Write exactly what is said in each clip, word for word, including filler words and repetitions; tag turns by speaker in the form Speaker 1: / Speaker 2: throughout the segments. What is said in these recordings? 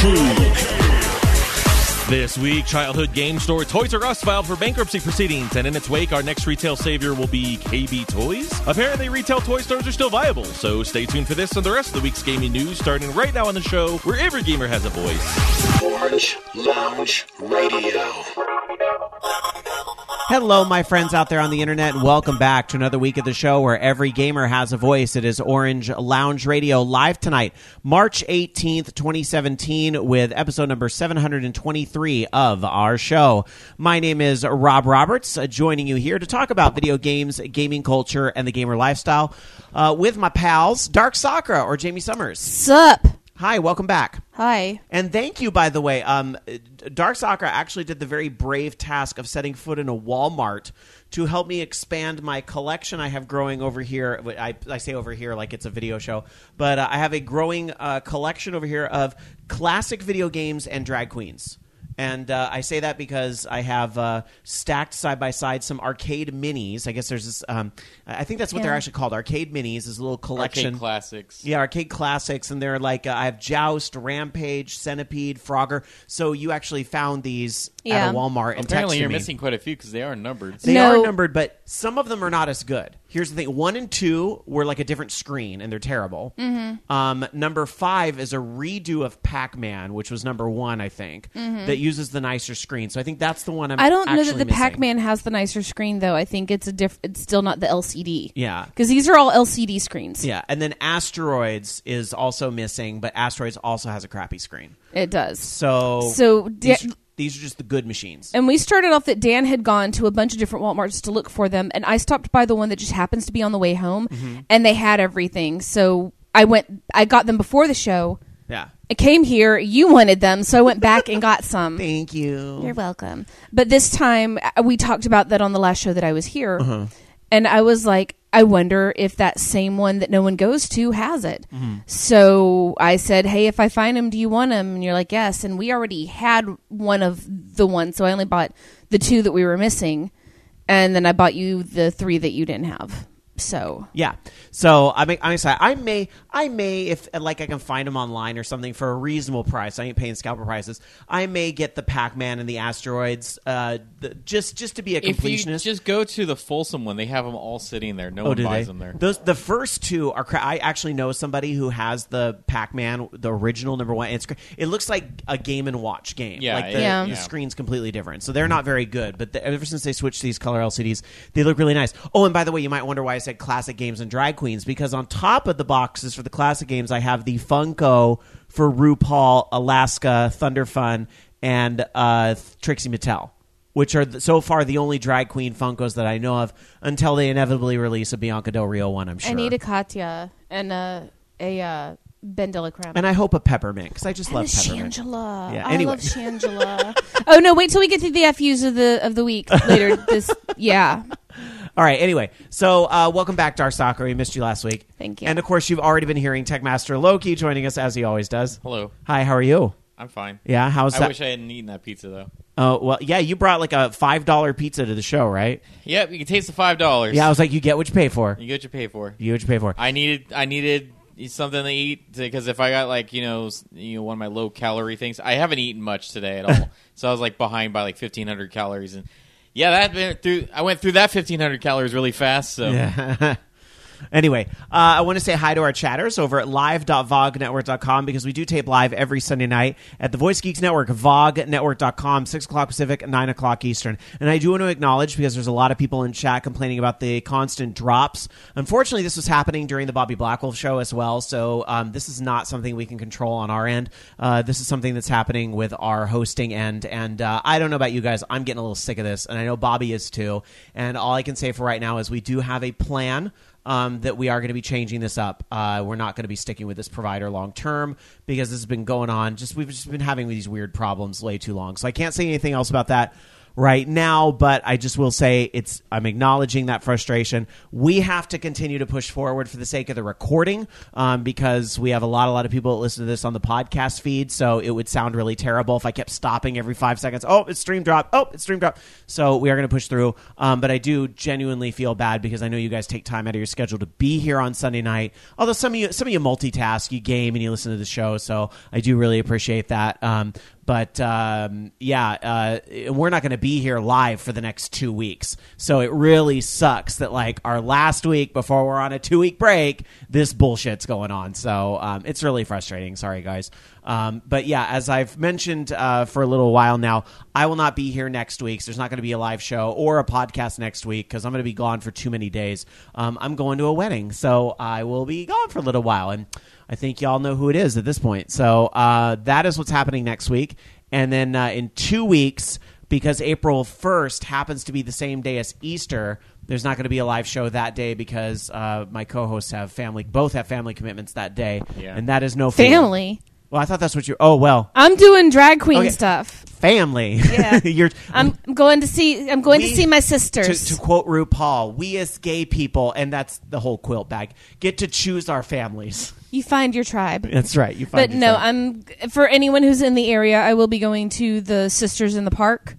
Speaker 1: This week, childhood game store Toys R Us filed for bankruptcy proceedings, and in its wake, our next retail savior will be K B Toys. Apparently, retail toy stores are still viable, so stay tuned for this and the rest of the week's gaming news starting right now on the show, where every gamer has a voice.
Speaker 2: Orange Lounge Radio.
Speaker 3: Hello, my friends out there on the internet, and welcome back to another week of the show where every gamer has a voice. It is Orange Lounge Radio, live tonight, March eighteenth, twenty seventeen, with episode number seven hundred twenty-three of our show. My name is Rob Roberts, uh, joining you here to talk about video games, gaming culture, and the gamer lifestyle uh, with my pals, Dark Sakura or Jamie Summers.
Speaker 4: Sup?
Speaker 3: Hi, welcome back.
Speaker 4: Hi.
Speaker 3: And thank you, by the way. Um, Dark Sakura actually did the very brave task of setting foot in a Walmart to help me expand my collection I have growing over here. I, I say over here like it's a video show, but uh, I have a growing uh, collection over here of classic video games and drag queens. And uh, I say that because I have uh, stacked side by side some arcade minis. I guess there's this. Um, I think that's what
Speaker 4: yeah.
Speaker 3: they're actually called. Arcade minis is a little collection.
Speaker 5: Arcade classics.
Speaker 3: Yeah, arcade classics, and they're like uh, I have Joust, Rampage, Centipede, Frogger. So you actually found these
Speaker 4: yeah.
Speaker 3: at a Walmart and
Speaker 5: Apparently,
Speaker 3: texted
Speaker 5: you're
Speaker 3: me.
Speaker 5: missing quite a few because they are numbered.
Speaker 3: They
Speaker 4: No.
Speaker 3: are numbered, but some of them are not as good. Here's the thing: one and two were like a different screen, and they're terrible.
Speaker 4: Mm-hmm.
Speaker 3: Um, number five is a redo of Pac-Man, which was number one, I think,
Speaker 4: mm-hmm.
Speaker 3: that uses the nicer screen. So I think that's the one I'm.
Speaker 4: I don't know that
Speaker 3: actually
Speaker 4: the
Speaker 3: missing.
Speaker 4: Pac-Man has the nicer screen, though. I think it's a diff- It's still not the L C D.
Speaker 3: Yeah,
Speaker 4: because these are all L C D screens.
Speaker 3: yeah, and then Asteroids is also missing, but Asteroids also has a crappy screen.
Speaker 4: It does.
Speaker 3: So,
Speaker 4: So
Speaker 3: these,
Speaker 4: da-
Speaker 3: these are just the good machines.
Speaker 4: And we started off that Dan had gone to a bunch of different Walmarts to look for them, and I stopped by the one that just happens to be on the way home,
Speaker 3: Mm-hmm.
Speaker 4: and they had everything. So I went. I got them before the show.
Speaker 3: Yeah.
Speaker 4: I came here. You wanted them, so I went back and got some.
Speaker 3: Thank you.
Speaker 4: You're welcome. But this time, uh, we talked about that on the last show that I was here.
Speaker 3: Uh-huh.
Speaker 4: And I was like, I wonder if that same one that no one goes to has it.
Speaker 3: Mm-hmm.
Speaker 4: So I said, hey, if I find him, do you want him? And you're like, yes. And we already had one of the ones, so I only bought the two that we were missing. And then I bought you the three that you didn't have. So
Speaker 3: yeah, so I'm I'm excited. I may I may if like I can find them online or something for a reasonable price. I ain't paying scalper prices. I may get the Pac-Man and the Asteroids, uh, the, just just to be a
Speaker 5: If you
Speaker 3: completionist.
Speaker 5: just go to the Folsom one, they have them all sitting there. No
Speaker 3: Oh,
Speaker 5: one
Speaker 3: do
Speaker 5: buys
Speaker 3: they?
Speaker 5: them there.
Speaker 3: Those the first two are. Cra- I actually know somebody who has the Pac-Man, the original number one. It's cra- it looks like a Game and Watch game.
Speaker 5: Yeah,
Speaker 3: like the,
Speaker 4: yeah.
Speaker 3: the
Speaker 5: Yeah.
Speaker 3: screen's completely different, so they're not very good. But the, ever since they switched to these color L C Ds, they look really nice. Oh, and by the way, you might wonder why I said classic games and drag queens, because on top of the boxes for the classic games, I have the Funko for RuPaul, Alaska, Thunder Fun, and uh, Trixie Mattel, which are th- so far the only drag queen Funkos that I know of, until they inevitably release a Bianca Del Rio one, I'm sure.
Speaker 4: I need a Katya and a, a uh, Ben Delacreme.
Speaker 3: And I hope a Peppermint, because I just
Speaker 4: And
Speaker 3: love
Speaker 4: a
Speaker 3: Peppermint.
Speaker 4: Shangela.
Speaker 3: Yeah,
Speaker 4: I
Speaker 3: anyway.
Speaker 4: love Shangela. Oh, no, wait till we get to the F Us of the of the week later. This, yeah.
Speaker 3: All right, anyway, so uh, welcome back, Dark Sakura. We missed you last week.
Speaker 4: Thank you.
Speaker 3: And, of course, you've already been hearing Techmaster Loki joining us, as he always does.
Speaker 5: Hello.
Speaker 3: Hi, how are you?
Speaker 5: I'm fine.
Speaker 3: Yeah, how's
Speaker 5: I
Speaker 3: that?
Speaker 5: wish I hadn't eaten that pizza, though.
Speaker 3: Oh, well, yeah, you brought like a five dollar pizza to the show, right?
Speaker 5: Yep, you can taste the five dollars.
Speaker 3: Yeah, I was like, you get what you pay for.
Speaker 5: You get what you pay for.
Speaker 3: You get what you pay for.
Speaker 5: I needed I needed something to eat, because if I got, like, you know, s- you know, one of my low-calorie things, I haven't eaten much today at all. So I was, like, behind by, like, fifteen hundred calories. And, yeah, that went through, I went through that fifteen hundred calories really fast, so...
Speaker 3: Yeah. Anyway, uh, I want to say hi to our chatters over at live dot vogue network dot com, because we do tape live every Sunday night at the Voice Geeks Network, vogue network dot com, six o'clock Pacific, nine o'clock Eastern. And I do want to acknowledge, because there's a lot of people in chat complaining about the constant drops. Unfortunately, this was happening during the Bobby Blackwolf show as well, so um, this is not something we can control on our end. Uh, this is something that's happening with our hosting end, and uh, I don't know about you guys. I'm getting a little sick of this, and I know Bobby is too. And all I can say for right now is we do have a plan Um, that we are going to be changing this up. Uh, we're not going to be sticking with this provider long term, because this has been going on. Just we've just been having these weird problems way too long. So I can't say anything else about that right now, but I just will say it's I'm acknowledging that frustration. We have to continue to push forward for the sake of the recording um, because we have a lot, a lot of people that listen to this on the podcast feed, so it would sound really terrible if I kept stopping every five seconds. Oh, it's stream drop. Oh, it's stream drop. So we are going to push through, um, but I do genuinely feel bad because I know you guys take time out of your schedule to be here on Sunday night, although some of you, some of you multitask, you game and you listen to the show, so I do really appreciate that. Um, But, um, yeah, uh, we're not going to be here live for the next two weeks. So it really sucks that, like, our last week before we're on a two-week break, this bullshit's going on. So um, it's really frustrating. Sorry, guys. Um, but, yeah, as I've mentioned uh, for a little while now, I will not be here next week. So there's not going to be a live show or a podcast next week because I'm going to be gone for too many days. Um, I'm going to a wedding, so I will be gone for a little while. And I think y'all know who it is at this point. So uh, that is what's happening next week. And then uh, in two weeks, because April first happens to be the same day as Easter, there's not going to be a live show that day because uh, my co-hosts have family, both have family commitments that day.
Speaker 5: Yeah.
Speaker 3: And that is no
Speaker 4: Family?
Speaker 3: Fool. Well, I thought that's what you. Oh well,
Speaker 4: I'm doing drag queen
Speaker 3: Okay.
Speaker 4: stuff.
Speaker 3: Family.
Speaker 4: Yeah.
Speaker 3: You're.
Speaker 4: I'm going to see. I'm going
Speaker 3: We-
Speaker 4: to see my sisters.
Speaker 3: To, to quote RuPaul, we as gay people, and that's the whole quilt bag, get to choose our families.
Speaker 4: You find your tribe.
Speaker 3: That's right. You find
Speaker 4: But
Speaker 3: your
Speaker 4: no,
Speaker 3: tribe.
Speaker 4: I'm for anyone who's in the area. I will be going to the Sisters in the Park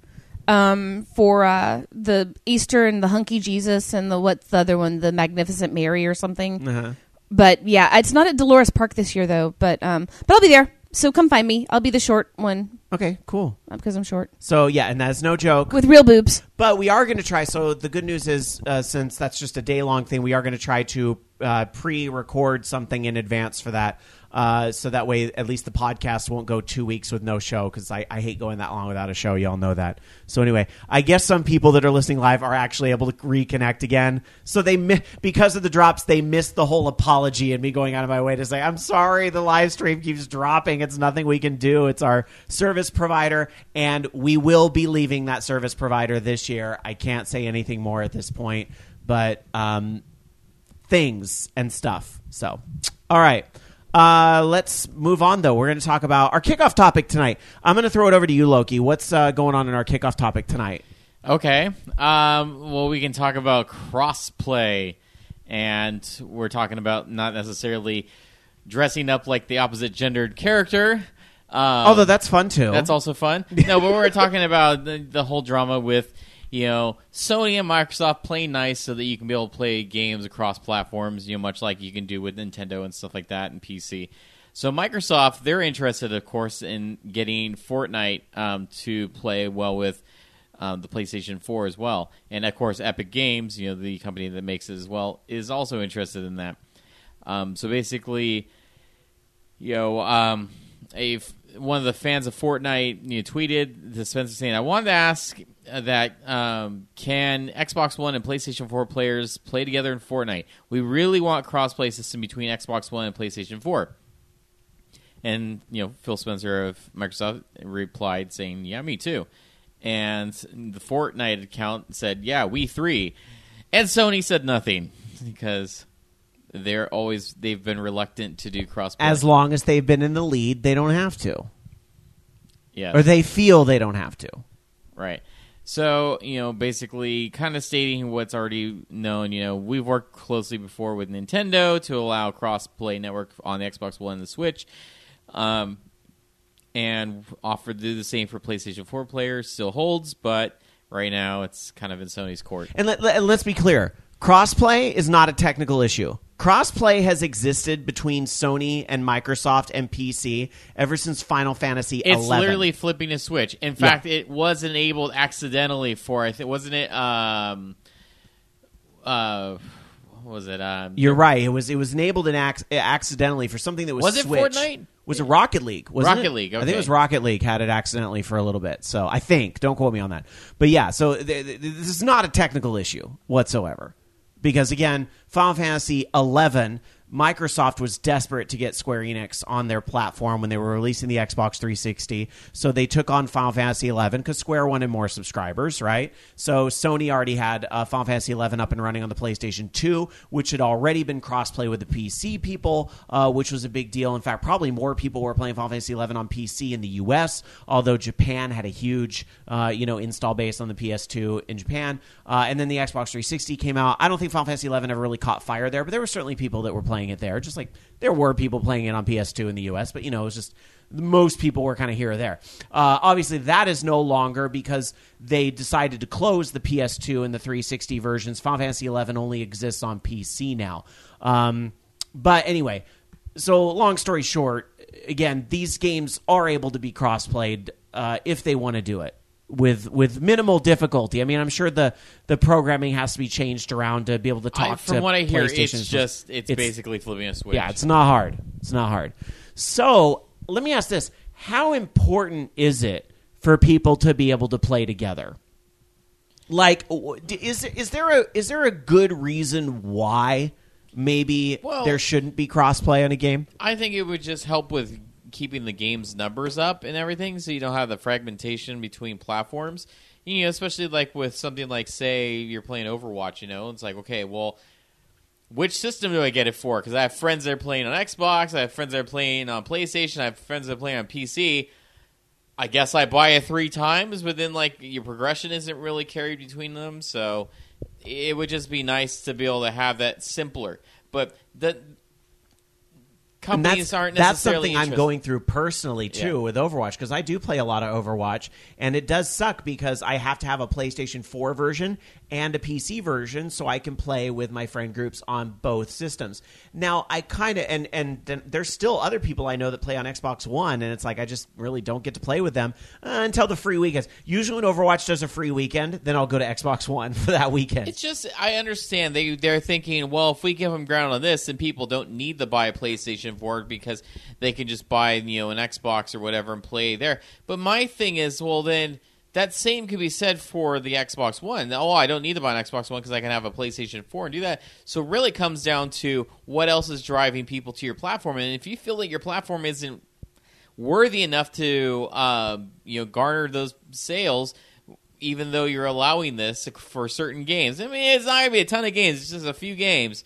Speaker 4: um, for uh, the Easter and the Hunky Jesus and the what's the other one, the Magnificent Mary or something.
Speaker 3: Uh-huh.
Speaker 4: But yeah, it's not at Dolores Park this year though. But um, but I'll be there. So come find me. I'll be the short one
Speaker 3: Okay, cool.
Speaker 4: because I'm short
Speaker 3: So yeah, and that's no joke.
Speaker 4: with real boobs.
Speaker 3: But we are going to try. So the good news is, uh, since that's just a day long thing, we are going to try to uh, pre-record something in advance for that. Uh, so that way, at least the podcast won't go two weeks with no show because I, I hate going that long without a show. Y'all know that. So anyway, I guess some people that are listening live are actually able to reconnect again. So they mi- because of the drops, they missed the whole apology and me going out of my way to say, I'm sorry, the live stream keeps dropping. It's nothing we can do. It's our service provider, and we will be leaving that service provider this year. I can't say anything more at this point, but um, things and stuff. So, all right. Uh, let's move on, though. We're going to talk about our kickoff topic tonight. I'm going to throw it over to you, Loki. What's uh, going on in our kickoff topic tonight?
Speaker 5: Okay. Um, well, we can talk about crossplay, and we're talking about not necessarily dressing up like the opposite gendered character. Um,
Speaker 3: Although that's fun, too.
Speaker 5: That's also fun. No, but we're talking about the, the whole drama with, you know, Sony and Microsoft playing nice so that you can be able to play games across platforms, you know, much like you can do with Nintendo and stuff like that and P C. So Microsoft, they're interested, of course, in getting Fortnite um, to play well with um, the PlayStation four as well. And, of course, Epic Games, you know, the company that makes it as well, is also interested in that. Um, so basically, you know, um, a one of the fans of Fortnite you know, tweeted to Spencer saying, I wanted to ask that um, can Xbox One and PlayStation four players play together in Fortnite? We really want cross-play system between Xbox One and PlayStation four. And, you know, Phil Spencer of Microsoft replied saying, yeah, me too. And the Fortnite account said, yeah, we three. And Sony said nothing because they're always they've been reluctant to do crossplay.
Speaker 3: As long as they've been in the lead, they don't have to.
Speaker 5: Yeah.
Speaker 3: Or they feel they don't have to.
Speaker 5: Right. So, you know, basically kind of stating what's already known. You know, we've worked closely before with Nintendo to allow cross-play network on the Xbox One and the Switch. Um, and offered to do the same for PlayStation four players. Still holds, but right now it's kind of in Sony's court.
Speaker 3: And let, let, let's be clear. Crossplay is not a technical issue. Crossplay has existed between Sony and Microsoft and P C ever since Final Fantasy
Speaker 5: It's
Speaker 3: eleven.
Speaker 5: literally flipping a switch. In fact, it was enabled accidentally for, I think, wasn't it, um, uh, what was it? Um,
Speaker 3: You're right. It was it was enabled in ac- accidentally for something that was
Speaker 5: Was it
Speaker 3: Switch.
Speaker 5: Fortnite?
Speaker 3: Was it Rocket League? Wasn't
Speaker 5: Rocket
Speaker 3: it?
Speaker 5: League,
Speaker 3: I think it
Speaker 5: okay.
Speaker 3: was Rocket League had it accidentally for a little bit. So I think. Don't quote me on that. But yeah, so th- th- this is not a technical issue whatsoever. Because again, Final Fantasy eleven, Microsoft was desperate to get Square Enix on their platform when they were releasing the Xbox three sixty, so they took on Final Fantasy eleven because Square wanted more subscribers, right? So Sony already had uh, Final Fantasy eleven up and running on the PlayStation two, which had already been crossplay with the P C people, uh, which was a big deal. In fact, probably more people were playing Final Fantasy eleven on P C in the U S, although Japan had a huge uh, you know, install base on the P S two in Japan. Uh, and then the Xbox three sixty came out. I don't think Final Fantasy eleven ever really caught fire there, but there were certainly people that were playing it there, just like there were people playing it on P S two in the U S, but, you know, it was just most people were kind of here or there. Uh, obviously, that is no longer because they decided to close the P S two and the three sixty versions. Final Fantasy eleven only exists on P C now. Um, but anyway, so long story short, again, these games are able to be cross-played uh, if they want to do it. With with minimal difficulty. I mean, I'm sure the, the programming has to be changed around to be able to talk
Speaker 5: I,
Speaker 3: to
Speaker 5: from what I hear,
Speaker 3: PlayStation.
Speaker 5: it's just it's,
Speaker 3: It's-
Speaker 5: basically flipping a switch.
Speaker 3: Yeah, it's not hard. It's not hard. So let me ask this: how important is it for people to be able to play together? Like, w- is is there a is there a good reason why maybe
Speaker 5: Well-
Speaker 3: there shouldn't be crossplay on a game?
Speaker 5: I think it would just help with keeping the game's numbers up and everything, so you don't have the fragmentation between platforms. You know, especially like with something like, say, you're playing Overwatch. You know, it's like, okay, well, which system do I get it for? Because I have friends that are playing on Xbox, I have friends that are playing on PlayStation, I have friends that are playing on P C. I guess I buy it three times, but then like your progression isn't really carried between them, so it would just be nice to be able to have that simpler. But the
Speaker 3: And
Speaker 5: companies
Speaker 3: that's,
Speaker 5: aren't
Speaker 3: that's
Speaker 5: necessarily
Speaker 3: something I'm
Speaker 5: interested.
Speaker 3: going through personally too
Speaker 5: Yeah.
Speaker 3: with Overwatch, because I do play a lot of Overwatch, and it does suck because I have to have a PlayStation four version and a P C version so I can play with my friend groups on both systems. Now I kind of and and then there's still other people I know that play on Xbox One, and it's like I just really don't get to play with them uh, until the free weekends. Usually when Overwatch does a free weekend, then I'll go to Xbox One for that weekend.
Speaker 5: It's just, I understand they they're thinking, well, if we give them ground on this, then people don't need to buy a PlayStation for it because they can just buy, you know, an Xbox or whatever and play there. But my thing is, well, then that same could be said for the Xbox One. Oh, I don't need to buy an Xbox One because I can have a PlayStation four and do that. So it really comes down to what else is driving people to your platform. And if you feel that your platform isn't worthy enough to, uh, you know, garner those sales, even though you're allowing this for certain games. I mean, it's not going to be a ton of games. It's just a few games.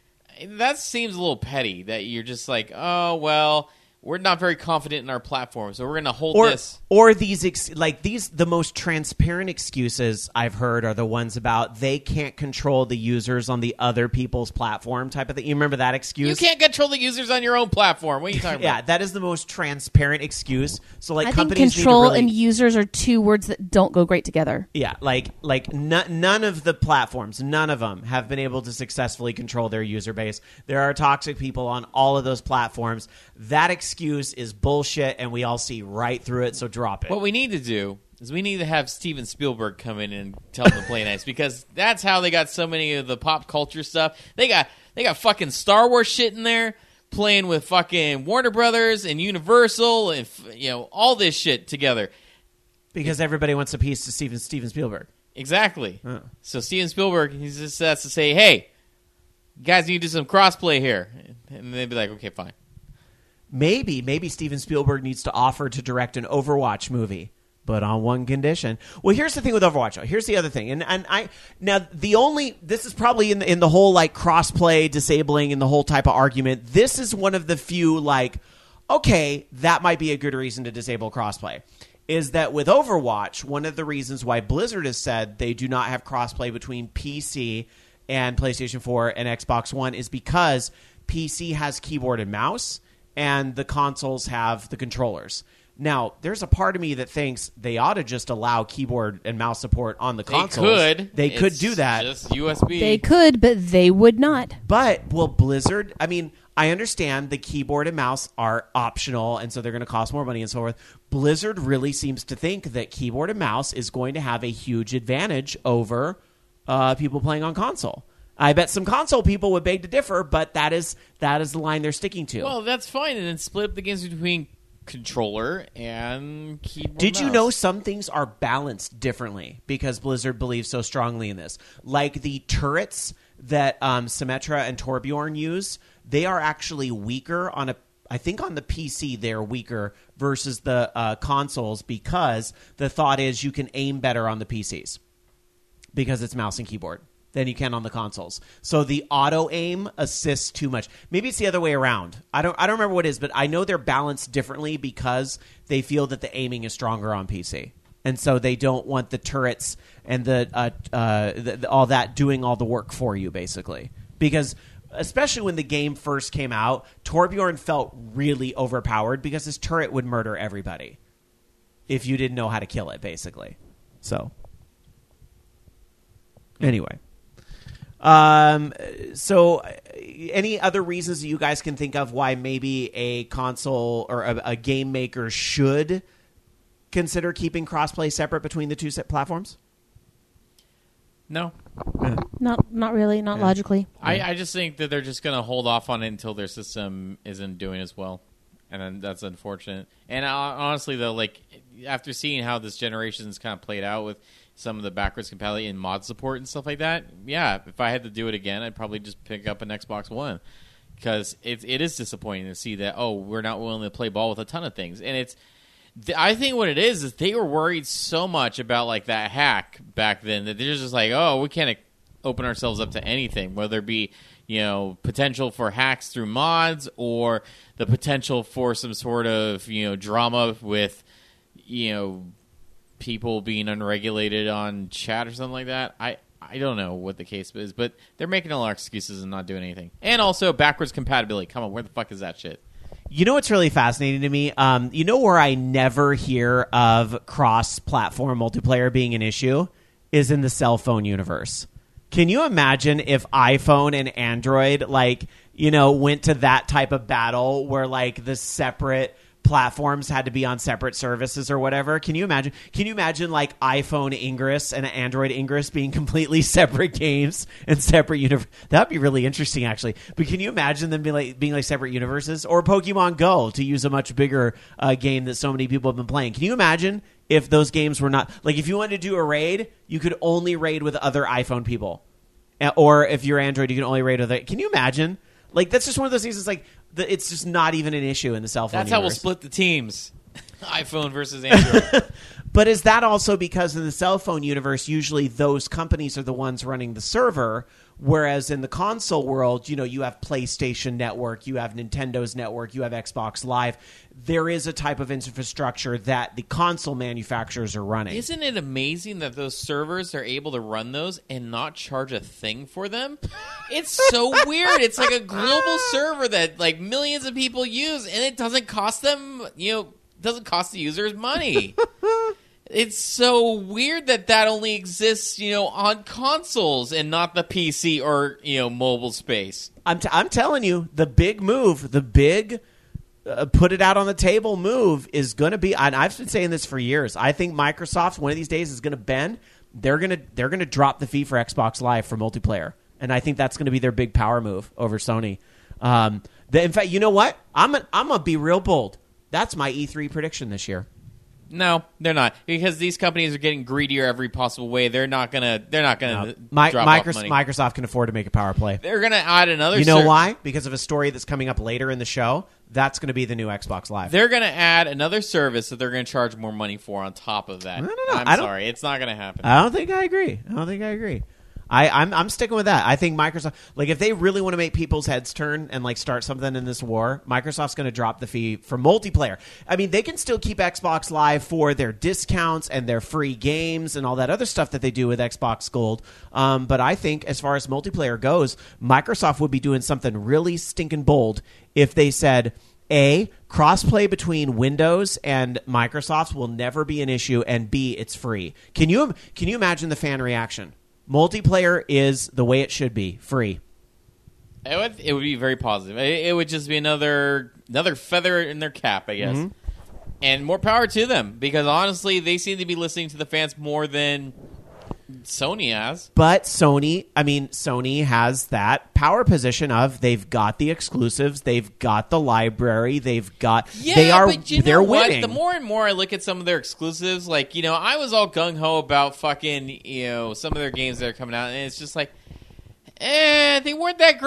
Speaker 5: That seems a little petty, that you're just like, oh, well, we're not very confident in our platform, so we're going to hold
Speaker 3: or,
Speaker 5: this.
Speaker 3: Or these, ex- like these, the most transparent excuses I've heard are the ones about they can't control the users on the other people's platform type of thing. You remember that excuse?
Speaker 5: You can't control the users on your own platform. What are you talking
Speaker 3: Yeah,
Speaker 5: about?
Speaker 3: that is the most transparent excuse. So, like,
Speaker 4: I think
Speaker 3: companies
Speaker 4: control
Speaker 3: need to really,
Speaker 4: and users are two words that don't go great together.
Speaker 3: yeah, like, like n- none of the platforms, none of them have been able to successfully control their user base. There are toxic people on all of those platforms. That excuse is bullshit, and we all see right through it. So drop it.
Speaker 5: What we need to do is we need to have Steven Spielberg come in and tell them to play nice, because that's how they got so many of the pop culture stuff. They got they got fucking Star Wars shit in there, playing with fucking Warner Brothers and Universal and, you know, all this shit together.
Speaker 3: Because everybody wants a piece to Steven Steven Spielberg.
Speaker 5: Exactly.
Speaker 3: Oh.
Speaker 5: So Steven Spielberg, he just has to say, hey, you guys need to do some crossplay here. And they'd be like, okay, fine.
Speaker 3: Maybe, maybe Steven Spielberg needs to offer to direct an Overwatch movie, but on one condition. Well, here's the thing with Overwatch. Here's the other thing, and and I now the only this is probably in the, in the whole like crossplay disabling and the whole type of argument. This is one of the few like, okay, that might be a good reason to disable crossplay. Is that with Overwatch, one of the reasons why Blizzard has said they do not have crossplay between P C and PlayStation four and Xbox One is because P C has keyboard and mouse, and the consoles have the controllers. Now, there's a part of me that thinks they ought to just allow keyboard and mouse support on the
Speaker 5: They
Speaker 3: consoles.
Speaker 5: could.
Speaker 3: They could
Speaker 5: It's
Speaker 3: do that.
Speaker 5: Just U S B.
Speaker 4: They could, but they would not.
Speaker 3: But will Blizzard, I mean, I understand the keyboard and mouse are optional, and so they're going to cost more money and so forth. Blizzard really seems to think that keyboard and mouse is going to have a huge advantage over uh, people playing on console. I bet some console people would beg to differ, but that is that is the line they're sticking to.
Speaker 5: Well, that's fine. And then split up the games between controller and keyboard.
Speaker 3: Did you
Speaker 5: mouse.
Speaker 3: know some things are balanced differently because Blizzard believes so strongly in this? Like the turrets that um, Symmetra and Torbjorn use, they are actually weaker on a. I think on the P C they're weaker versus the uh, consoles because the thought is you can aim better on the P Cs because it's mouse and keyboard than you can on the consoles. So the auto aim assists too much. Maybe it's the other way around. I don't I don't remember what it is, but I know they're balanced differently because they feel that the aiming is stronger on P C. And so they don't want the turrets and the, uh, uh, the, the all that doing all the work for you, basically. Because especially when the game first came out, Torbjorn felt really overpowered because his turret would murder everybody if you didn't know how to kill it, basically. So, anyway. Um, so, any other reasons that you guys can think of why maybe a console or a, a game maker should consider keeping crossplay separate between the two set platforms?
Speaker 5: No.
Speaker 3: Yeah.
Speaker 4: Not not really, not
Speaker 3: Yeah.
Speaker 4: logically.
Speaker 5: I, I just think that they're just going to hold off on it until their system isn't doing as well. And then that's unfortunate. And uh, honestly, though, like after seeing how this generation's kind of played out with some of the backwards compatibility and mod support and stuff like that, yeah, if I had to do it again, I'd probably just pick up an Xbox One. Because it, it is disappointing to see that, oh, we're not willing to play ball with a ton of things. And it's I think what it is is they were worried so much about like that hack back then that they're just like, oh, we can't open ourselves up to anything, whether it be, you know, potential for hacks through mods or the potential for some sort of, you know, drama with, you know, people being unregulated on chat or something like that. I, I don't know what the case is, but they're making a lot of excuses and not doing anything. And also backwards compatibility. Come on, where the fuck is that shit?
Speaker 3: You know what's really fascinating to me? Um, you know where I never hear of cross-platform multiplayer being an issue is in the cell phone universe. Can you imagine if iPhone and Android, like, you know, went to that type of battle where, like, the separate platforms had to be on separate services or whatever? Can you imagine? Can you imagine, like, iPhone Ingress and Android Ingress being completely separate games and separate universe? That'd be really interesting, actually. But can you imagine them being like, being like separate universes? Or Pokemon Go, to use a much bigger uh, game that so many people have been playing. Can you imagine if those games were not... Like, if you wanted to do a raid, you could only raid with other iPhone people. Or if you're Android, you can only raid with... Other, can you imagine? Like, that's just one of those things that's like... The, it's just not even an issue in the cell phone
Speaker 5: That's
Speaker 3: universe.
Speaker 5: how we'll split the teams. iPhone versus Android.
Speaker 3: But is that also because in the cell phone universe, usually those companies are the ones running the server, whereas in the console world, you know, you have PlayStation Network, you have Nintendo's network, you have Xbox Live. There is a type of infrastructure that the console manufacturers are running.
Speaker 5: Isn't it amazing that those servers are able to run those and not charge a thing for them? It's so weird. It's like a global server that like millions of people use, and it doesn't cost them, you know, doesn't cost the users money. It's so weird that that only exists, you know, on consoles and not the P C or, you know, mobile space.
Speaker 3: I'm, t- I'm telling you, the big move, the big uh, put it out on the table move is going to be, and I've been saying this for years, I think Microsoft one of these days is going to bend. They're going to they're going to drop the fee for Xbox Live for multiplayer. And I think that's going to be their big power move over Sony. Um, the, in fact, you know what? I'm a, I'm going to be real bold. That's my E three prediction this year.
Speaker 5: No, they're not, because these companies are getting greedier every possible way. They're not gonna. They're not gonna
Speaker 3: No. My,
Speaker 5: drop
Speaker 3: Microsoft,
Speaker 5: off money.
Speaker 3: Microsoft can afford to make a power play.
Speaker 5: They're gonna add another.
Speaker 3: You know
Speaker 5: ser-
Speaker 3: why? Because of a story that's coming up later in the show. That's going to be the new Xbox Live.
Speaker 5: They're gonna add another service that they're gonna charge more money for on top of that.
Speaker 3: I don't know.
Speaker 5: I'm
Speaker 3: I don't-
Speaker 5: sorry, it's not gonna happen.
Speaker 3: I don't think I agree. I don't think I agree. I, I'm I'm sticking with that. I think Microsoft, like, if they really want to make people's heads turn and like start something in this war, Microsoft's going to drop the fee for multiplayer. I mean, they can still keep Xbox Live for their discounts and their free games and all that other stuff that they do with Xbox Gold. Um, but I think as far as multiplayer goes, Microsoft would be doing something really stinking bold if they said, A, crossplay between Windows and Microsoft will never be an issue, and B, it's free. Can you can you imagine the fan reaction? Multiplayer is the way it should be, free.
Speaker 5: It would, it would be very positive. It, it would just be another another feather in their cap, I guess.
Speaker 3: Mm-hmm.
Speaker 5: And more power to them, because honestly, they seem to be listening to the fans more than Sony has.
Speaker 3: But Sony, I mean, Sony has that power position of they've got the exclusives, they've got the library, they've got
Speaker 5: Yeah,
Speaker 3: they are
Speaker 5: but you
Speaker 3: they're
Speaker 5: know what?
Speaker 3: winning.
Speaker 5: The more and more I look at some of their exclusives, like, you know, I was all gung ho about fucking, you know, some of their games that are coming out, and it's just like, eh, they weren't that great.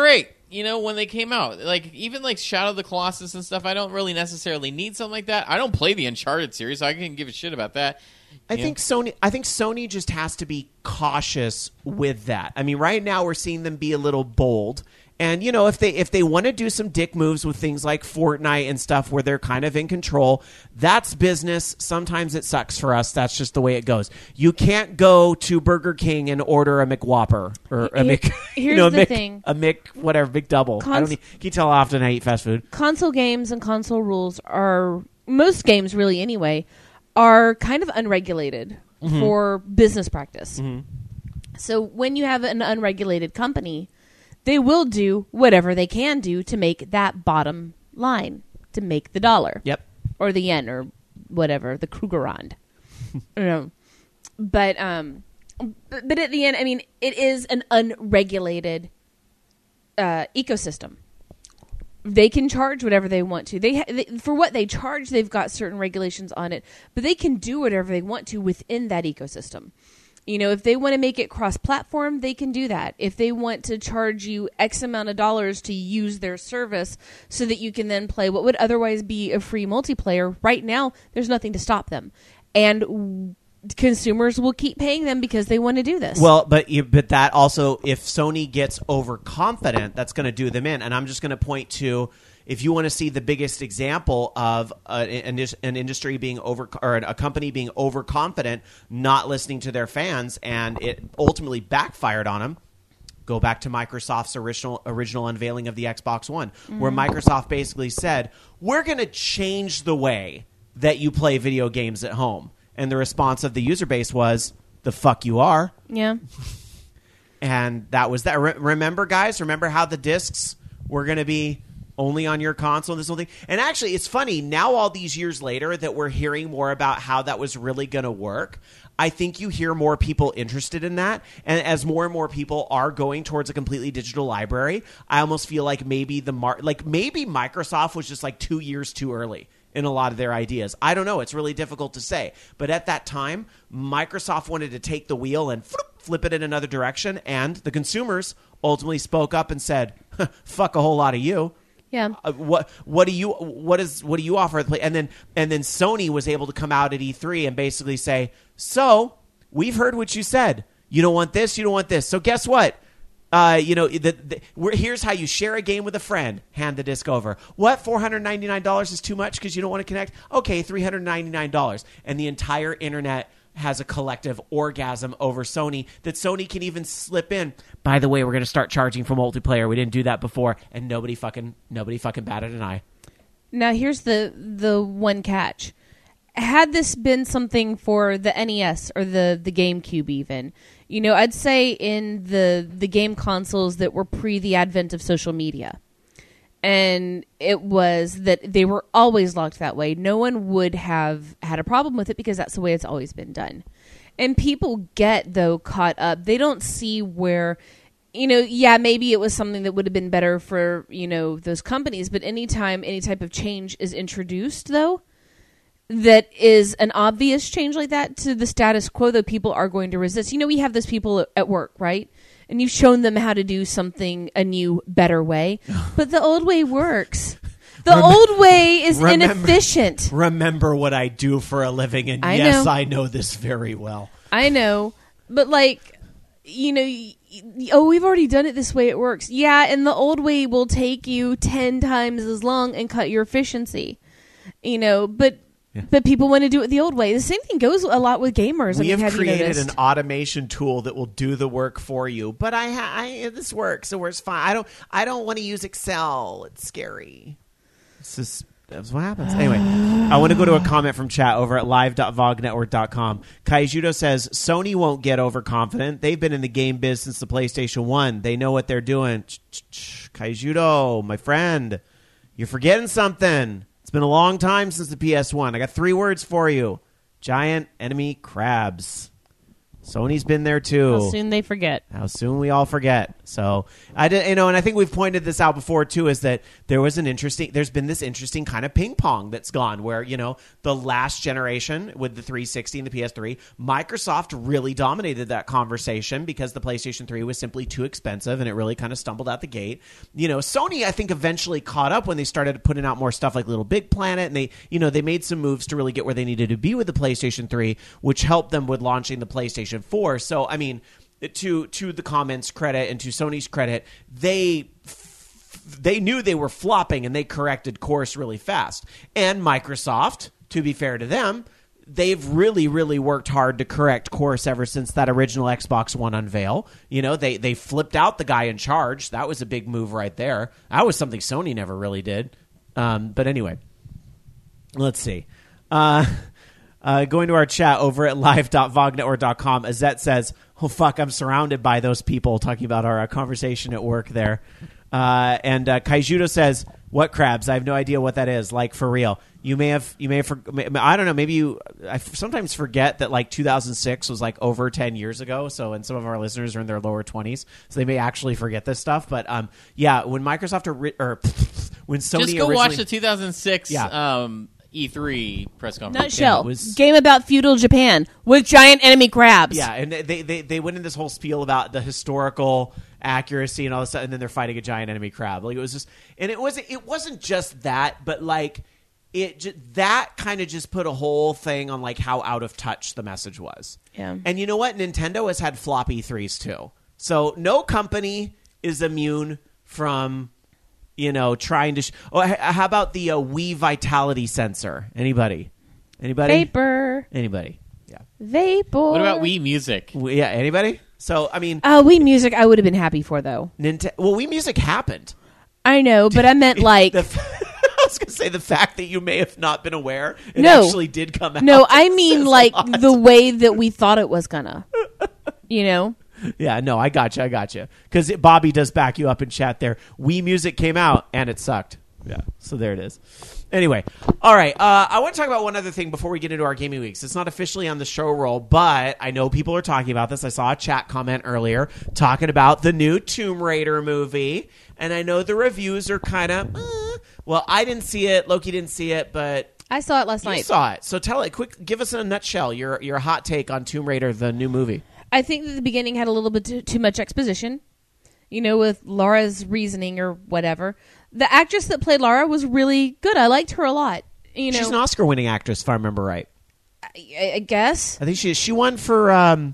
Speaker 5: you know, when they came out, like even like Shadow of the Colossus and stuff, I don't really necessarily need something like that. I don't play the Uncharted series, so I can give a shit about that.
Speaker 3: I
Speaker 5: You
Speaker 3: think
Speaker 5: know?
Speaker 3: Sony. I think Sony just has to be cautious with that. I mean, right now we're seeing them be a little bold, and you know, if they if they want to do some dick moves with things like Fortnite and stuff, where they're kind of in control, that's business. Sometimes it sucks for us. That's just the way it goes. You can't go to Burger King and order a McWhopper or a
Speaker 4: Here-
Speaker 3: Mc. you
Speaker 4: here's
Speaker 3: know, a
Speaker 4: the
Speaker 3: Mc,
Speaker 4: thing.
Speaker 3: a Mc whatever McDouble. I
Speaker 4: Cons-
Speaker 3: don't. Need, can you tell how often I eat fast food?
Speaker 4: Console games and console rules are, most games really anyway, are kind of unregulated
Speaker 3: Mm-hmm.
Speaker 4: for business practice. So when you have an unregulated company, they will do whatever they can do to make that bottom line, to make the dollar.
Speaker 3: Yep.
Speaker 4: Or the yen or whatever, the Krugerrand. you know. But um but, but at the end, I mean, it is an unregulated uh, ecosystem. They can charge whatever they want to. They, ha- they for what they charge, they've got certain regulations on it, but they can do whatever they want to within that ecosystem. You know, if they want to make it cross-platform, they can do that. If they want to charge you X amount of dollars to use their service so that you can then play what would otherwise be a free multiplayer, right now, there's nothing to stop them. And w- consumers will keep paying them because they want to do this.
Speaker 3: Well, but you, but that also, if Sony gets overconfident, that's going to do them in. And I'm just going to point to, if you want to see the biggest example of a, an, an industry being over, or a company being overconfident, not listening to their fans, and it ultimately backfired on them. Go back to Microsoft's original original unveiling of the Xbox One, mm-hmm. where Microsoft basically said, "We're going to change the way that you play video games at home." And the response of the user base was, "The fuck you are."
Speaker 4: Yeah.
Speaker 3: And that was that. Re- remember, guys? Remember how the discs were going to be only on your console, this whole thing? And actually, it's funny, now all these years later that we're hearing more about how that was really going to work, I think you hear more people interested in that. And as more and more people are going towards a completely digital library, I almost feel like maybe the mar- like maybe Microsoft was just like two years too early in a lot of their ideas. I don't know. It's really difficult to say. But at that time, Microsoft wanted to take the wheel and flip, flip it in another direction. And the consumers ultimately spoke up and said, fuck a whole lot of you.
Speaker 4: Yeah.
Speaker 3: Uh, what what do you what is what do you offer? And then and then Sony was able to come out at E three and basically say, so we've heard what you said. You don't want this. You don't want this. So guess what? Uh, you know, the, the, we're, here's how you share a game with a friend. Hand the disc over. What? four hundred ninety-nine dollars is too much because you don't want to connect? Okay, three hundred ninety-nine dollars. And the entire internet has a collective orgasm over Sony that Sony can even slip in. By the way, we're going to start charging for multiplayer. We didn't do that before. And nobody fucking nobody fucking batted an eye.
Speaker 4: Now, here's the the one catch. Had this been something for the N E S or the, the GameCube even, you know, I'd say in the the game consoles that were pre the advent of social media, and it was that they were always locked that way, no one would have had a problem with it because that's the way it's always been done. And people get, though, caught up. They don't see where, you know, yeah, maybe it was something that would have been better for, you know, those companies, but anytime any type of change is introduced, though, that is an obvious change like that to the status quo that people are going to resist. You know, we have those people at work, right? And you've shown them how to do something a new, better way. But the old way works. The Rem- old way is remember, inefficient.
Speaker 3: Remember what I do for a living, and
Speaker 4: I
Speaker 3: yes,
Speaker 4: know.
Speaker 3: I know this very well.
Speaker 4: I know. But, like, you know, y- y- oh, we've already done it this way, it works. Yeah, and the old way will take you ten times as long and cut your efficiency. You know, but... Yeah. But people want to do it the old way. The same thing goes a lot with gamers.
Speaker 3: We
Speaker 4: I mean,
Speaker 3: have,
Speaker 4: have
Speaker 3: created an automation tool that will do the work for you. But I, ha- I this works. It works fine. I don't. I don't want to use Excel. It's scary. It's just that's what happens. Anyway, I want to go to a comment from chat over at live dot vog network dot com. Kaijudo says Sony won't get overconfident. They've been in the game biz since the PlayStation One. They know what they're doing. Kaijudo, my friend, you're forgetting something. It's been a long time since the P S one. I got three words for you. Giant enemy crabs. Sony's been there too.
Speaker 4: How soon they forget.
Speaker 3: How soon we all forget. So I did, you know, and I think we've pointed this out before too, is that there was an interesting, there's been this interesting kind of ping pong that's gone where, you know, the last generation with the three sixty and the P S three, Microsoft really dominated that conversation because the PlayStation three was simply too expensive and it really kind of stumbled out the gate. You know, Sony, I think, eventually caught up when they started putting out more stuff like Little Big Planet, and they, you know, they made some moves to really get where they needed to be with the PlayStation three, which helped them with launching the PlayStation four. So, I mean, to to the comments' credit and to Sony's credit, they they knew they were flopping and they corrected course really fast. And Microsoft, to be fair to them, they've really, really worked hard to correct course ever since that original Xbox One unveil. You know, they they flipped out the guy in charge. That was a big move right there. That was something Sony never really did. Um, but anyway, let's see. Uh, uh, going to our chat over at live dot vog network dot com, Azette says, oh, fuck, I'm surrounded by those people talking about our uh, conversation at work there. Uh, and uh, Kaijudo says, what crabs? I have no idea what that is. Like, for real. You may have, you may have, I don't know, maybe you, I sometimes forget that like two thousand six was like over ten years ago. So, and some of our listeners are in their lower twenties. So they may actually forget this stuff. But um, yeah, when Microsoft, or, or when Sony
Speaker 5: Just go
Speaker 3: originally,
Speaker 5: watch the two thousand six
Speaker 3: Yeah.
Speaker 5: um, E three press conference.
Speaker 4: Nutshell.
Speaker 3: Yeah, it was-
Speaker 4: Game about feudal Japan with giant enemy crabs.
Speaker 3: Yeah, and they, they, they went in this whole spiel about the historical accuracy and all this stuff, and then they're fighting a giant enemy crab. Like, it was just, and it wasn't it wasn't just that, but like it ju- that kind of just put a whole thing on like how out of touch the message was.
Speaker 4: Yeah.
Speaker 3: And you know what? Nintendo has had flop E threes too. So no company is immune from, you know, trying to. Sh- oh, h- how about the uh, Wii Vitality sensor? Anybody? Anybody?
Speaker 4: Vapor.
Speaker 3: Anybody? Yeah.
Speaker 4: Vapor.
Speaker 5: What about Wii Music?
Speaker 3: W- Yeah. Anybody? So I mean,
Speaker 4: Uh, Wii Music I would have been happy for, though.
Speaker 3: Nintendo. Well, Wii Music happened.
Speaker 4: I know, but I meant like...
Speaker 3: The f- I was going to say the fact that you may have not been aware it
Speaker 4: No.
Speaker 3: actually did come out.
Speaker 4: no, I mean
Speaker 3: says a
Speaker 4: like
Speaker 3: lot.
Speaker 4: the way that we thought it was gonna. You know?
Speaker 3: Yeah, no, I got you. I got you. Because Bobby does back you up in chat there. Wii Music came out and it sucked. Yeah, so there it is. Anyway, all right. Uh, I want to talk about one other thing before we get into our gaming weeks. It's not officially on the show roll, but I know people are talking about this. I saw a chat comment earlier talking about the new Tomb Raider movie, and I know the reviews are kind of. Uh, well, I didn't see it. Loki didn't see it, but
Speaker 4: I saw it last
Speaker 3: you
Speaker 4: night.
Speaker 3: saw it. So tell it quick. Give us in a nutshell your your hot take on Tomb Raider, the new movie.
Speaker 4: I think that the beginning had a little bit too, too much exposition, you know, with Laura's reasoning or whatever. The actress that played Laura was really good. I liked her a lot. You know,
Speaker 3: She's an Oscar-winning actress, if I remember right.
Speaker 4: I, I guess.
Speaker 3: I think she she won for um,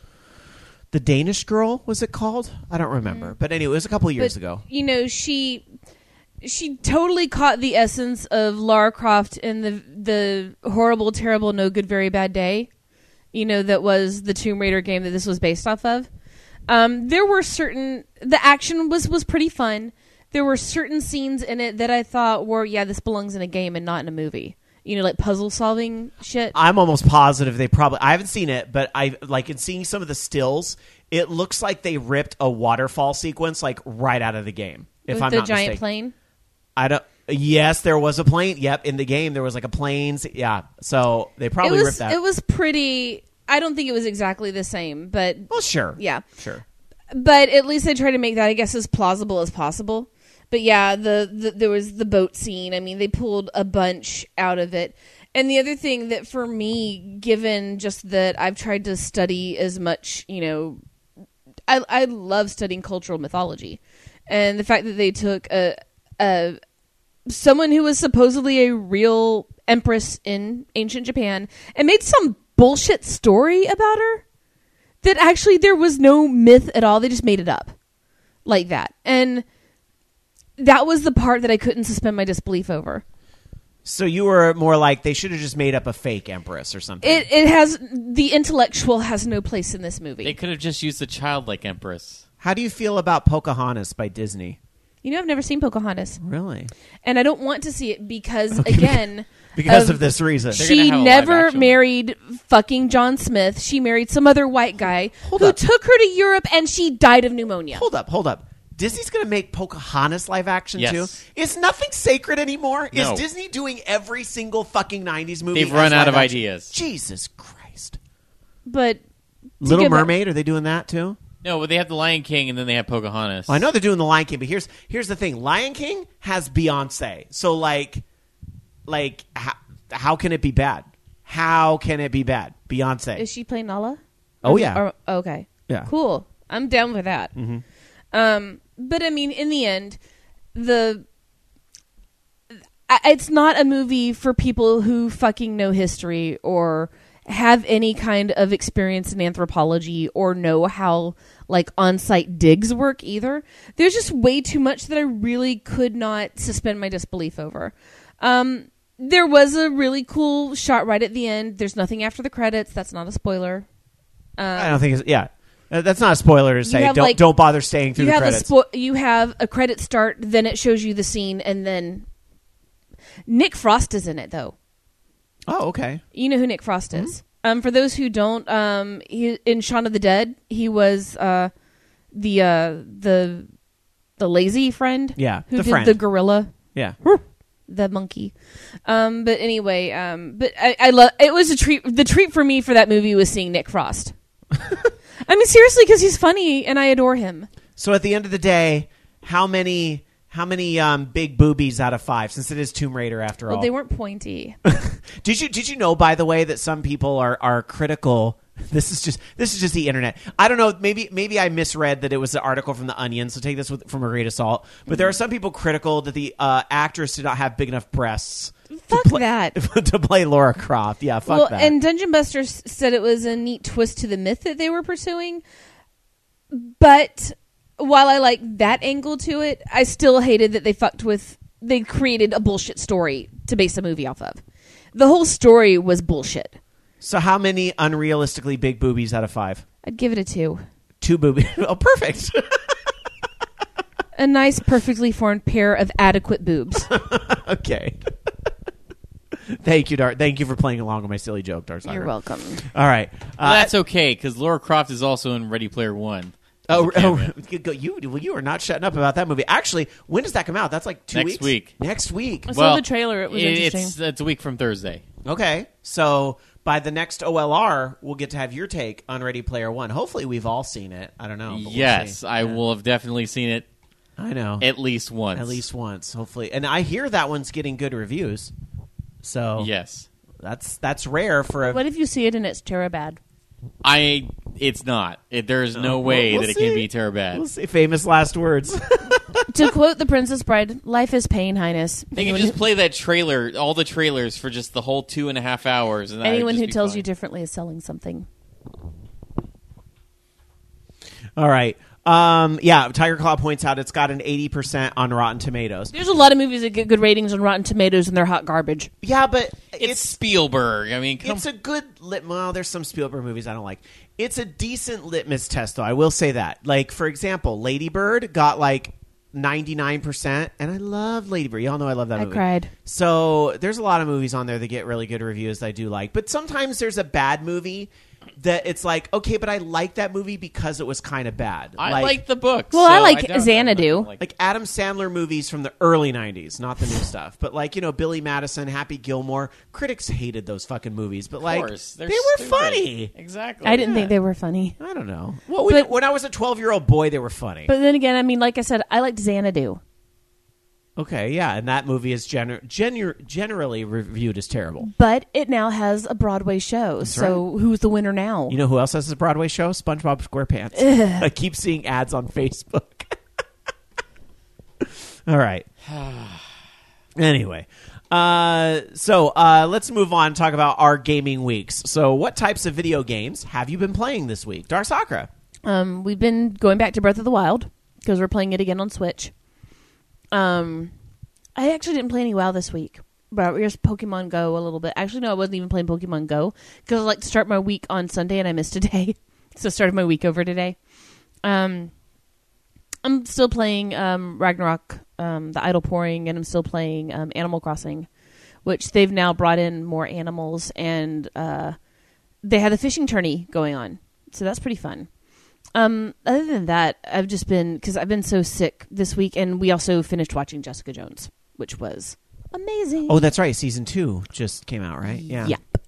Speaker 3: the Danish Girl. Was it called? I don't remember. But anyway, it was a couple of years
Speaker 4: But,
Speaker 3: ago.
Speaker 4: You know, she she totally caught the essence of Lara Croft in the the horrible, terrible, no good, very bad day. You know, that was the Tomb Raider game that this was based off of. Um, there were certain the action was was pretty fun. There were certain scenes in it that I thought were, yeah, this belongs in a game and not in a movie. You know, like puzzle solving shit.
Speaker 3: I'm almost positive they probably. I haven't seen it, but I like in seeing some of the stills. It looks like they ripped a waterfall sequence like right out of the game. If
Speaker 4: With
Speaker 3: I'm
Speaker 4: the
Speaker 3: not
Speaker 4: giant
Speaker 3: mistaken.
Speaker 4: plane.
Speaker 3: I don't. Yes, there was a plane. Yep, in the game there was like a plane. Yeah, so they probably
Speaker 4: it was
Speaker 3: ripped that.
Speaker 4: it was pretty. I don't think it was exactly the same, but
Speaker 3: well, sure.
Speaker 4: yeah.
Speaker 3: Sure.
Speaker 4: But at least they try to make that, I guess, as plausible as possible. But yeah, the, the there was the boat scene. I mean, they pulled a bunch out of it. And the other thing that for me, given just that I've tried to study as much, you know, I I love studying cultural mythology, and the fact that they took a a someone who was supposedly a real empress in ancient Japan and made some bullshit story about her that actually there was no myth at all. They just made it up like that. And that was the part that I couldn't suspend my disbelief over.
Speaker 3: So you were more like they should have just made up a fake empress or something.
Speaker 4: It it has the intellectual has no place in this movie.
Speaker 5: They could have just used the childlike empress.
Speaker 3: How do you feel about Pocahontas by Disney?
Speaker 4: You know, I've never seen Pocahontas,
Speaker 3: Really?
Speaker 4: and I don't want to see it because, again,
Speaker 3: Because
Speaker 4: Um,
Speaker 3: of this reason.
Speaker 5: They're
Speaker 4: she
Speaker 5: gonna have a live
Speaker 4: never
Speaker 5: action.
Speaker 4: married fucking John Smith. She married some other white guy
Speaker 3: Hold
Speaker 4: who
Speaker 3: up.
Speaker 4: took her to Europe, and she died of pneumonia.
Speaker 3: Hold up, hold up. Disney's going to make Pocahontas live action
Speaker 5: Yes.
Speaker 3: too? Is nothing sacred anymore?
Speaker 5: No.
Speaker 3: Is Disney doing every single fucking nineties movie?
Speaker 5: They've run
Speaker 3: as
Speaker 5: out
Speaker 3: live
Speaker 5: of
Speaker 3: action?
Speaker 5: ideas.
Speaker 3: Jesus Christ.
Speaker 4: But
Speaker 3: Little
Speaker 4: get back-
Speaker 3: Mermaid, are they doing that too?
Speaker 5: No, but they have the Lion King and then they have Pocahontas.
Speaker 3: Well, I know they're doing the Lion King, but here's here's the thing: Lion King has Beyonce, so like, like how, how can it be bad? How can it be bad? Beyonce.
Speaker 4: Is she playing Nala?
Speaker 3: Oh,
Speaker 4: Or-
Speaker 3: yeah.
Speaker 4: or- okay.
Speaker 3: Yeah.
Speaker 4: Cool. I'm down with that. Mm-hmm. Um, but I mean, in the end, the I- it's not a movie for people who fucking know history or have any kind of experience in anthropology or know how like on-site digs work either. There's just way too much that I really could not suspend my disbelief over. Um, there was a really cool shot right at the end. There's nothing after the credits. That's not a spoiler. Um,
Speaker 3: I don't think it's yeah. Uh, That's not a spoiler to say.
Speaker 4: have,
Speaker 3: Don't
Speaker 4: like-
Speaker 3: don't bother staying through
Speaker 4: you
Speaker 3: the
Speaker 4: have
Speaker 3: credits.
Speaker 4: a spo- you have a credit start, then it shows you the scene, and then Nick Frost is in it though.
Speaker 3: oh, okay.
Speaker 4: You know who Nick Frost
Speaker 3: Mm-hmm.
Speaker 4: is. Um, for those who don't, um, he, in Shaun of the Dead, he was uh, the uh, the the lazy friend.
Speaker 3: Yeah,
Speaker 4: who
Speaker 3: the
Speaker 4: did
Speaker 3: friend.
Speaker 4: the gorilla,
Speaker 3: Yeah.
Speaker 4: the monkey. Um, but anyway, um, but I, I love. It was a treat. The treat for me for that movie was seeing Nick Frost. I mean, seriously, because he's funny and I adore him.
Speaker 3: So at the end of the day, how many how many um, big boobies out of five? Since it is Tomb Raider after
Speaker 4: Well,
Speaker 3: all.
Speaker 4: they weren't pointy.
Speaker 3: Did you did you know, by the way, that some people are are critical? This is just this is just the internet. I don't know. Maybe maybe I misread that it was an article from the Onion. So take this with, from a grain of salt. But there are some people critical that the uh, actress did not have big enough breasts.
Speaker 4: Fuck
Speaker 3: to play,
Speaker 4: that.
Speaker 3: to play Laura Croft. Yeah, fuck
Speaker 4: well,
Speaker 3: that.
Speaker 4: and Dungeon Busters said it was a neat twist to the myth that they were pursuing. But while I like that angle to it, I still hated that they fucked with. They created a bullshit story to base a movie off of. The whole story was bullshit.
Speaker 3: So how many unrealistically big boobies out of five?
Speaker 4: I'd give it a two.
Speaker 3: Two boobies. Oh, perfect.
Speaker 4: A nice, perfectly formed pair of adequate boobs.
Speaker 3: Okay. Thank you, Dar. Thank you for playing along with my silly joke, Darth.
Speaker 4: You're welcome.
Speaker 3: All right.
Speaker 5: Well,
Speaker 3: Uh,
Speaker 5: that's okay because Laura Croft is also in Ready Player One.
Speaker 3: oh,
Speaker 5: as a
Speaker 3: oh,
Speaker 5: cameo.
Speaker 3: you, you well, you are not shutting up about that movie. Actually, when does that come out? That's like two
Speaker 5: Next
Speaker 3: weeks.
Speaker 5: week.
Speaker 3: Next week.
Speaker 4: I saw
Speaker 5: Well,
Speaker 4: the trailer. It was
Speaker 5: it-
Speaker 4: interesting.
Speaker 5: It's, it's a week from Thursday.
Speaker 3: Okay. So by the next O L R, we'll get to have your take on Ready Player One. Hopefully, we've all seen it. I don't know. but we'll
Speaker 5: yes,
Speaker 3: see.
Speaker 5: I
Speaker 3: Yeah.
Speaker 5: will have definitely seen it
Speaker 3: I know.
Speaker 5: at least once.
Speaker 3: At least once, hopefully. And I hear that one's getting good reviews. So
Speaker 5: Yes.
Speaker 3: that's that's rare for a.
Speaker 4: What if you see it and it's Terra bad?
Speaker 5: I. It's not. It, there's no way
Speaker 3: we'll
Speaker 5: that it
Speaker 3: see.
Speaker 5: can be Terra bad.
Speaker 3: We'll see. Famous last words.
Speaker 4: To quote The Princess Bride, life is pain, Highness.
Speaker 5: They can
Speaker 4: Anyone
Speaker 5: just
Speaker 4: who-
Speaker 5: play that trailer, all the trailers for just the whole two and a half hours. And that would
Speaker 4: Anyone
Speaker 5: just
Speaker 4: who
Speaker 5: be
Speaker 4: tells
Speaker 5: fine.
Speaker 4: you differently is selling something.
Speaker 3: All right. Um, yeah, Tiger Claw points out it's got an eighty percent on Rotten Tomatoes.
Speaker 4: There's a lot of movies that get good ratings on Rotten Tomatoes and they're hot garbage.
Speaker 3: Yeah, but
Speaker 5: It's,
Speaker 3: it's
Speaker 5: Spielberg. I mean, come
Speaker 3: it's a good lit. Well, there's some Spielberg movies I don't like. It's a decent litmus test, though. I will say that. Like, for example, Lady Bird got like ninety-nine percent, and I love Lady Bird. Y'all know I love that
Speaker 4: I
Speaker 3: movie.
Speaker 4: cried.
Speaker 3: So there's a lot of movies on there that get really good reviews that I do like. But sometimes there's a bad movie that it's like, okay, but I like that movie because it was kind of bad.
Speaker 5: I like, the books.
Speaker 4: Well, I
Speaker 5: so
Speaker 4: like
Speaker 5: don't-
Speaker 4: Xanadu.
Speaker 5: Like,
Speaker 3: like Adam Sandler movies from the early nineties, not the new stuff. But like, you know, Billy Madison, Happy Gilmore, critics hated those fucking movies, but
Speaker 5: of
Speaker 3: like
Speaker 5: course,
Speaker 3: they
Speaker 5: they're
Speaker 3: were
Speaker 5: stupid.
Speaker 3: funny.
Speaker 5: Exactly.
Speaker 4: I didn't
Speaker 3: Yeah.
Speaker 4: think they were funny.
Speaker 3: I don't know. Well, when,
Speaker 4: But-
Speaker 3: when I was a twelve-year-old boy, they were funny.
Speaker 4: But then again, I mean, like I said, I liked Xanadu.
Speaker 3: Okay, yeah, and that movie is gener- gener- generally reviewed as terrible.
Speaker 4: But it now has a Broadway show. so who's the winner now?
Speaker 3: You know who else has a Broadway show? SpongeBob SquarePants. I keep seeing ads on Facebook. All right. Anyway, uh, so uh, let's move on and talk about our gaming weeks. So what types of video games have you been playing this week? Dar Sakura.
Speaker 4: Um, we've been going back to Breath of the Wild because we're playing it again on Switch. Um, I actually didn't play any WoW this week, but we just Pokemon Go a little bit. Actually, no, I wasn't even playing Pokemon Go because I like to start my week on Sunday and I missed a day, so I started my week over today. Um, I'm still playing um, Ragnarok, um, the Idle Pouring, and I'm still playing um, Animal Crossing, which they've now brought in more animals, and uh, they had a fishing tourney going on, so that's pretty fun. Um, other than that, I've just been, because I've been so sick this week, and we also finished watching Jessica Jones, which was amazing.
Speaker 3: Oh, that's right. Season two just came out, right? Yeah.
Speaker 4: Yep.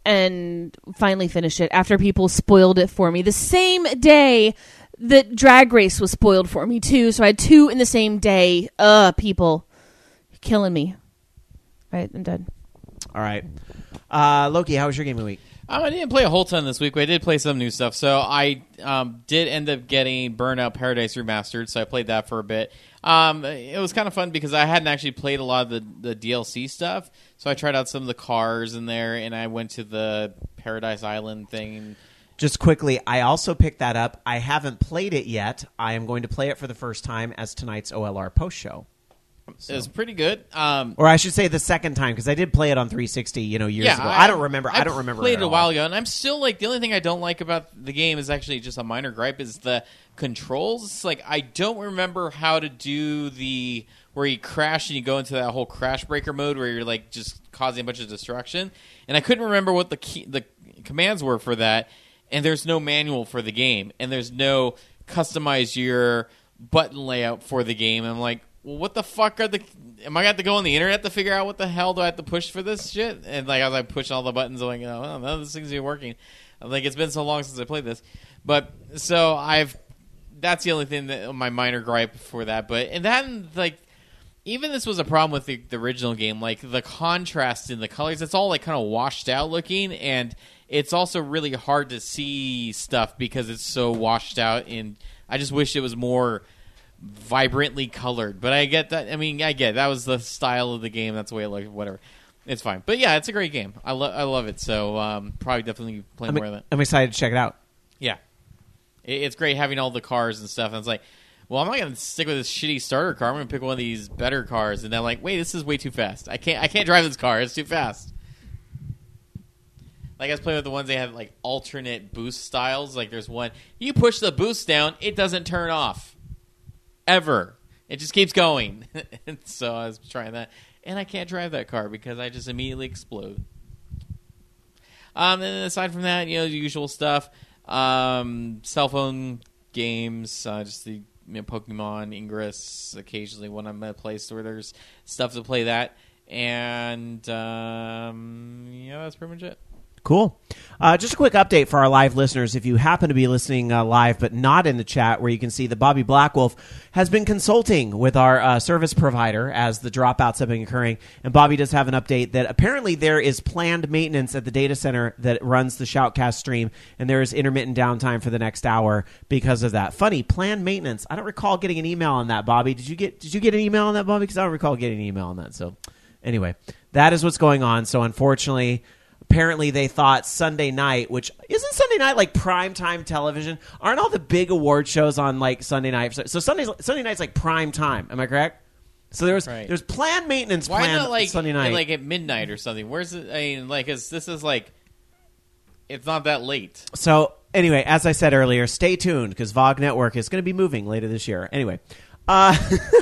Speaker 4: and finally finished it after people spoiled it for me. The same day that Drag Race was spoiled for me, too. So I had two in the same day. Uh, people. You're killing me. All right, I'm done.
Speaker 3: All right. Uh, Loki, how was your gaming week?
Speaker 5: Um, I didn't play a whole ton this week, but I did play some new stuff. So I um, did end up getting Burnout Paradise Remastered, so I played that for a bit. Um, it was kind of fun because I hadn't actually played a lot of the, the D L C stuff, so I tried out some of the cars in there, and I went to the Paradise Island thing.
Speaker 3: Just quickly, I also picked that up. I haven't played it yet. I am going to play it for the first time as tonight's O L R post show. So.
Speaker 5: It was pretty good. Um,
Speaker 3: or I should say the second time, because I did play it on three sixty, you know, years
Speaker 5: yeah,
Speaker 3: ago.
Speaker 5: I,
Speaker 3: I don't remember. I, I don't remember.
Speaker 5: Played
Speaker 3: it
Speaker 5: it a while ago, and I'm still like the only thing I don't like about the game is actually just a minor gripe is the controls. It's like I don't remember how to do the where you crash and you go into that whole crash breaker mode where you're like just causing a bunch of destruction, and I couldn't remember what the key, the commands were for that. And there's no manual for the game, and there's no customize your button layout for the game. And I'm like, well, what the fuck are the? Am I going to have to go on the internet to figure out what the hell do I have to push for this shit? And like as I push all the buttons, I'm like, oh, well, none of these things are working. I'm like, it's been so long since I played this, but so I've. That's the only thing that my minor gripe for that. But and then like. Even this was a problem with the, the original game, like the contrast in the colors. It's all like kind of washed out looking, and it's also really hard to see stuff because it's so washed out. And I just wish it was more vibrantly colored. But I get that. I mean, I get it. That was the style of the game. That's the way it looked. Whatever. It's fine. But yeah, it's a great game. I love. I love it. So um, probably definitely play
Speaker 3: I'm,
Speaker 5: more of that.
Speaker 3: I'm excited to check it out.
Speaker 5: Yeah, it, it's great having all the cars and stuff. And it's like. Well, I'm not going to stick with this shitty starter car. I'm going to pick one of these better cars. And then, like, wait, this is way too fast. I can't I can't drive this car. It's too fast. Like, I was playing with the ones they have, like, alternate boost styles. Like, there's one. You push the boost down, it doesn't turn off. Ever. It just keeps going. And so I was trying that. And I can't drive that car because I just immediately explode. Um, and then aside from that, you know, the usual stuff. Um, cell phone games. Uh, just the... You know, Pokemon, Ingress, occasionally when I'm at a place where there's stuff to play that. And, um, yeah, that's pretty much it.
Speaker 3: Cool. Uh, just a quick update for our live listeners. If you happen to be listening uh, live but not in the chat, where you can see that Bobby Blackwolf has been consulting with our uh, service provider as the dropouts have been occurring. And Bobby does have an update that apparently there is planned maintenance at the data center that runs the Shoutcast stream, and there is intermittent downtime for the next hour because of that. Funny, planned maintenance. I don't recall getting an email on that, Bobby. Did you get Did you get an email on that, Bobby? Because I don't recall getting an email on that. So anyway, that is what's going on. So unfortunately... Apparently, they thought Sunday night, which isn't Sunday night like primetime television? Aren't all the big award shows on like Sunday night? So, so Sunday Sunday night's like prime time. Am I correct? So there was
Speaker 5: right.
Speaker 3: there's planned maintenance
Speaker 5: Why
Speaker 3: planned
Speaker 5: not like
Speaker 3: Sunday night,
Speaker 5: like at midnight or something? Where's it? I mean, like, is this is like it's not that late.
Speaker 3: So anyway, as I said earlier, stay tuned because VOG Network is going to be moving later this year. Anyway. Uh,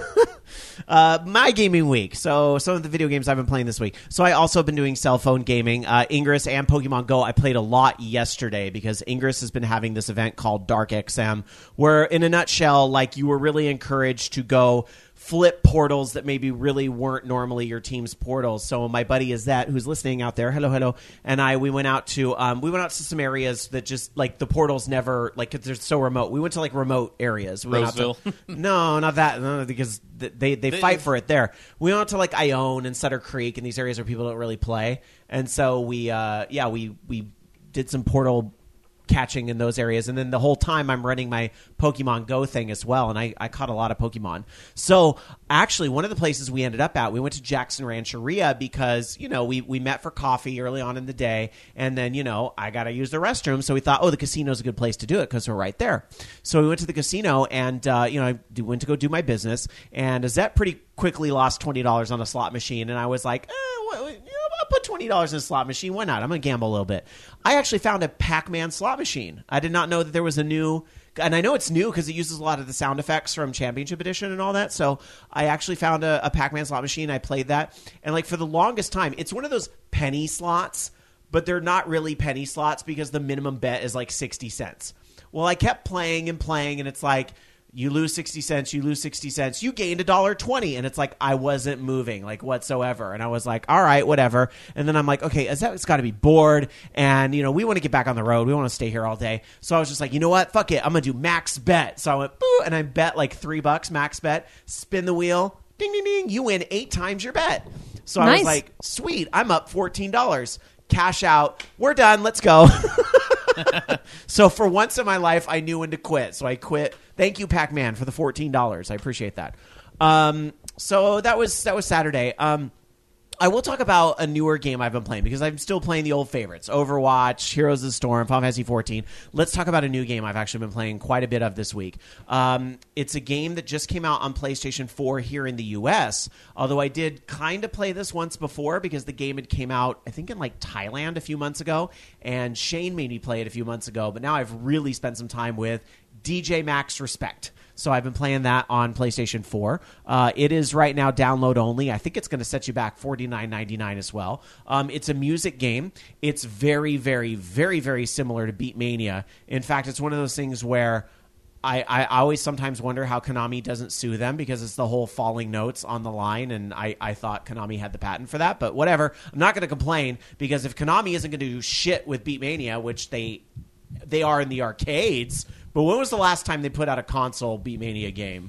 Speaker 3: uh, my gaming week. So some of the video games I've been playing this week. So I also been doing cell phone gaming. Uh, Ingress and Pokemon Go I played a lot yesterday because Ingress has been having this event called Dark X M where in a nutshell, like you were really encouraged to go flip portals that maybe really weren't normally your team's portals. So my buddy is that who's listening out there. Hello, hello. And I we went out to um, we went out to some areas that just like the portals never like they're so remote. We went to like remote areas. We
Speaker 5: Roseville.
Speaker 3: Went out to, no, not that. No, because they they fight for it there. We went out to like Ione and Sutter Creek and these areas where people don't really play. And so we uh, yeah we we did some portal catching in those areas, and then the whole time I'm running my Pokemon Go thing as well, and I, I caught a lot of Pokemon. So actually one of the places we ended up at, we went to Jackson Rancheria because, you know, we, we met for coffee early on in the day, and then, you know, I got to use the restroom, so we thought, oh, the casino's a good place to do it because we're right there. So we went to the casino, and, uh, you know, I went to go do my business, and Azette pretty quickly lost twenty dollars on a slot machine, and I was like, eh, what, what, you know, I'll put twenty dollars in a slot machine. Why not? I'm going to gamble a little bit. I actually found a Pac-Man slot machine. I did not know that there was a new, and I know it's new because it uses a lot of the sound effects from Championship Edition and all that. So I actually found a, a Pac-Man slot machine. I played that. And like for the longest time, it's one of those penny slots, but they're not really penny slots because the minimum bet is like sixty cents. Well, I kept playing and playing, and it's like, You lose sixty cents, you lose sixty cents, you gained a dollar twenty. And it's like, I wasn't moving like whatsoever. And I was like, all right, whatever. And then I'm like, okay, is that, it's got to be bored. And, you know, we want to get back on the road. We want to stay here all day. So I was just like, you know what? Fuck it. I'm going to do max bet. So I went, boo, and I bet like three bucks, max bet, spin the wheel, ding, ding, ding. You win eight times your bet. So I
Speaker 4: Nice.
Speaker 3: was like, sweet, I'm up fourteen dollars. Cash out. We're done. Let's go. So for once in my life, I knew when to quit. So I quit. Thank you, Pac-Man, for the fourteen dollars. I appreciate that. Um, so that was that was Saturday. Um, I will talk about a newer game I've been playing because I'm still playing the old favorites. Overwatch, Heroes of the Storm, Final Fantasy fourteen. Let's talk about a new game I've actually been playing quite a bit of this week. Um, it's a game that just came out on PlayStation four here in the U S, although I did kind of play this once before because the game had came out, I think, in like Thailand a few months ago, and Shane made me play it a few months ago, but now I've really spent some time with D J Max Respect. So I've been playing that on PlayStation four. Uh, it is right now download only. I think it's going to set you back forty-nine ninety-nine as well. Um, it's a music game. It's very, very, very, very similar to Beatmania. In fact, it's one of those things where I, I always sometimes wonder how Konami doesn't sue them because it's the whole falling notes on the line, and I, I thought Konami had the patent for that. But whatever. I'm not going to complain because if Konami isn't going to do shit with Beatmania, which they they are in the arcades. But when was the last time they put out a console Beatmania game?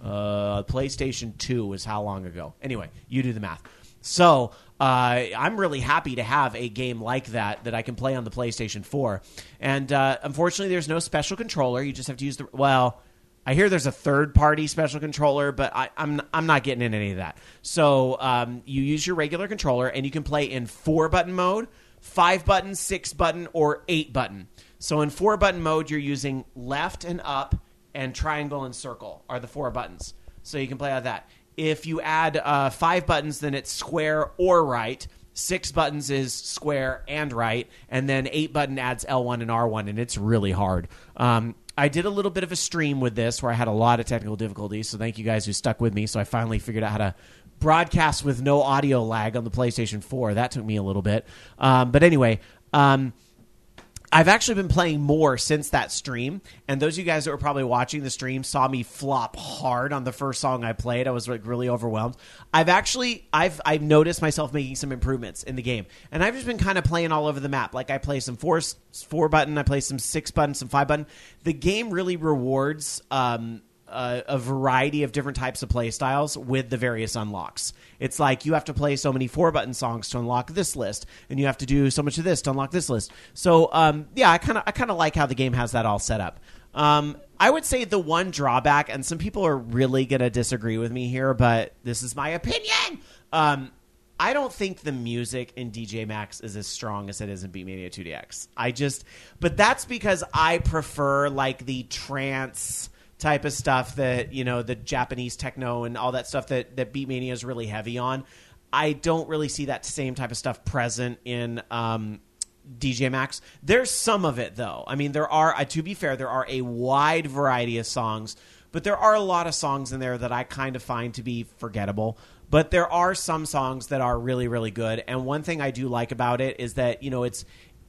Speaker 3: Uh, PlayStation two was how long ago? Anyway, you do the math. So uh, I'm really happy to have a game like that that I can play on the PlayStation four. And uh, unfortunately, there's no special controller. You just have to use the... Well, I hear there's a third-party special controller, but I, I'm I'm not getting in any of that. So um, you use your regular controller, and you can play in four-button mode, five-button, six-button, or eight-button. So in four-button mode, you're using left and up and triangle and circle are the four buttons. So you can play out that. If you add uh, five buttons, then it's square or right. Six buttons is square and right. And then eight button adds L one and R one, and it's really hard. Um, I did a little bit of a stream with this where I had a lot of technical difficulties, so thank you guys who stuck with me. So I finally figured out how to broadcast with no audio lag on the PlayStation four. That took me a little bit. Um, but anyway... Um, I've actually been playing more since that stream, and those of you guys that were probably watching the stream saw me flop hard on the first song I played. I was like really overwhelmed. I've actually I've I've noticed myself making some improvements in the game, and I've just been kind of playing all over the map. Like I play some four four button, I play some six button, some five button. The game really rewards um, a, a variety of different types of play styles with the various unlocks. It's like you have to play so many four-button songs to unlock this list, and you have to do so much of this to unlock this list. So, um, yeah, I kind of I kind of like how the game has that all set up. Um, I would say the one drawback, and some people are really going to disagree with me here, but this is my opinion. Um, I don't think the music in D J Max is as strong as it is in Beatmania two D X. I just, but that's because I prefer like the trance type of stuff that, you know, the Japanese techno and all that stuff that, that Beatmania is really heavy on. I don't really see that same type of stuff present in um, D J Max. There's some of it, though. I mean, there are, uh, to be fair, there are a wide variety of songs, but there are a lot of songs in there that I kind of find to be forgettable. But there are some songs that are really, really good. And one thing I do like about it is that, you know, it's,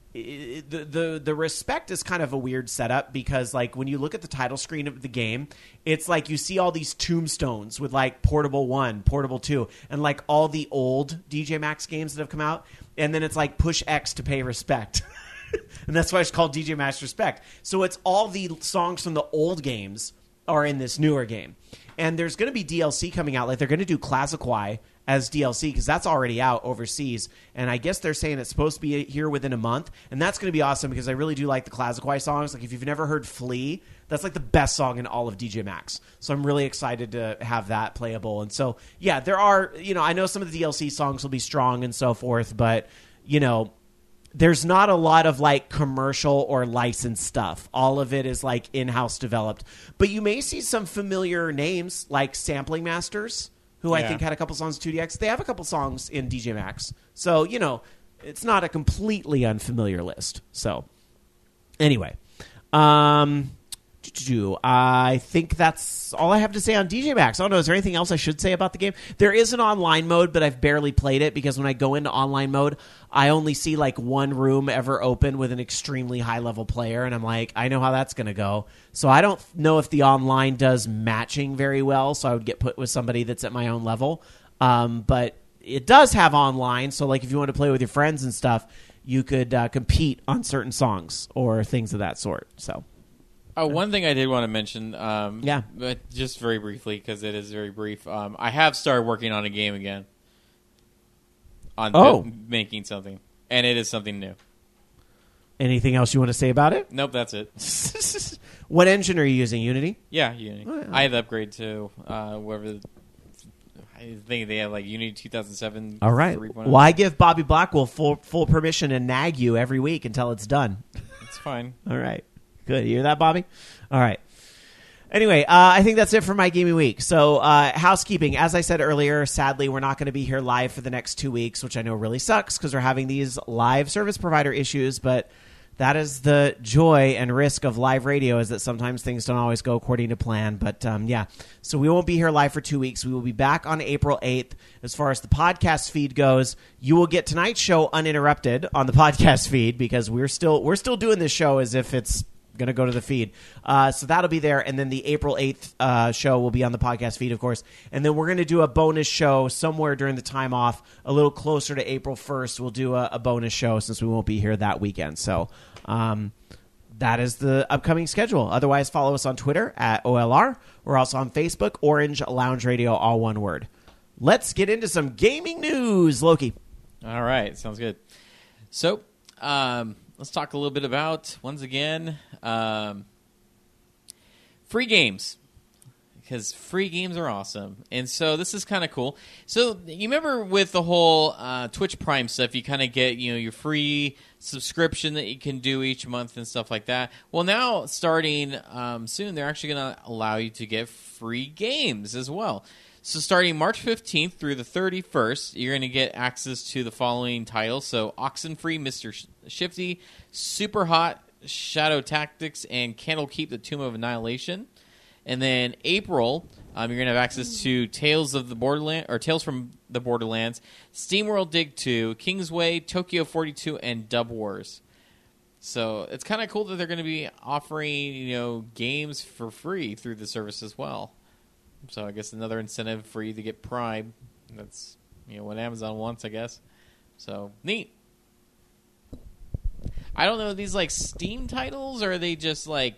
Speaker 3: It, the the the Respect is kind of a weird setup because like when you look at the title screen of the game, it's like you see all these tombstones with like Portable one, Portable two, and like all the old D J Max games that have come out, and then it's like push X to pay respect. And that's why it's called D J Max Respect. So it's all the songs from the old games are in this newer game. And there's going to be D L C coming out. Like they're going to do Classiquai as D L C because that's already out overseas. And I guess they're saying it's supposed to be here within a month. And that's going to be awesome because I really do like the Classiquai songs. Like if you've never heard Flea, that's like the best song in all of D J Max. So I'm really excited to have that playable. And so, yeah, there are, you know, I know some of the D L C songs will be strong and so forth, but, you know, there's not a lot of like commercial or licensed stuff. All of it is like in-house developed. But you may see some familiar names like Sampling Masters, who yeah. I think had a couple songs in two D X. They have a couple songs in D J Max. So, you know, it's not a completely unfamiliar list. So, anyway. Um, I think that's all I have to say on D J Maxx. I don't know. Is there anything else I should say about the game? There is an online mode, but I've barely played it because when I go into online mode, I only see like one room ever open with an extremely high-level player, and I'm like, I know how that's going to go. So I don't know if the online does matching very well, so I would get put with somebody that's at my own level. Um, but it does have online, so like if you want to play with your friends and stuff, you could uh, compete on certain songs or things of that sort. So.
Speaker 5: Oh, one thing I did want to mention, um,
Speaker 3: Yeah.
Speaker 5: but just very briefly because it is very brief. Um, I have started working on a game again, on
Speaker 3: Oh.
Speaker 5: bu- making something, and it is something new.
Speaker 3: Anything else you want to say about it?
Speaker 5: Nope, that's it.
Speaker 3: What engine are you using? Unity?
Speaker 5: Yeah, Unity.
Speaker 3: Oh, yeah.
Speaker 5: I had to upgrade to uh, whatever. I think they have like Unity two thousand seven.
Speaker 3: All right.
Speaker 5: three point oh.
Speaker 3: Well, I give Bobby Blackwell full full permission to nag you every week until it's done.
Speaker 5: It's fine.
Speaker 3: All right. Good. You hear that, Bobby? All right. Anyway, uh, I think that's it for my gaming week. So, uh, housekeeping. As I said earlier, sadly, we're not going to be here live for the next two weeks, which I know really sucks because we're having these live service provider issues. But that is the joy and risk of live radio, is that sometimes things don't always go according to plan. But, um, yeah. So we won't be here live for two weeks. We will be back on April eighth. As far as the podcast feed goes, you will get tonight's show uninterrupted on the podcast feed because we're still we're still doing this show as if it's going to go to the feed. Uh, so that'll be there. And then the April eighth uh, show will be on the podcast feed, of course. And then we're going to do a bonus show somewhere during the time off, a little closer to April first. We'll do a, a bonus show since we won't be here that weekend. So um, that is the upcoming schedule. Otherwise, follow us on Twitter at O L R. We're also on Facebook, Orange Lounge Radio, all one word. Let's get into some gaming news, Loki.
Speaker 5: All right, sounds good. So, um, let's talk a little bit about, once again, um, free games. Because free games are awesome. And so this is kind of cool. So you remember with the whole uh, Twitch Prime stuff, you kind of get, you know, your free subscription that you can do each month and stuff like that. Well, now starting um, soon, they're actually going to allow you to get free games as well. So starting March fifteenth through the thirty-first, you're going to get access to the following titles. So Oxenfree, Mister Shifty, Super Hot, Shadow Tactics, and Candlekeep, the Tomb of Annihilation. And then April, um, you're going to have access to Tales of the Borderlands, or Tales from the Borderlands, SteamWorld Dig two, Kingsway, Tokyo forty-two, and Dub Wars. So it's kind of cool that they're going to be offering, you know, games for free through the service as well. So I guess another incentive for you to get Prime. That's, you know, what Amazon wants, I guess. So neat. I don't know, are these like Steam titles, or are they just like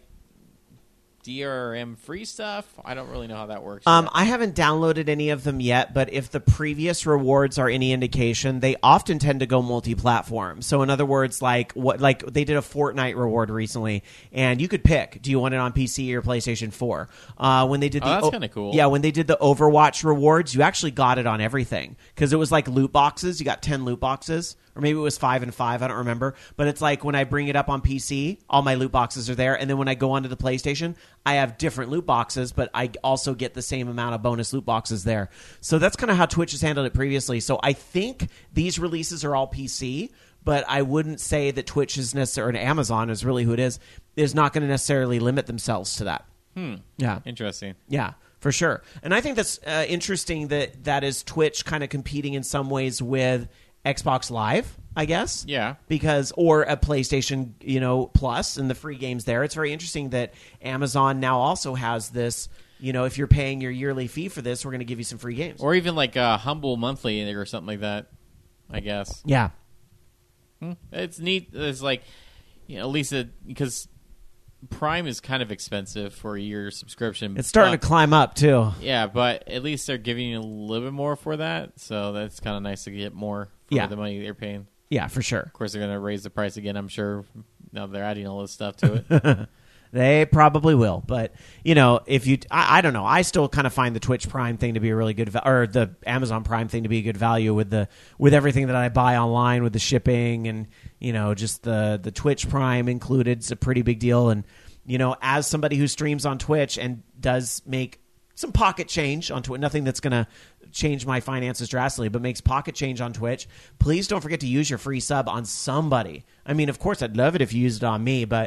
Speaker 5: D R M free stuff? I don't really know how that works.
Speaker 3: Um,
Speaker 5: yet.
Speaker 3: I haven't downloaded any of them yet, but if the previous rewards are any indication, they often tend to go multi-platform. So in other words, like what, like they did a Fortnite reward recently, and you could pick: do you want it on P C or PlayStation four? Uh, when they did,
Speaker 5: Oh,
Speaker 3: the
Speaker 5: that's
Speaker 3: o-
Speaker 5: kinda cool.
Speaker 3: Yeah, when they did the Overwatch rewards, you actually got it on everything because it was like loot boxes. You got ten loot boxes. Or maybe it was five and five. I don't remember. But it's like when I bring it up on P C, all my loot boxes are there. And then when I go onto the PlayStation, I have different loot boxes, but I also get the same amount of bonus loot boxes there. So that's kind of how Twitch has handled it previously. So I think these releases are all P C, but I wouldn't say that Twitch is necessarily, and Amazon is really who it is, is not going to necessarily limit themselves to that.
Speaker 5: Hmm.
Speaker 3: Yeah.
Speaker 5: Interesting.
Speaker 3: Yeah, for sure. And I think that's uh, interesting that that is Twitch kind of competing in some ways with Xbox Live, I guess.
Speaker 5: Yeah.
Speaker 3: Because, or a PlayStation, you know, Plus and the free games there. It's very interesting that Amazon now also has this, you know, if you're paying your yearly fee for this, we're going to give you some free games.
Speaker 5: Or even like a Humble Monthly or something like that, I guess.
Speaker 3: Yeah.
Speaker 5: Hmm. It's neat. It's like, you know, at least it, because Prime is kind of expensive for a year subscription.
Speaker 3: It's starting
Speaker 5: but,
Speaker 3: to climb up, too.
Speaker 5: Yeah, but at least they're giving you a little bit more for that. So that's kind of nice to get more for
Speaker 3: Yeah.
Speaker 5: the money they're paying.
Speaker 3: Yeah, for sure.
Speaker 5: Of course, they're going to raise the price again, I'm sure. Now they're adding all this stuff to it.
Speaker 3: They probably will, but you know, if you, I, I don't know. I still kind of find the Twitch Prime thing to be a really good, va- or the Amazon Prime thing to be a good value with the with everything that I buy online, with the shipping and you know, just the the Twitch Prime included. It's a pretty big deal, and you know, as somebody who streams on Twitch and does make some pocket change on Twitch, nothing that's going to change my finances drastically, but makes pocket change on Twitch, please don't forget to use your free sub on somebody. I mean, of course, I'd love it if you used it on me, but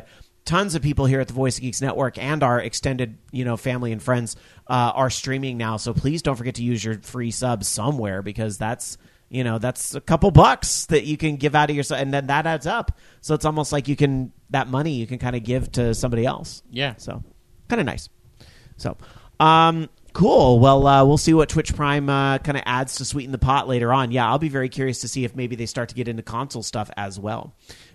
Speaker 3: tons of people here at the Voice of Geeks Network and our extended, you know, family and friends uh, are streaming now. So please don't forget to use your free subs somewhere, because that's, you know, that's a couple bucks that you can give out of your, and then that adds up. So it's almost like you can, that money you can kind of give to somebody else.
Speaker 5: Yeah.
Speaker 3: So kind of nice. So, um, cool. Well, uh, we'll see what Twitch Prime uh, kind of adds to sweeten the pot later on. Yeah, I'll be very curious to see if maybe they start to get into console stuff as well.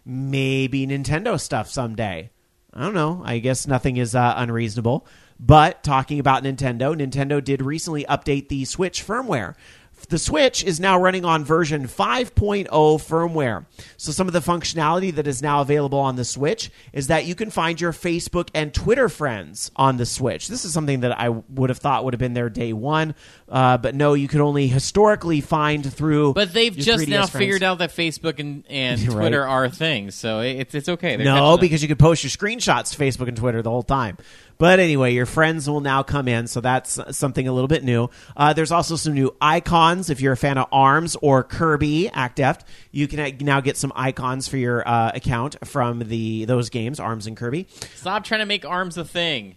Speaker 3: Maybe Nintendo stuff someday. I don't know. I guess nothing is uh, unreasonable. But talking about Nintendo, Nintendo did recently update the Switch firmware. The Switch is now running on version five point oh firmware. So some of the functionality that is now available on the Switch is that you can find your Facebook and Twitter friends on the Switch. This is something that I would have thought would have been there day one, uh, but no, you could only historically find through.
Speaker 5: But they've
Speaker 3: your
Speaker 5: just
Speaker 3: three D S
Speaker 5: now
Speaker 3: friends.
Speaker 5: figured out that Facebook and, and
Speaker 3: Right.
Speaker 5: Twitter are things, so it's it's okay. They're
Speaker 3: No,
Speaker 5: catching up.
Speaker 3: because you could post your screenshots to Facebook and Twitter the whole time. But anyway, your friends will now come in, so that's something a little bit new. Uh, there's also some new icons. If you're a fan of ARMS or Kirby Act Deft, you can now get some icons for your uh, account from the those games, ARMS and Kirby.
Speaker 5: Stop trying to make ARMS a thing.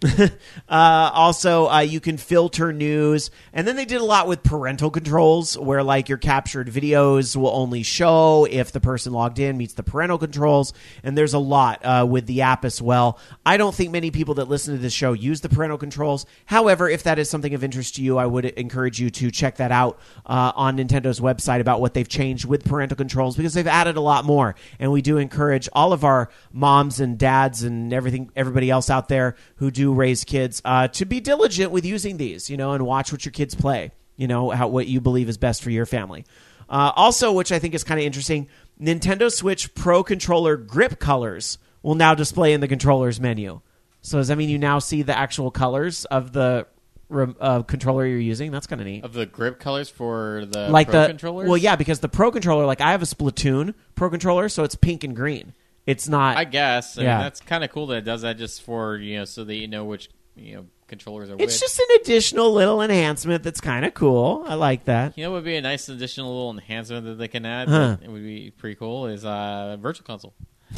Speaker 3: Uh, also, uh, you can filter news. And then they did a lot with parental controls, where like your captured videos will only show if the person logged in meets the parental controls. And there's a lot uh, with the app as well. I don't think many people that listen to this show use the parental controls. However, if that is something of interest to you, I would encourage you to check that out uh, on Nintendo's website about what they've changed with parental controls, because they've added a lot more. And we do encourage all of our moms and dads and everything, everybody else out there who do raise kids uh, to be diligent with using these, you know, and watch what your kids play, you know, how, what you believe is best for your family. Uh, also, which I think is kind of interesting, Nintendo Switch Pro Controller grip colors will now display in the controller's menu. So does that mean you now see the actual colors of the uh, controller you're using? That's kind of neat.
Speaker 5: Of the grip colors for the
Speaker 3: Like
Speaker 5: Pro
Speaker 3: the
Speaker 5: controllers?
Speaker 3: well, yeah, because the Pro Controller, like I have a Splatoon Pro Controller, so it's pink and green. It's not.
Speaker 5: I guess. I
Speaker 3: Yeah.
Speaker 5: mean, that's kind of cool that it does that just for, you know, so that you know which, you know, controllers are
Speaker 3: It's
Speaker 5: which.
Speaker 3: just an additional little enhancement that's kind of cool. I like that.
Speaker 5: You know what would be a nice additional little enhancement that they can add?
Speaker 3: Huh.
Speaker 5: That it would be pretty cool is uh, Virtual Console.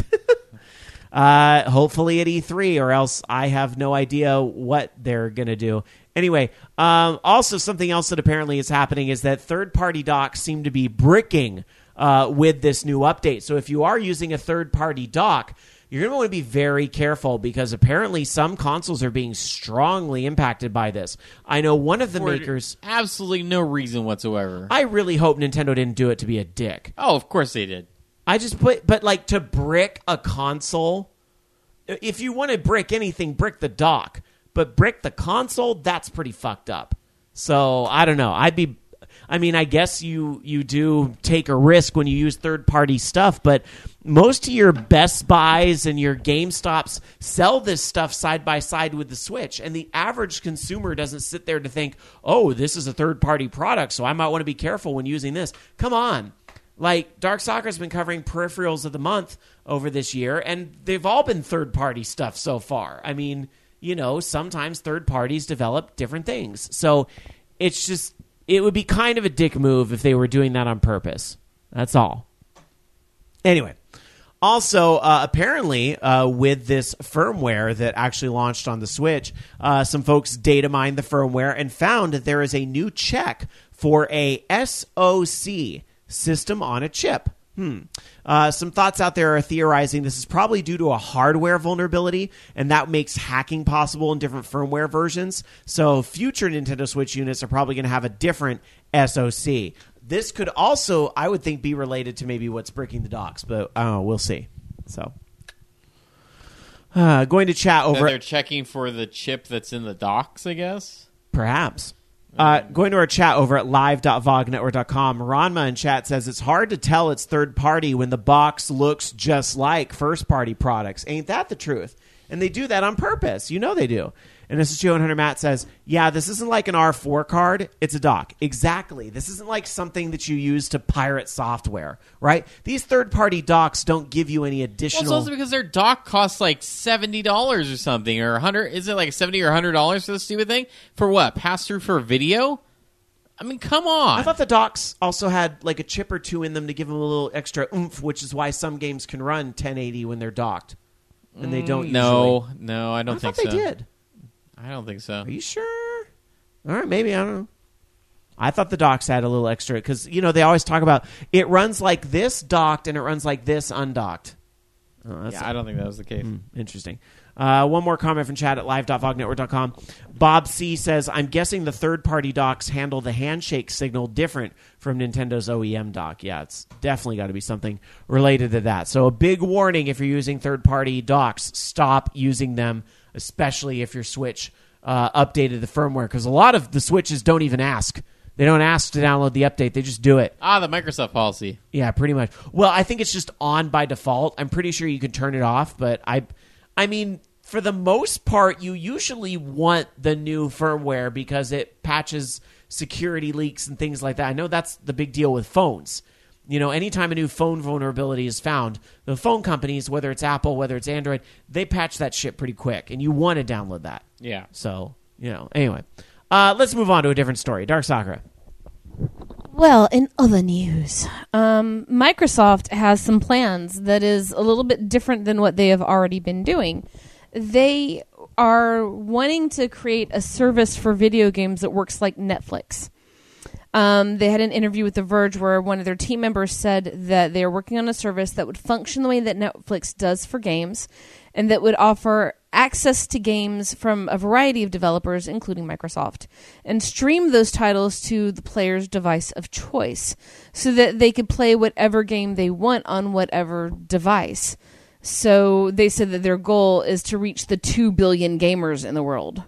Speaker 3: Uh, hopefully at E three, or else I have no idea what they're going to do. Anyway, um, also something else that apparently is happening is that third-party docks seem to be bricking uh, with this new update. So if you are using a third-party dock, you're going to want to be very careful, because apparently some consoles are being strongly impacted by this. I know one of the
Speaker 5: For
Speaker 3: makers...
Speaker 5: absolutely no reason whatsoever.
Speaker 3: I really hope Nintendo didn't do it to be a dick.
Speaker 5: oh, of course they did.
Speaker 3: I just put, but like to brick a console, if you want to brick anything, brick the dock. But brick the console, that's pretty fucked up. So I don't know. I'd be, I mean, I guess you you do take a risk when you use third party stuff, but most of your Best Buys and your GameStops sell this stuff side by side with the Switch, and the average consumer doesn't sit there to think, oh, this is a third party product, so I might want to be careful when using this. Come on. Like, Dark Soccer's been covering Peripherals of the Month over this year, and they've all been third-party stuff so far. I mean, you know, sometimes third parties develop different things. So it's just, it would be kind of a dick move if they were doing that on purpose. That's all. Anyway. Also, uh, apparently, uh, with this firmware that actually launched on the Switch, uh, some folks data mined the firmware and found that there is a new check for a S O C, System on a Chip. Hmm. Uh, some thoughts out there are theorizing this is probably due to a hardware vulnerability, and that makes hacking possible in different firmware versions. So future Nintendo Switch units are probably going to have a different S O C. This could also, I would think, be related to maybe what's bricking the docks, but I don't know. We'll see. So, uh, going to chat
Speaker 5: That
Speaker 3: over.
Speaker 5: they're checking for the chip that's in the docks, I guess.
Speaker 3: Perhaps. Uh, going to our chat over at live dot vog network dot com, Ranma in chat says it's hard to tell it's third party when the box looks just like first party products. Ain't that the truth? And they do that on purpose. You know they do. And this is Joe and Hunter Matt says, yeah, this isn't like an R four card. It's a dock. Exactly. This isn't like something that you use to pirate software, right? These third-party docks don't give you any
Speaker 5: Well,
Speaker 3: additional...
Speaker 5: it's also because their dock costs like seventy dollars or something, or one hundred. Is it like seventy or one hundred dollars for this stupid thing? For what? Pass through for video? I mean, come on.
Speaker 3: I thought the docks also had like a chip or two in them to give them a little extra oomph, which is why some games can run ten eighty when they're docked. and they don't.
Speaker 5: No,
Speaker 3: usually.
Speaker 5: no, I don't
Speaker 3: I
Speaker 5: think
Speaker 3: thought
Speaker 5: so.
Speaker 3: they did.
Speaker 5: I don't think so.
Speaker 3: Are you sure? All right, maybe I don't know. I thought the docks had a little extra because you know they always talk about it runs like this docked and it runs like this undocked. Oh, that's
Speaker 5: Yeah, I don't think that was the case.
Speaker 3: Hmm, interesting. Uh, one more comment from chat at live dot vog network dot com. Bob C says, I'm guessing the third-party docks handle the handshake signal different from Nintendo's O E M dock. Yeah, it's definitely got to be something related to that. So a big warning if you're using third-party docks, stop using them, especially if your Switch uh, updated the firmware, because a lot of the Switches don't even ask. They don't ask to download the update. They just do it.
Speaker 5: Ah, the Microsoft policy.
Speaker 3: Yeah, pretty much. Well, I think it's just on by default. I'm pretty sure you can turn it off, but I, I mean, for the most part, you usually want the new firmware because it patches security leaks and things like that. I know that's the big deal with phones. You know, anytime a new phone vulnerability is found, the phone companies, whether it's Apple, whether it's Android, they patch that shit pretty quick, and you want to download that.
Speaker 5: Yeah.
Speaker 3: So, you know, anyway. Uh, let's move on to a different story. Dark Sakura.
Speaker 4: Well, in other news, um, Microsoft has some plans that is a little bit different than what they have already been doing. They are wanting to create a service for video games that works like Netflix. Um, they had an interview with The Verge where one of their team members said that they are working on a service that would function the way that Netflix does for games and that would offer access to games from a variety of developers, including Microsoft, and stream those titles to the player's device of choice so that they could play whatever game they want on whatever device. So they said that their goal is to reach the two billion gamers in the world.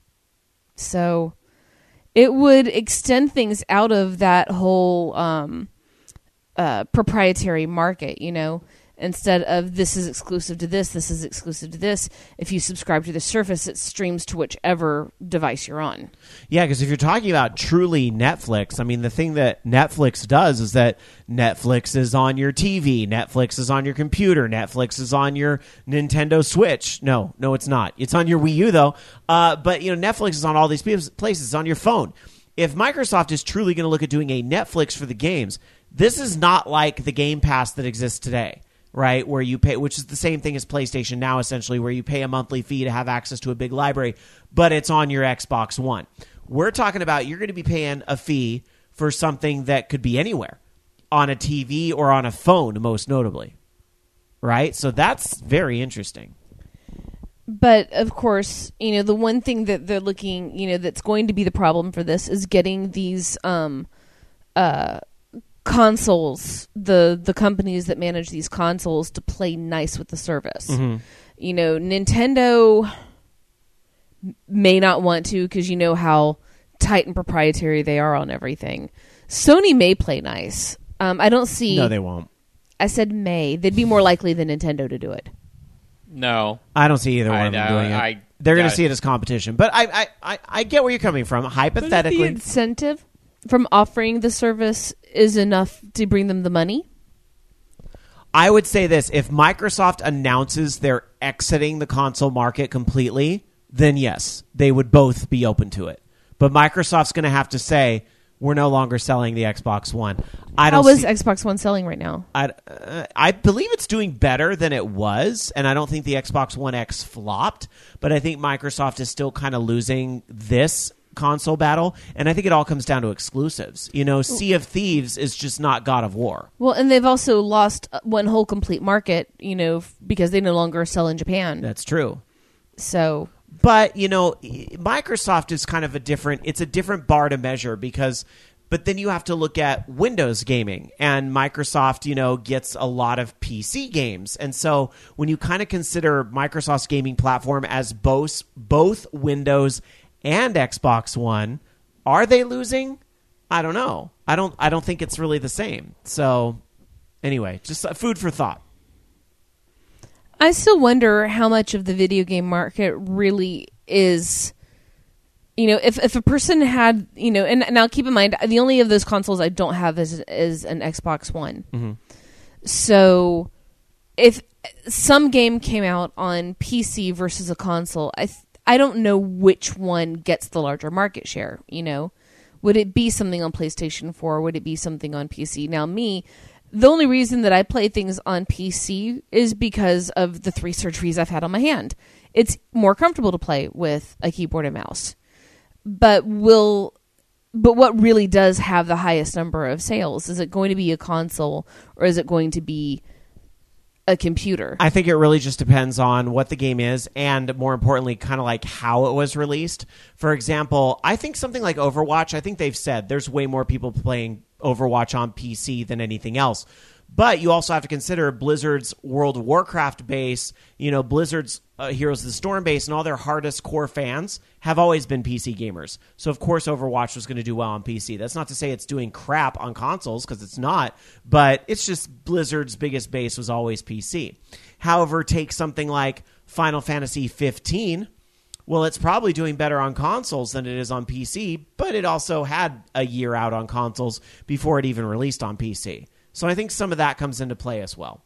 Speaker 4: So it would extend things out of that whole um, uh, proprietary market, you know. Instead of this is exclusive to this, this is exclusive to this. If you subscribe to the Surface, it streams to whichever device you're on.
Speaker 3: Yeah, because if you're talking about truly Netflix, I mean, the thing that Netflix does is that Netflix is on your T V, Netflix is on your computer, Netflix is on your Nintendo Switch. No, no, it's not. It's on your Wii U, though. Uh, but, you know, Netflix is on all these places. It's on your phone. If Microsoft is truly going to look at doing a Netflix for the games, this is not like the Game Pass that exists today. Right, where you pay, which is the same thing as PlayStation now, essentially, where you pay a monthly fee to have access to a big library, but it's on your Xbox One. We're talking about you're going to be paying a fee for something that could be anywhere, on a T V or on a phone, most notably. Right? So that's very interesting.
Speaker 4: But, of course, you know, the one thing that they're looking, you know, that's going to be the problem for this is getting these um, uh consoles, the the companies that manage these consoles, to play nice with the service. Mm-hmm. You know, Nintendo may not want to because you know how tight and proprietary they are on everything. Sony may play nice. Um, I don't see...
Speaker 3: No, they won't.
Speaker 4: I said may. They'd be more likely than Nintendo to do it.
Speaker 5: No.
Speaker 3: I don't see either one
Speaker 5: I,
Speaker 3: of them
Speaker 5: I,
Speaker 3: doing it.
Speaker 5: I,
Speaker 3: They're going
Speaker 5: I,
Speaker 3: to see it as competition. But I, I, I, I get where you're coming from. Hypothetically...
Speaker 4: But the incentive from offering the service is enough to bring them the money?
Speaker 3: I would say this. If Microsoft announces they're exiting the console market completely, then yes, they would both be open to it. But Microsoft's going to have to say, we're no longer selling the Xbox One. I don't
Speaker 4: How is
Speaker 3: see,
Speaker 4: Xbox One selling right now?
Speaker 3: I, uh, I believe it's doing better than it was, and I don't think the Xbox One X flopped, but I think Microsoft is still kind of losing this console battle, and I think it all comes down to exclusives. You know, Sea of Thieves is just not God of War.
Speaker 4: Well, and they've also lost one whole complete market, you know, f- because they no longer sell in Japan.
Speaker 3: That's true.
Speaker 4: So,
Speaker 3: but you know, Microsoft is kind of a different. It's a different bar to measure because. But then you have to look at Windows gaming, and Microsoft, you know, gets a lot of P C games, and so when you kind of consider Microsoft's gaming platform as both both Windows and Xbox One, are they losing? I don't know. I don't. I don't think it's really the same. So, anyway, just uh, food for thought.
Speaker 4: I still wonder how much of the video game market really is. You know, if if a person had, you know, and now keep in mind, the only of those consoles I don't have is is an Xbox One. Mm-hmm. So, if some game came out on P C versus a console, I. Th- I don't know which one gets the larger market share, you know. Would it be something on PlayStation four? Would it be something on P C? Now, me, The only reason that I play things on P C is because of the three surgeries I've had on my hand. It's more comfortable to play with a keyboard and mouse. But will but what really does have the highest number of sales? Is it going to be a console or is it going to be a computer?
Speaker 3: I think it really just depends on what the game is and, more importantly, kind of like how it was released. For example, I think something like Overwatch, I think they've said there's way more people playing Overwatch on P C than anything else. But you also have to consider Blizzard's World of Warcraft base, you know, Blizzard's uh, Heroes of the Storm base, and all their hardest core fans have always been P C gamers. So, of course, Overwatch was going to do well on P C. That's not to say it's doing crap on consoles, because it's not, but it's just Blizzard's biggest base was always P C. However, take something like Final Fantasy fifteen. Well, it's probably doing better on consoles than it is on P C, but it also had a year out on consoles before it even released on P C. So I think some of that comes into play as well.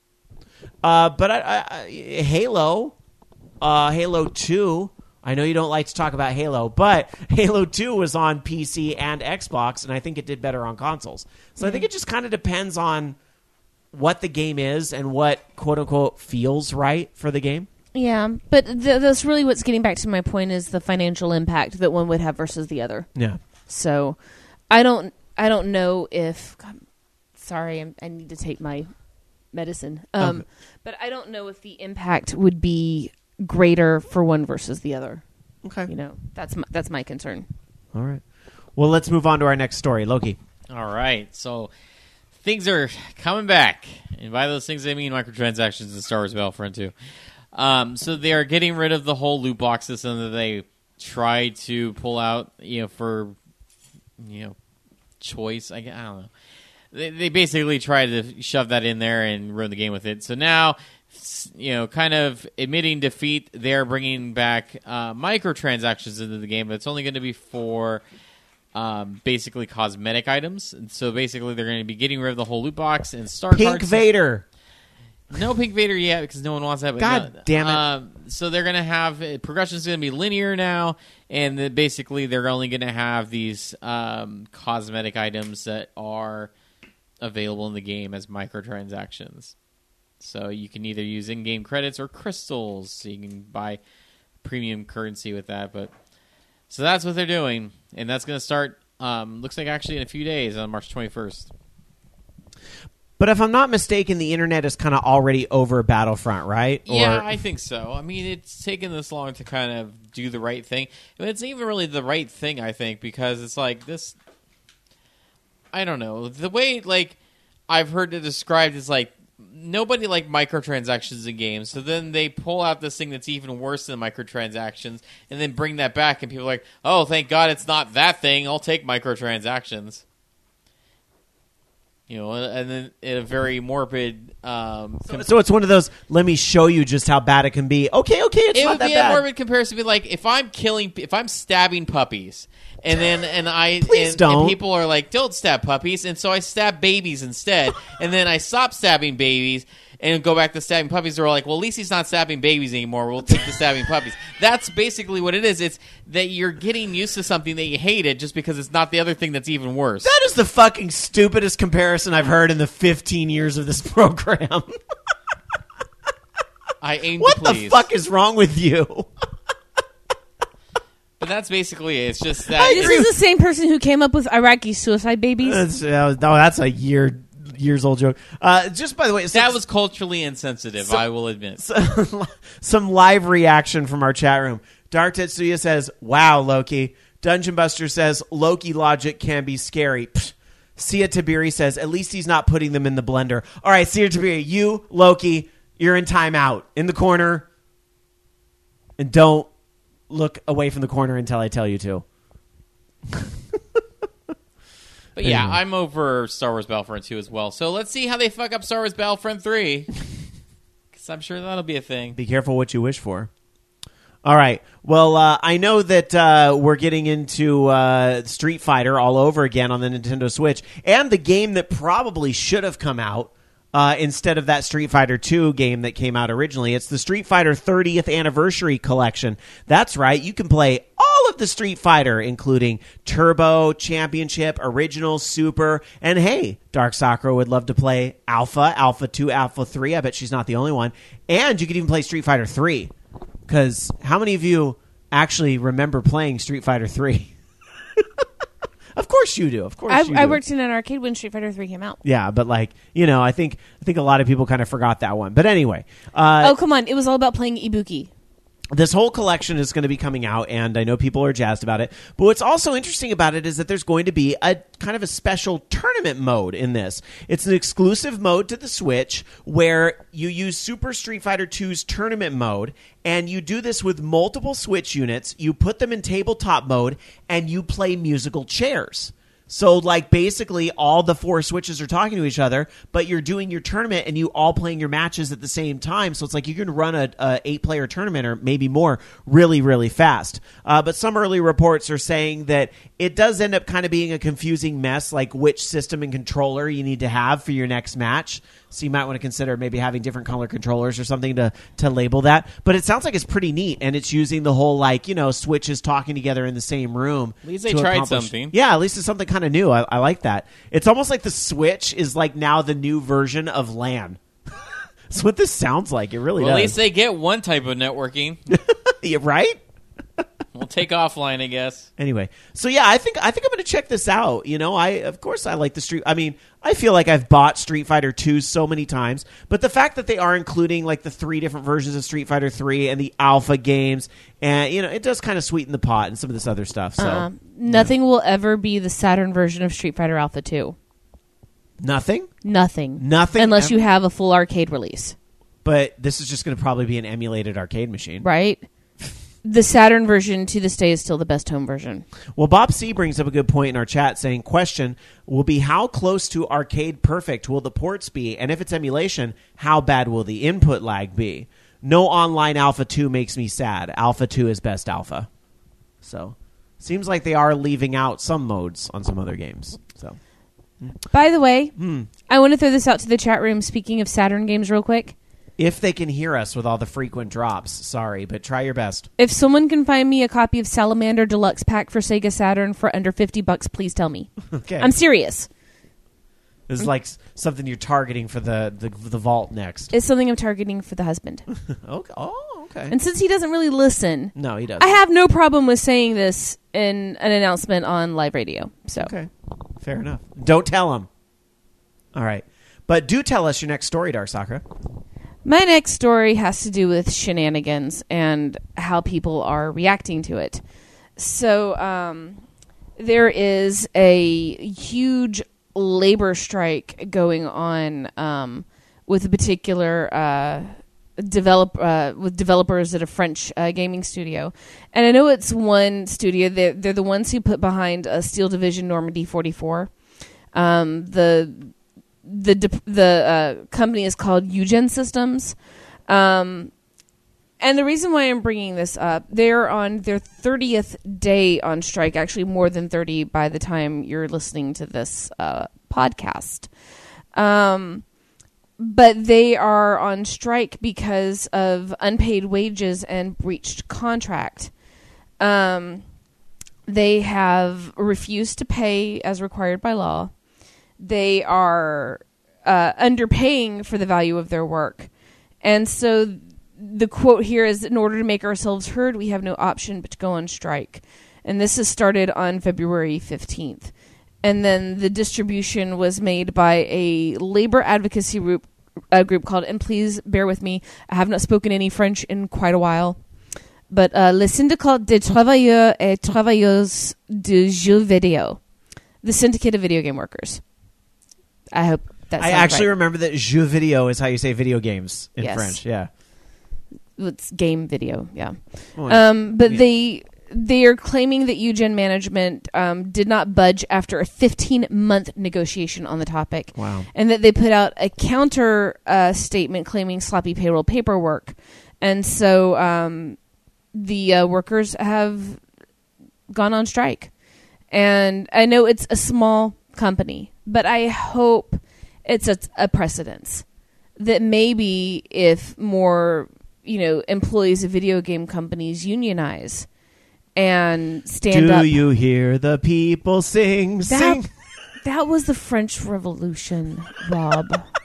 Speaker 3: Uh, but I, I, I, Halo, uh, Halo two, I know you don't like to talk about Halo, but Halo two was on P C and Xbox, and I think it did better on consoles. So I think it just kind of depends on what the game is and what, quote-unquote, feels right for the game.
Speaker 4: Yeah, but th- that's really what's getting back to my point is the financial impact that one would have versus the other.
Speaker 3: Yeah.
Speaker 4: So I don't I don't know if... God, sorry, I'm, I need to take my medicine. Um, okay. But I don't know if the impact would be greater for one versus the other.
Speaker 3: Okay.
Speaker 4: You know, that's my, that's my concern.
Speaker 3: All right. Well, let's move on to our next story. Loki.
Speaker 5: All right. So things are coming back. And by those things, I mean microtransactions in Star Wars Battlefront two. Um, so they are getting rid of the whole loot box system that they tried to pull out, you know, for, you know, choice. I, I don't know. They, they basically tried to shove that in there and ruin the game with it. So now, you know, kind of admitting defeat, they're bringing back uh, microtransactions into the game, but it's only going to be for um, basically cosmetic items. And so basically, they're going to be getting rid of the whole loot box and star
Speaker 3: Pink
Speaker 5: cards.
Speaker 3: Vader.
Speaker 5: No Pink Vader yet because no one wants that. But
Speaker 3: God
Speaker 5: no,
Speaker 3: damn it!
Speaker 5: Um, so they're going to have uh, progression is going to be linear now, and the, basically they're only going to have these um, cosmetic items that are available in the game as microtransactions. So you can either use in-game credits or crystals, so you can buy premium currency with that. But so that's what they're doing, and that's going to start. Um, looks like actually in a few days on March twenty-first.
Speaker 3: But if I'm not mistaken, the internet is kind of already over Battlefront, right?
Speaker 5: Yeah,
Speaker 3: or...
Speaker 5: I think so. I mean, it's taken this long to kind of do the right thing. I mean, it's even really the right thing, I think, because it's like this... I don't know. The way, like, I've heard it described is, like, nobody liked microtransactions in games, so then they pull out this thing that's even worse than microtransactions, and then bring that back, and people are like, oh, thank God it's not that thing. I'll take microtransactions. You know, and then in a very morbid... Um,
Speaker 3: so, comp- so it's one of those, let me show you just how bad it can be. Okay, okay, it's
Speaker 5: it
Speaker 3: not
Speaker 5: would
Speaker 3: that
Speaker 5: be
Speaker 3: bad.
Speaker 5: a morbid comparison. Be like, if I'm killing... If I'm stabbing puppies, and then and I...
Speaker 3: Please
Speaker 5: and,
Speaker 3: don't.
Speaker 5: and people are like, don't stab puppies, and so I stab babies instead, and then I stop stabbing babies, and go back to stabbing puppies. They're like, well, at least he's not stabbing babies anymore. We'll take the stabbing puppies. That's basically what it is. It's that you're getting used to something that you hated just because it's not the other thing that's even worse.
Speaker 3: That is the fucking stupidest comparison I've heard in the fifteen years of this program.
Speaker 5: I aim
Speaker 3: what
Speaker 5: to please.
Speaker 3: the fuck is wrong with you?
Speaker 5: But that's basically it. It's just that...
Speaker 4: This is the same person who came up with Iraqi suicide babies.
Speaker 3: That's, uh, no, that's a year... years old joke. Uh, just by the way,
Speaker 5: that was culturally insensitive. So, I will admit.
Speaker 3: So, some live reaction from our chat room. Dark Tetsuya says, "Wow, Loki." Dungeon Buster says, "Loki logic can be scary." Psh. Sia Tabiri says, "At least he's not putting them in the blender." All right, Sia Tabiri, you Loki, you're in timeout in the corner, and don't look away from the corner until I tell you to.
Speaker 5: But yeah, anyway. I'm over Star Wars Battlefront two as well. So let's see how they fuck up Star Wars Battlefront three. Because I'm sure that'll be a thing.
Speaker 3: Be careful what you wish for. All right. Well, uh, I know that uh, we're getting into uh, Street Fighter all over again on the Nintendo Switch. And the game that probably should have come out uh, instead of that Street Fighter two game that came out originally. It's the Street Fighter thirtieth Anniversary Collection. That's right. You can play all of the Street Fighter, including Turbo, Championship, Original, Super, and hey, Dark Sakura would love to play Alpha, Alpha two, Alpha three. I bet she's not the only one. And you could even play Street Fighter three. Because how many of you actually remember playing Street Fighter three? Of course you do. Of course
Speaker 4: I,
Speaker 3: you do.
Speaker 4: I worked in an arcade when Street Fighter three came out.
Speaker 3: Yeah, but like, you know, I think I think a lot of people kind of forgot that one. But anyway. Uh,
Speaker 4: oh, come on. It was all about playing Ibuki.
Speaker 3: This whole collection is going to be coming out, and I know people are jazzed about it. But what's also interesting about it is that there's going to be a kind of a special tournament mode in this. It's an exclusive mode to the Switch where you use Super Street Fighter two's tournament mode, and you do this with multiple Switch units. You put them in tabletop mode, and you play musical chairs. So, like, basically all the four Switches are talking to each other, but you're doing your tournament and you all playing your matches at the same time. So it's like you can run a, a eight-player tournament or maybe more really, really fast. Uh, but some early reports are saying that it does end up kind of being a confusing mess, like which system and controller you need to have for your next match. So you might want to consider maybe having different color controllers or something to, to label that. But it sounds like it's pretty neat, and it's using the whole, like, you know, Switches talking together in the same room.
Speaker 5: At least they
Speaker 3: to
Speaker 5: tried
Speaker 3: accomplish-
Speaker 5: something.
Speaker 3: Yeah, at least it's something kind of new. I, I like that. It's almost like the Switch is like now the new version of LAN. That's what this sounds like. It really
Speaker 5: Well, at
Speaker 3: does.
Speaker 5: least they get one type of networking.
Speaker 3: Yeah, right?
Speaker 5: We'll take offline, I guess.
Speaker 3: Anyway, so yeah, I think I think I'm going to check this out. You know, I of course I like the Street. I mean, I feel like I've bought Street Fighter two so many times, but the fact that they are including like the three different versions of Street Fighter three and the alpha games, and you know, it does kind of sweeten the pot and some of this other stuff. So
Speaker 4: Uh, nothing will ever be the Saturn version of Street Fighter Alpha two.
Speaker 3: nothing,
Speaker 4: Nothing.
Speaker 3: Nothing
Speaker 4: Unless
Speaker 3: ever-
Speaker 4: you have a full arcade release,
Speaker 3: but this is just going to probably be an emulated arcade machine.
Speaker 4: right? The Saturn version to this day is still the best home version.
Speaker 3: Well, Bob C brings up a good point in our chat saying, question will be how close to arcade perfect will the ports be? And if it's emulation, how bad will the input lag be? No online Alpha two makes me sad. Alpha two is best Alpha. So, seems like they are leaving out some modes on some other games. So,
Speaker 4: By the way,
Speaker 3: Hmm.
Speaker 4: I want to throw this out to the chat room. Speaking of Saturn games real quick.
Speaker 3: if they can hear us with all the frequent drops, sorry, but try your best.
Speaker 4: If someone can find me a copy of Salamander Deluxe Pack for Sega Saturn for under fifty bucks, please tell me.
Speaker 3: Okay.
Speaker 4: I'm serious.
Speaker 3: This is like s- something you're targeting for the, the, the vault next.
Speaker 4: It's something I'm targeting for the husband.
Speaker 3: Okay. Oh, okay.
Speaker 4: And since he doesn't really listen,
Speaker 3: No, he doesn't.
Speaker 4: I have no problem with saying this in an announcement on live radio. So
Speaker 3: Okay. Fair enough. Don't tell him. All right. But do tell us your next story, Dark Sakura.
Speaker 4: my next story has to do with shenanigans and how people are reacting to it. So um, there is a huge labor strike going on um, with a particular uh, develop uh, with developers at a French uh, gaming studio, and I know it's one studio. They're, they're the ones who put behind uh, Steel Division Normandy forty-four. Um, the the de- the uh, company is called Eugen Systems. Um, and the reason why I'm bringing this up, they're on their thirtieth day on strike, actually more than thirty by the time you're listening to this uh, podcast. Um, but they are on strike because of unpaid wages and breached contract. Um, they have refused to pay as required by law. They are uh, underpaying for the value of their work. And so the quote here is, in order to make ourselves heard, we have no option but to go on strike. And this has started on February fifteenth. And then the distribution was made by a labor advocacy group, a group called, and please bear with me, I have not spoken any French in quite a while, but uh, Le Syndicat des Travailleurs et Travailleuses de Jeux Vidéo, the Syndicate of Video Game Workers. I hope that's
Speaker 3: I actually remember that jeux video is how you say video games in
Speaker 4: Yes.
Speaker 3: French. Yeah.
Speaker 4: It's game video, yeah.
Speaker 3: Oh,
Speaker 4: Um, but
Speaker 3: yeah.
Speaker 4: they they are claiming that Eugen management um, did not budge after a fifteen-month negotiation on the topic.
Speaker 3: Wow.
Speaker 4: And that they put out a counter uh, statement claiming sloppy payroll paperwork. And so um, the uh, workers have gone on strike. And I know it's a small company, but I hope it's a, a precedence that maybe if more, you know, employees of video game companies unionize and stand
Speaker 3: Do
Speaker 4: up.
Speaker 3: you hear the people sing,
Speaker 4: that,
Speaker 3: sing?
Speaker 4: that was the French Revolution, Rob.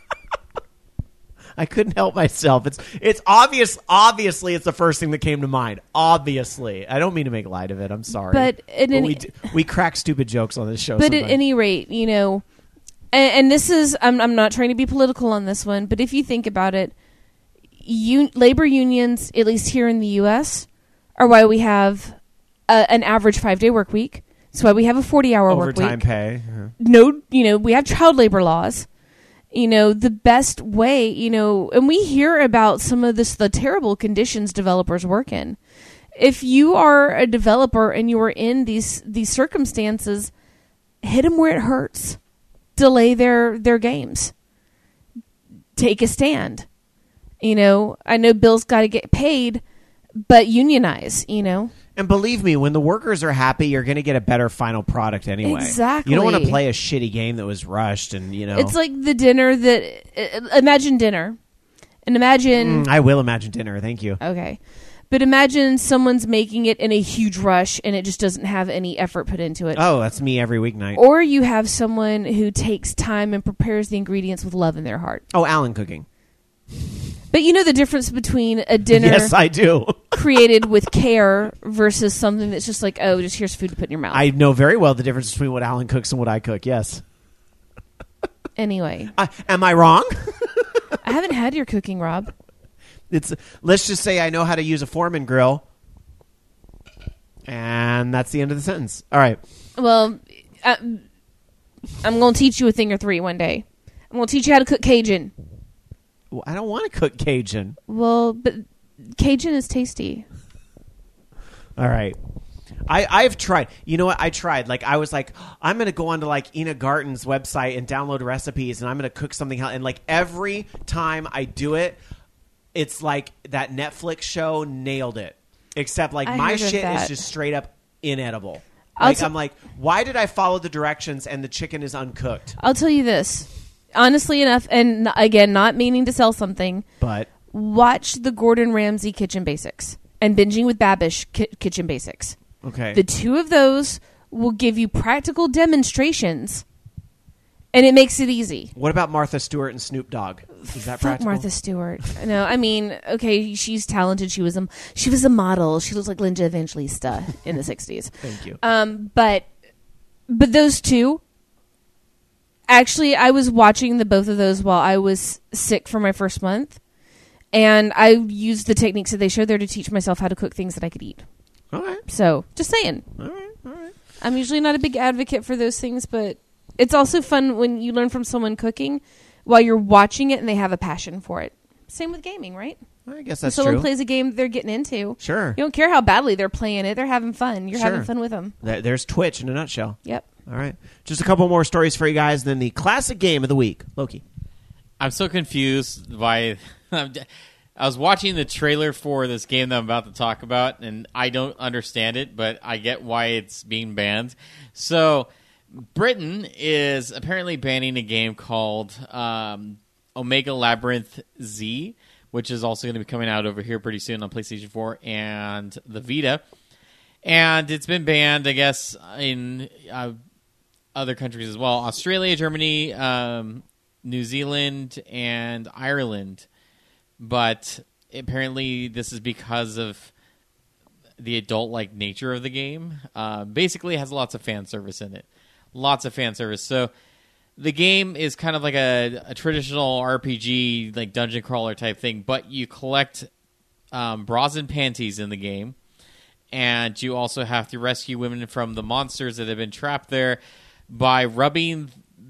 Speaker 3: I couldn't help myself. It's it's obvious. Obviously, it's the first thing that came to mind. Obviously, I don't mean to make light of it. I'm sorry,
Speaker 4: But at
Speaker 3: But
Speaker 4: any-
Speaker 3: we do, we crack stupid jokes on this show.
Speaker 4: But
Speaker 3: sometimes.
Speaker 4: at any rate, you know, and, and this is, I'm, I'm not trying to be political on this one, but if you think about it, un, labor unions, at least here in the U S, are why we have a, an average five-day work week. It's why we have a forty-hour work
Speaker 3: overtime
Speaker 4: week.
Speaker 3: pay. Yeah.
Speaker 4: No, you know, we have child labor laws. You know, the best way, you know, and we hear about some of this, the terrible conditions developers work in. If you are a developer and you are in these these circumstances, hit them where it hurts. Delay their, their games. Take a stand. You know, I know Bill's got to get paid, but unionize, you know.
Speaker 3: And believe me, when the workers are happy, you're going to get a better final product anyway.
Speaker 4: Exactly.
Speaker 3: You don't want to play a shitty game that was rushed and, you know.
Speaker 4: It's like the dinner that, uh, imagine dinner. And imagine...
Speaker 3: Mm, I will imagine dinner. Thank you.
Speaker 4: Okay. But imagine someone's making it in a huge rush and it just doesn't have any effort put into it.
Speaker 3: Oh, that's me every weeknight.
Speaker 4: Or you have someone who takes time and prepares the ingredients with love in their heart.
Speaker 3: Oh, Alan cooking.
Speaker 4: But you know the difference between a dinner
Speaker 3: Yes, I do.
Speaker 4: created with care versus something that's just like, oh, just here's food to put in your mouth.
Speaker 3: I know very well the difference between what Alan cooks and what I cook, yes.
Speaker 4: Anyway.
Speaker 3: Uh, am I wrong?
Speaker 4: I haven't had your cooking, Rob.
Speaker 3: It's Let's just say I know how to use a Foreman grill. And that's the end of the sentence. All right.
Speaker 4: Well, I, I'm going to teach you a thing or three one day. I'm going to teach you how to cook Cajun.
Speaker 3: Well, I don't want to cook Cajun.
Speaker 4: Well, but Cajun is tasty.
Speaker 3: All right. I, I've tried. You know what? I tried. Like, I was like, I'm going to go onto, like, Ina Garten's website and download recipes, and I'm going to cook something else. And, like, every time I do it, it's like that Netflix show nailed it. Except, like,
Speaker 4: I
Speaker 3: my
Speaker 4: heard of
Speaker 3: shit is
Speaker 4: that.
Speaker 3: just straight up inedible.
Speaker 4: I'll
Speaker 3: Like,
Speaker 4: t-
Speaker 3: I'm like, why did I follow the directions and the chicken is uncooked?
Speaker 4: I'll tell you this. Honestly enough, and n- again, not meaning to sell something,
Speaker 3: But
Speaker 4: watch the Gordon Ramsay Kitchen Basics and Binging with Babish ki- Kitchen Basics.
Speaker 3: okay.
Speaker 4: The two of those will give you practical demonstrations, and it makes it easy.
Speaker 3: What about Martha Stewart and Snoop Dogg? Is that
Speaker 4: Fuck
Speaker 3: practical?
Speaker 4: Martha Stewart. No, I mean, okay, she's talented. She was a she was a model. She looks like Linda Evangelista in the sixties.
Speaker 3: Thank you.
Speaker 4: Um, but but those two. Actually, I was watching the both of those while I was sick for my first month, and I used the techniques that they showed there to teach myself how to cook things that I could eat.
Speaker 3: All right.
Speaker 4: So, just saying.
Speaker 3: All right. All right.
Speaker 4: I'm usually not a big advocate for those things, but it's also fun when you learn from someone cooking while you're watching it and they have a passion for it. Same with gaming, right?
Speaker 3: I guess
Speaker 4: If
Speaker 3: that's
Speaker 4: someone
Speaker 3: true.
Speaker 4: plays a game they're getting into,
Speaker 3: Sure.
Speaker 4: you don't care how badly they're playing it. They're having fun. You're
Speaker 3: Sure.
Speaker 4: having fun with them.
Speaker 3: There- There's Twitch in a nutshell.
Speaker 4: Yep.
Speaker 3: All right. Just a couple more stories for you guys, and then the classic game of the week. Loki.
Speaker 5: I'm so confused by. I was watching the trailer for this game that I'm about to talk about, and I don't understand it, but I get why it's being banned. So, Britain is apparently banning a game called um, Omega Labyrinth Z, which is also going to be coming out over here pretty soon on PlayStation four and the Vita. And it's been banned, I guess, in uh, other countries as well. Australia, Germany, um, New Zealand, and Ireland. But apparently this is because of the adult-like nature of the game. Uh, basically, it has lots of fan service in it. Lots of fan service. So the game is kind of like a, a traditional R P G, like dungeon crawler type thing, but you collect um, bras and panties in the game. And you also have to rescue women from the monsters that have been trapped there by rubbing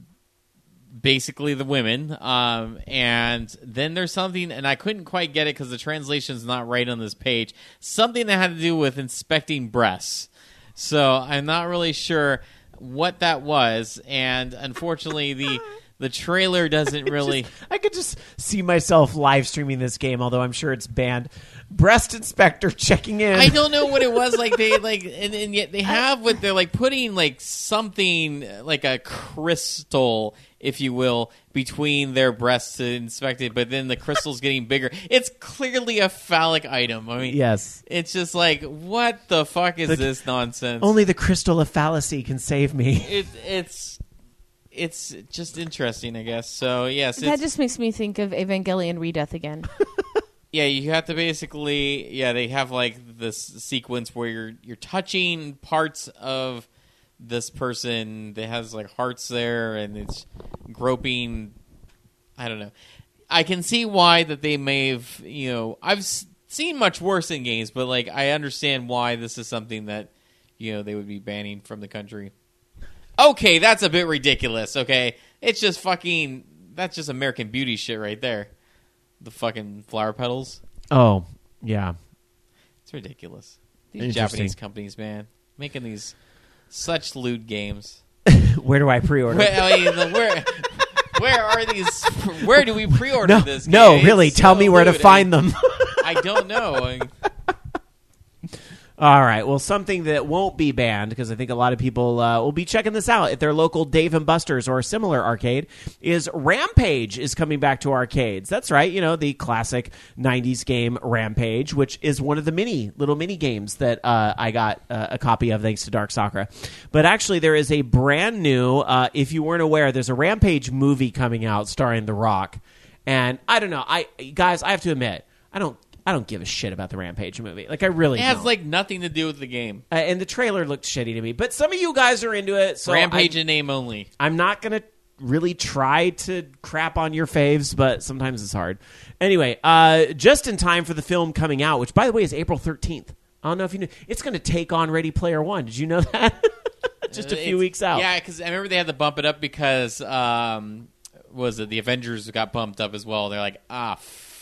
Speaker 5: basically the women. Um, and then there's something, and I couldn't quite get it because the translation's not right on this page, something that had to do with inspecting breasts. So I'm not really sure what that was. And unfortunately, the the trailer doesn't really...
Speaker 3: Just, I could just see myself live streaming this game, although I'm sure it's banned. breast inspector checking in.
Speaker 5: I don't know what it was like. They like, and, and yet they have what they're like putting like something like a crystal, if you will, between their breasts to inspect it. But then the crystal's getting bigger. It's clearly a phallic item. I mean,
Speaker 3: yes,
Speaker 5: it's just like, what the fuck is
Speaker 3: the,
Speaker 5: this nonsense?
Speaker 3: Only the crystal of fallacy can save me.
Speaker 5: It, it's it's just interesting, I guess. So yes,
Speaker 4: That
Speaker 5: it's,
Speaker 4: just makes me think of Evangelion Redeath again.
Speaker 5: yeah, you have to basically, yeah, they have like this sequence where you're you're touching parts of this person that has like hearts there, and it's groping. I don't know. I can see why that they may have, you know, I've s- seen much worse in games, but like I understand why this is something that, you know, they would be banning from the country. Okay, that's a bit ridiculous. Okay, it's just fucking. That's just American Beauty shit right there. The fucking flower petals.
Speaker 3: Oh, yeah.
Speaker 5: It's ridiculous. These
Speaker 3: Interesting.
Speaker 5: Japanese companies, man, making these such lewd games.
Speaker 3: Where do I pre-order?
Speaker 5: Where, I mean, the- where, where are these? Where do we pre-order
Speaker 3: no,
Speaker 5: this game?
Speaker 3: no,
Speaker 5: It's
Speaker 3: really.
Speaker 5: so
Speaker 3: Tell me where to
Speaker 5: lewd.
Speaker 3: find
Speaker 5: I mean,
Speaker 3: them.
Speaker 5: I don't know. I mean,
Speaker 3: All right. Well, something that won't be banned, because I think a lot of people uh, will be checking this out at their local Dave and Buster's or a similar arcade, is Rampage is coming back to arcades. That's right. You know, the classic nineties game Rampage, which is one of the mini, little mini games that uh, I got uh, a copy of thanks to Dark Sakura. But actually, there is a brand new, uh, if you weren't aware, there's a Rampage movie coming out starring The Rock. And I don't know. I Guys, I have to admit, I don't I don't give a shit about the Rampage movie. Like, I really
Speaker 5: it has
Speaker 3: don't.
Speaker 5: like nothing to do with the game.
Speaker 3: Uh, and the trailer looked shitty to me. But some of you guys are into it, so
Speaker 5: Rampage
Speaker 3: I,
Speaker 5: in name only.
Speaker 3: I'm not going to really try to crap on your faves, but sometimes it's hard. Anyway, uh, just in time for the film coming out, which, by the way, is April thirteenth. I don't know if you knew. It's going to take on Ready Player One. Did you know that? Just a few
Speaker 5: It's-
Speaker 3: weeks out.
Speaker 5: Yeah, because I remember they had to bump it up because um, was it the Avengers got bumped up as well? They're like, ah,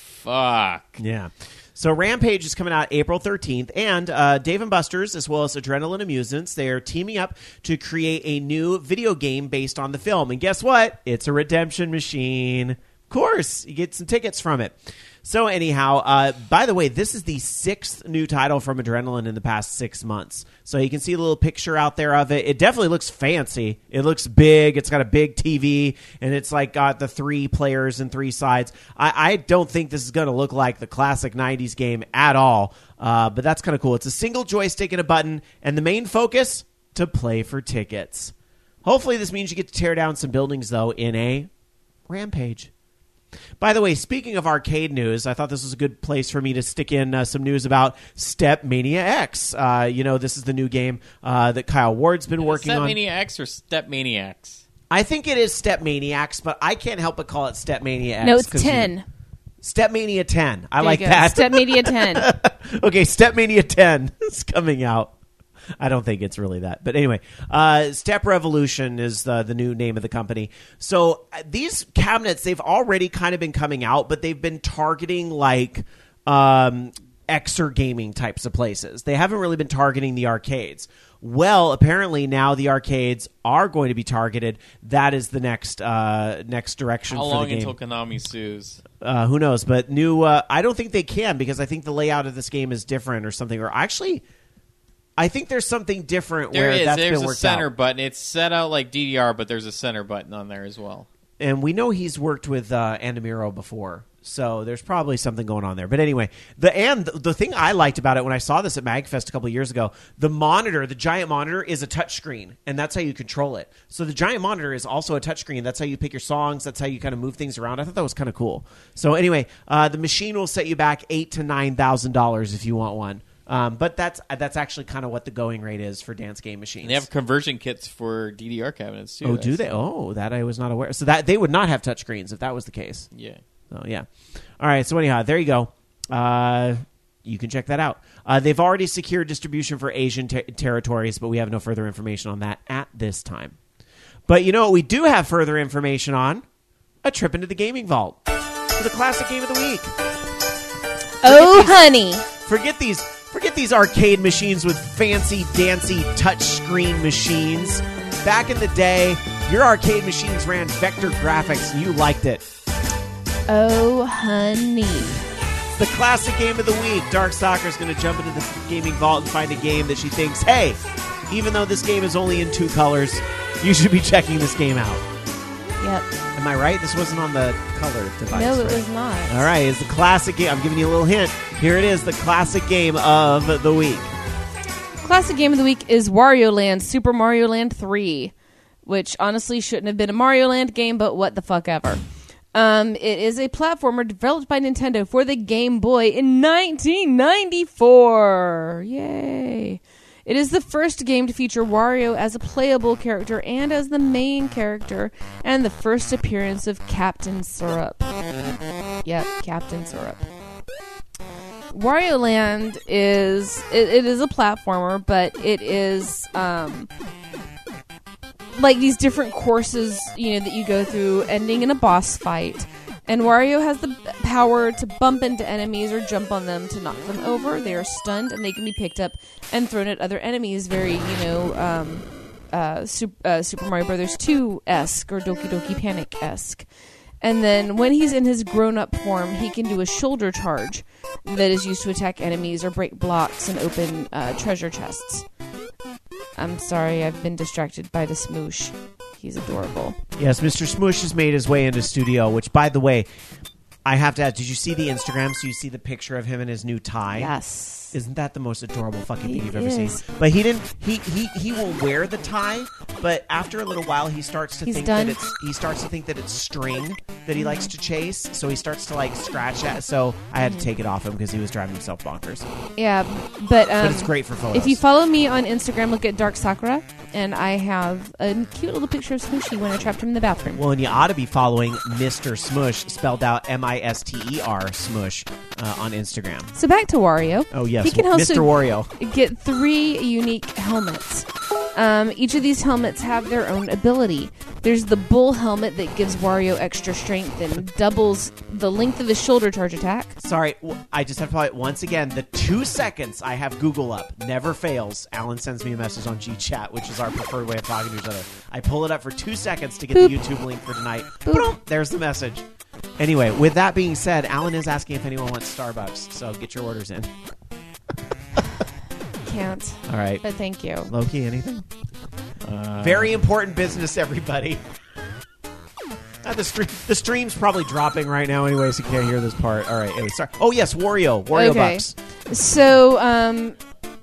Speaker 5: fuck.
Speaker 3: Yeah. So Rampage is coming out April thirteenth, and uh, Dave and Buster's, as well as Adrenaline Amusements, they are teaming up to create a new video game based on the film. And guess what? It's a redemption machine. Of course, you get some tickets from it. So anyhow, uh, by the way, this is the sixth new title from Adrenaline in the past six months. So you can see a little picture out there of it. It definitely looks fancy. It looks big. It's got a big T V, and it's like got the three players and three sides. I, I don't think this is going to look like the classic nineties game at all, uh, but that's kind of cool. It's a single joystick and a button, and the main focus, to play for tickets. Hopefully this means you get to tear down some buildings, though, in a Rampage. By the way, speaking of arcade news, I thought this was a good place for me to stick in uh, some news about Step Mania X. Uh, you know, this is the new game uh, that Kyle Ward's been working
Speaker 5: Step
Speaker 3: on.
Speaker 5: Maniacs or Step Maniacs?
Speaker 3: I think it is Step Maniacs, but I can't help but call it Step Mania X.
Speaker 4: No, it's
Speaker 3: 'cause you-
Speaker 4: ten.
Speaker 3: Step Mania ten. I
Speaker 4: There
Speaker 3: like
Speaker 4: you go.
Speaker 3: that.
Speaker 4: Step Media ten.
Speaker 3: Okay, Step Mania ten is coming out. I don't think it's really that. But anyway, uh, Step Revolution is the, the new name of the company. So uh, these cabinets, they've already kind of been coming out, but they've been targeting like um, Xer gaming types of places. They haven't really been targeting the arcades. Well, apparently now the arcades are going to be targeted. That is the next uh, next direction
Speaker 5: How
Speaker 3: for
Speaker 5: long
Speaker 3: the game.
Speaker 5: until Konami sues?
Speaker 3: Uh, who knows? But new, uh, I don't think they can, because I think the layout of this game is different or something. Or actually, I think there's something different
Speaker 5: There
Speaker 3: where
Speaker 5: is.
Speaker 3: that's
Speaker 5: There's
Speaker 3: been
Speaker 5: a
Speaker 3: worked
Speaker 5: center
Speaker 3: out.
Speaker 5: button. It's set out like D D R, but there's a center button on there as well.
Speaker 3: And we know he's worked with uh, Andamiro before, so there's probably something going on there. But anyway, the and the, the thing I liked about it when I saw this at MagFest a couple of years ago, the monitor, the giant monitor, is a touchscreen, and that's how you control it. So the giant monitor is also a touchscreen. That's how you pick your songs. That's how you kind of move things around. I thought that was kind of cool. So anyway, uh, the machine will set you back eight to nine thousand dollars if you want one. Um, but that's that's actually kind of what the going rate is for dance game machines.
Speaker 5: And they have conversion kits for D D R cabinets too.
Speaker 3: oh, do
Speaker 5: That's-
Speaker 3: they? Oh, that I was not aware. So that they would not have touchscreens if that was the case.
Speaker 5: Yeah.
Speaker 3: So yeah. All right. So anyhow, there you go. Uh, you can check that out. Uh, they've already secured distribution for Asian ter- territories, but we have no further information on that at this time. But you know what we do have further information on? A trip into the gaming vault for the classic game of the week.
Speaker 4: Oh, honey.
Speaker 3: Forget these forget these arcade machines with fancy dancy touchscreen machines. Back in the day, your arcade machines ran vector graphics and you liked it.
Speaker 4: Oh, honey.
Speaker 3: the classic game of the week. Dark Soccer is going to jump into the gaming vault and find a game that she thinks, hey, even though this game is only in two colors, you should be checking this game out.
Speaker 4: Yep.
Speaker 3: Am I right? This wasn't on the color device.
Speaker 4: No, it
Speaker 3: right?
Speaker 4: was not.
Speaker 3: All right, it's the classic game. I'm giving you a little hint. Here it is, the classic game of the week.
Speaker 4: Classic game of the week is Wario Land, Super Mario Land three, which honestly shouldn't have been a Mario Land game, but what the fuck ever. Um, it is a platformer developed by Nintendo for the Game Boy in nineteen ninety-four. Yay. It is the first game to feature Wario as a playable character and as the main character, and the first appearance of Captain Syrup. Yep, Captain Syrup. Wario Land is it, it is a platformer, but it is um, like these different courses, you know, that you go through, ending in a boss fight. And Wario has the power to bump into enemies or jump on them to knock them over. They are stunned and they can be picked up and thrown at other enemies. Very, you know, um, uh, Super, uh, Super Mario Brothers two-esque or Doki Doki Panic-esque. And then when he's in his grown-up form, he can do a shoulder charge that is used to attack enemies or break blocks and open uh, treasure chests. I'm sorry, I've been distracted by the smoosh. He's adorable.
Speaker 3: Yes, Mister Smoosh has made his way into studio, which, by the way, I have to ask, did you see the Instagram? So you see the picture of him in his new tie?
Speaker 4: Yes.
Speaker 3: Isn't that the most adorable fucking
Speaker 4: He
Speaker 3: thing you've ever
Speaker 4: is.
Speaker 3: seen? But he didn't. He, he he will wear the tie, but after a little while, he starts to
Speaker 4: He's
Speaker 3: think
Speaker 4: done.
Speaker 3: that it's he starts to think that it's string that he likes to chase. So he starts to like scratch at. So I had to take it off him because he was driving himself bonkers.
Speaker 4: Yeah, but um,
Speaker 3: But it's great for photos.
Speaker 4: if you follow me on Instagram, look at Dark Sakura, and I have a cute little picture of Smooshy when I trapped him in the bathroom.
Speaker 3: Well, and you ought to be following Mister Smush, spelled out M I S T E R, Smush, uh, on Instagram.
Speaker 4: So back to Wario.
Speaker 3: Oh, yes,
Speaker 4: he can also
Speaker 3: Mister Wario.
Speaker 4: get three unique helmets. Um, each of these helmets have their own ability. There's the bull helmet that gives Wario extra strength and doubles the length of his shoulder charge attack.
Speaker 3: Sorry, w- I just have to probably, once again, the two seconds I have Google up never fails. Alan sends me a message on G-Chat, which is our preferred way of talking to each other. I pull it up for two seconds to get
Speaker 4: Boop.
Speaker 3: the YouTube link for tonight.
Speaker 4: Boop.
Speaker 3: Boom, there's the message. Anyway, with that being said, Alan is asking if anyone wants Starbucks, so get your orders in.
Speaker 4: Can't,
Speaker 3: All right.
Speaker 4: but thank you.
Speaker 3: Loki, anything? Uh, Very important business, everybody. Uh, the, stream, the stream's probably dropping right now anyway, so you can't hear this part. All right, anyway, sorry. Oh, yes, Wario. Wario
Speaker 4: Okay.
Speaker 3: Bucks.
Speaker 4: So, um,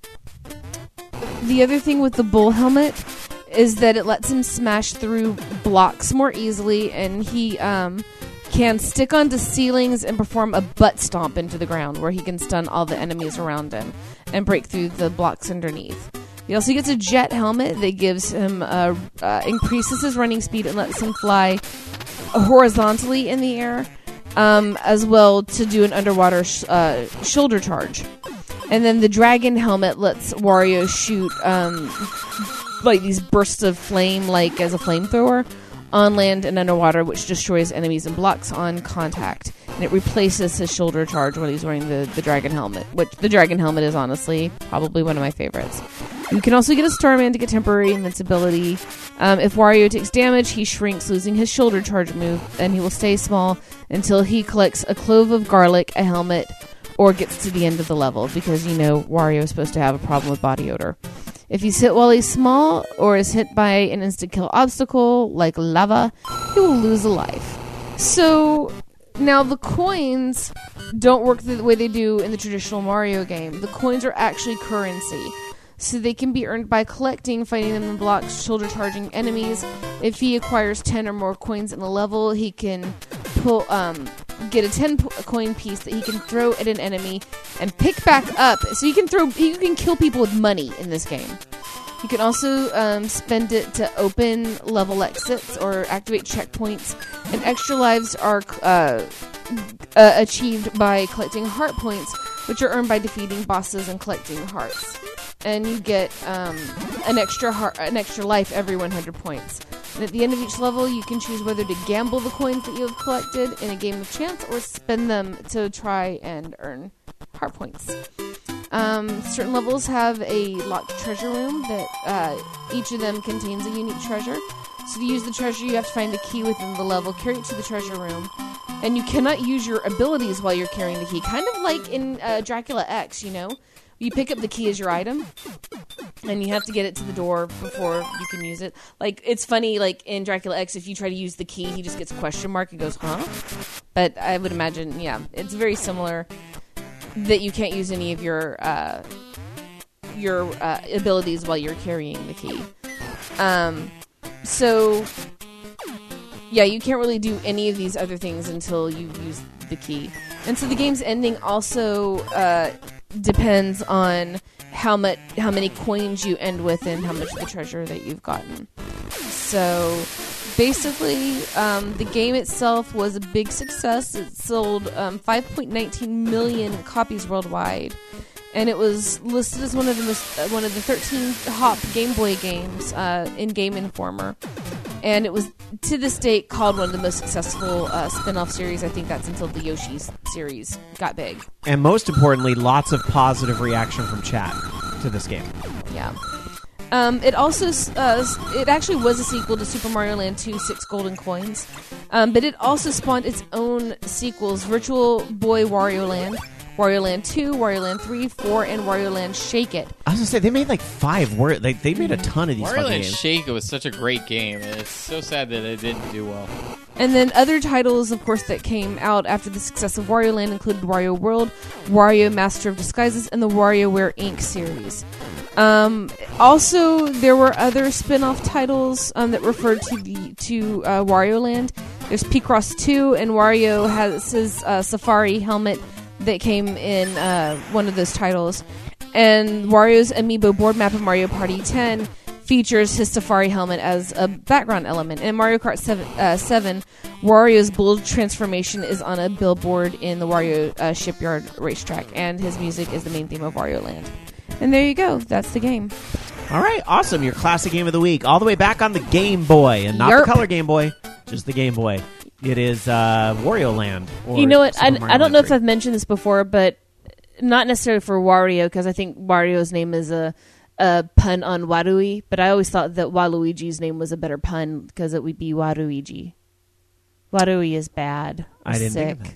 Speaker 4: the other thing with the bull helmet is that it lets him smash through blocks more easily, and he um, can stick onto ceilings and perform a butt stomp into the ground where he can stun all the enemies around him and break through the blocks underneath. He also gets a jet helmet that gives him uh, uh, increases his running speed and lets him fly horizontally in the air, um, as well to do an underwater sh- uh, shoulder charge. And then the dragon helmet lets Wario shoot um, like these bursts of flame, like as a flamethrower, on land and underwater, which destroys enemies and blocks on contact. And it replaces his shoulder charge when he's wearing the, the dragon helmet, which the dragon helmet is honestly probably one of my favorites. You can also get a Starman to get temporary invincibility. Um, if Wario takes damage, he shrinks, losing his shoulder charge move, and he will stay small until he collects a clove of garlic, a helmet, or gets to the end of the level, because, you know, Wario is supposed to have a problem with body odor. If he's hit while he's small, or is hit by an instant-kill obstacle, like lava, he will lose a life. So, now the coins don't work the way they do in the traditional Mario game. The coins are actually currency. So they can be earned by collecting, fighting them in blocks, shoulder charging enemies. If he acquires ten or more coins in a level, he can pull, um, get a ten po- coin piece that he can throw at an enemy and pick back up. So you can throw, you can kill people with money in this game. You can also um, spend it to open level exits or activate checkpoints. And extra lives are uh, uh, achieved by collecting heart points, which are earned by defeating bosses and collecting hearts. And you get um, an extra heart, an extra life every one hundred points. And at the end of each level, you can choose whether to gamble the coins that you have collected in a game of chance or spend them to try and earn heart points. Um, certain levels have a locked treasure room that uh, each of them contains a unique treasure. So to use the treasure, you have to find the key within the level, carry it to the treasure room, and you cannot use your abilities while you're carrying the key. Kind of like in uh, Dracula X, you know? You pick up the key as your item, and you have to get it to the door before you can use it. Like, it's funny, like, in Dracula X, if you try to use the key, he just gets a question mark and goes, huh? But I would imagine, yeah, it's very similar that you can't use any of your uh, your uh, abilities while you're carrying the key. Um, so, yeah, you can't really do any of these other things until you use the key. And so the game's ending also... Uh, depends on how much, how many coins you end with, and how much of the treasure that you've gotten. So, basically, um, the game itself was a big success. It sold um, five point one nine million copies worldwide, and it was listed as one of the most, uh, one of the thirteen top Game Boy games uh, in Game Informer. And it was, to this date, called one of the most successful uh, spin-off series. I think that's until the Yoshi's series got big.
Speaker 3: And most importantly, lots of positive reaction from chat to this game.
Speaker 4: Yeah. Um, it also, uh, it actually was a sequel to Super Mario Land two, Six Golden Coins. Um, but it also spawned its own sequels, Virtual Boy Wario Land, Wario Land two, Wario Land three, four, and Wario Land Shake It.
Speaker 3: I was going to say, they made like five. War- they, they made a ton of these
Speaker 5: Wario
Speaker 3: fucking
Speaker 5: Land
Speaker 3: games.
Speaker 5: Shake It was such a great game, and it's so sad that it didn't do well.
Speaker 4: And then other titles, of course, that came out after the success of Wario Land included Wario World, Wario Master of Disguises, and the WarioWare Incorporated series. Um, also, there were other spin-off titles um, that referred to the to uh, Wario Land. There's Picross two, and Wario has his uh, Safari helmet that came in uh, one of those titles. And Wario's Amiibo board map of Mario Party ten features his Safari helmet as a background element. In Mario Kart seven, uh, seven Wario's build transformation is on a billboard in the Wario uh, Shipyard racetrack, and his music is the main theme of Wario Land. And there you go. That's the game.
Speaker 3: All right, awesome. Your classic game of the week. All the way back on the Game Boy, and not
Speaker 4: Yerp.
Speaker 3: the color Game Boy, just the Game Boy. It is uh, Wario Land. Or
Speaker 4: You know what? I,
Speaker 3: Super Mario
Speaker 4: I don't
Speaker 3: Land
Speaker 4: know if
Speaker 3: three.
Speaker 4: I've mentioned this before, but not necessarily for Wario, because I think Wario's name is a, a pun on Warui, but I always thought that Waluigi's name was a better pun because it would be Waluigi. Warui is bad.
Speaker 3: I didn't
Speaker 4: sick.
Speaker 3: think of that.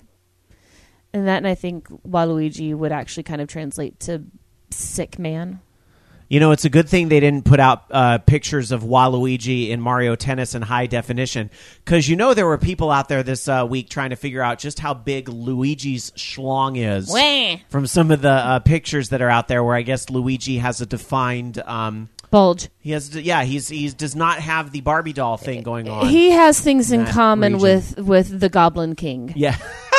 Speaker 4: And that, and I think Waluigi would actually kind of translate to sick man.
Speaker 3: You know, it's a good thing they didn't put out uh, pictures of Waluigi in Mario Tennis in high definition, because you know there were people out there this uh, week trying to figure out just how big Luigi's schlong is.
Speaker 4: Wah.
Speaker 3: From some of the uh, pictures that are out there, where I guess Luigi has a defined um,
Speaker 4: Bulge.
Speaker 3: he has, yeah, he's he does not have the Barbie doll thing going on.
Speaker 4: He has things in
Speaker 3: that
Speaker 4: common
Speaker 3: region.
Speaker 4: with, with the Goblin King.
Speaker 3: yeah,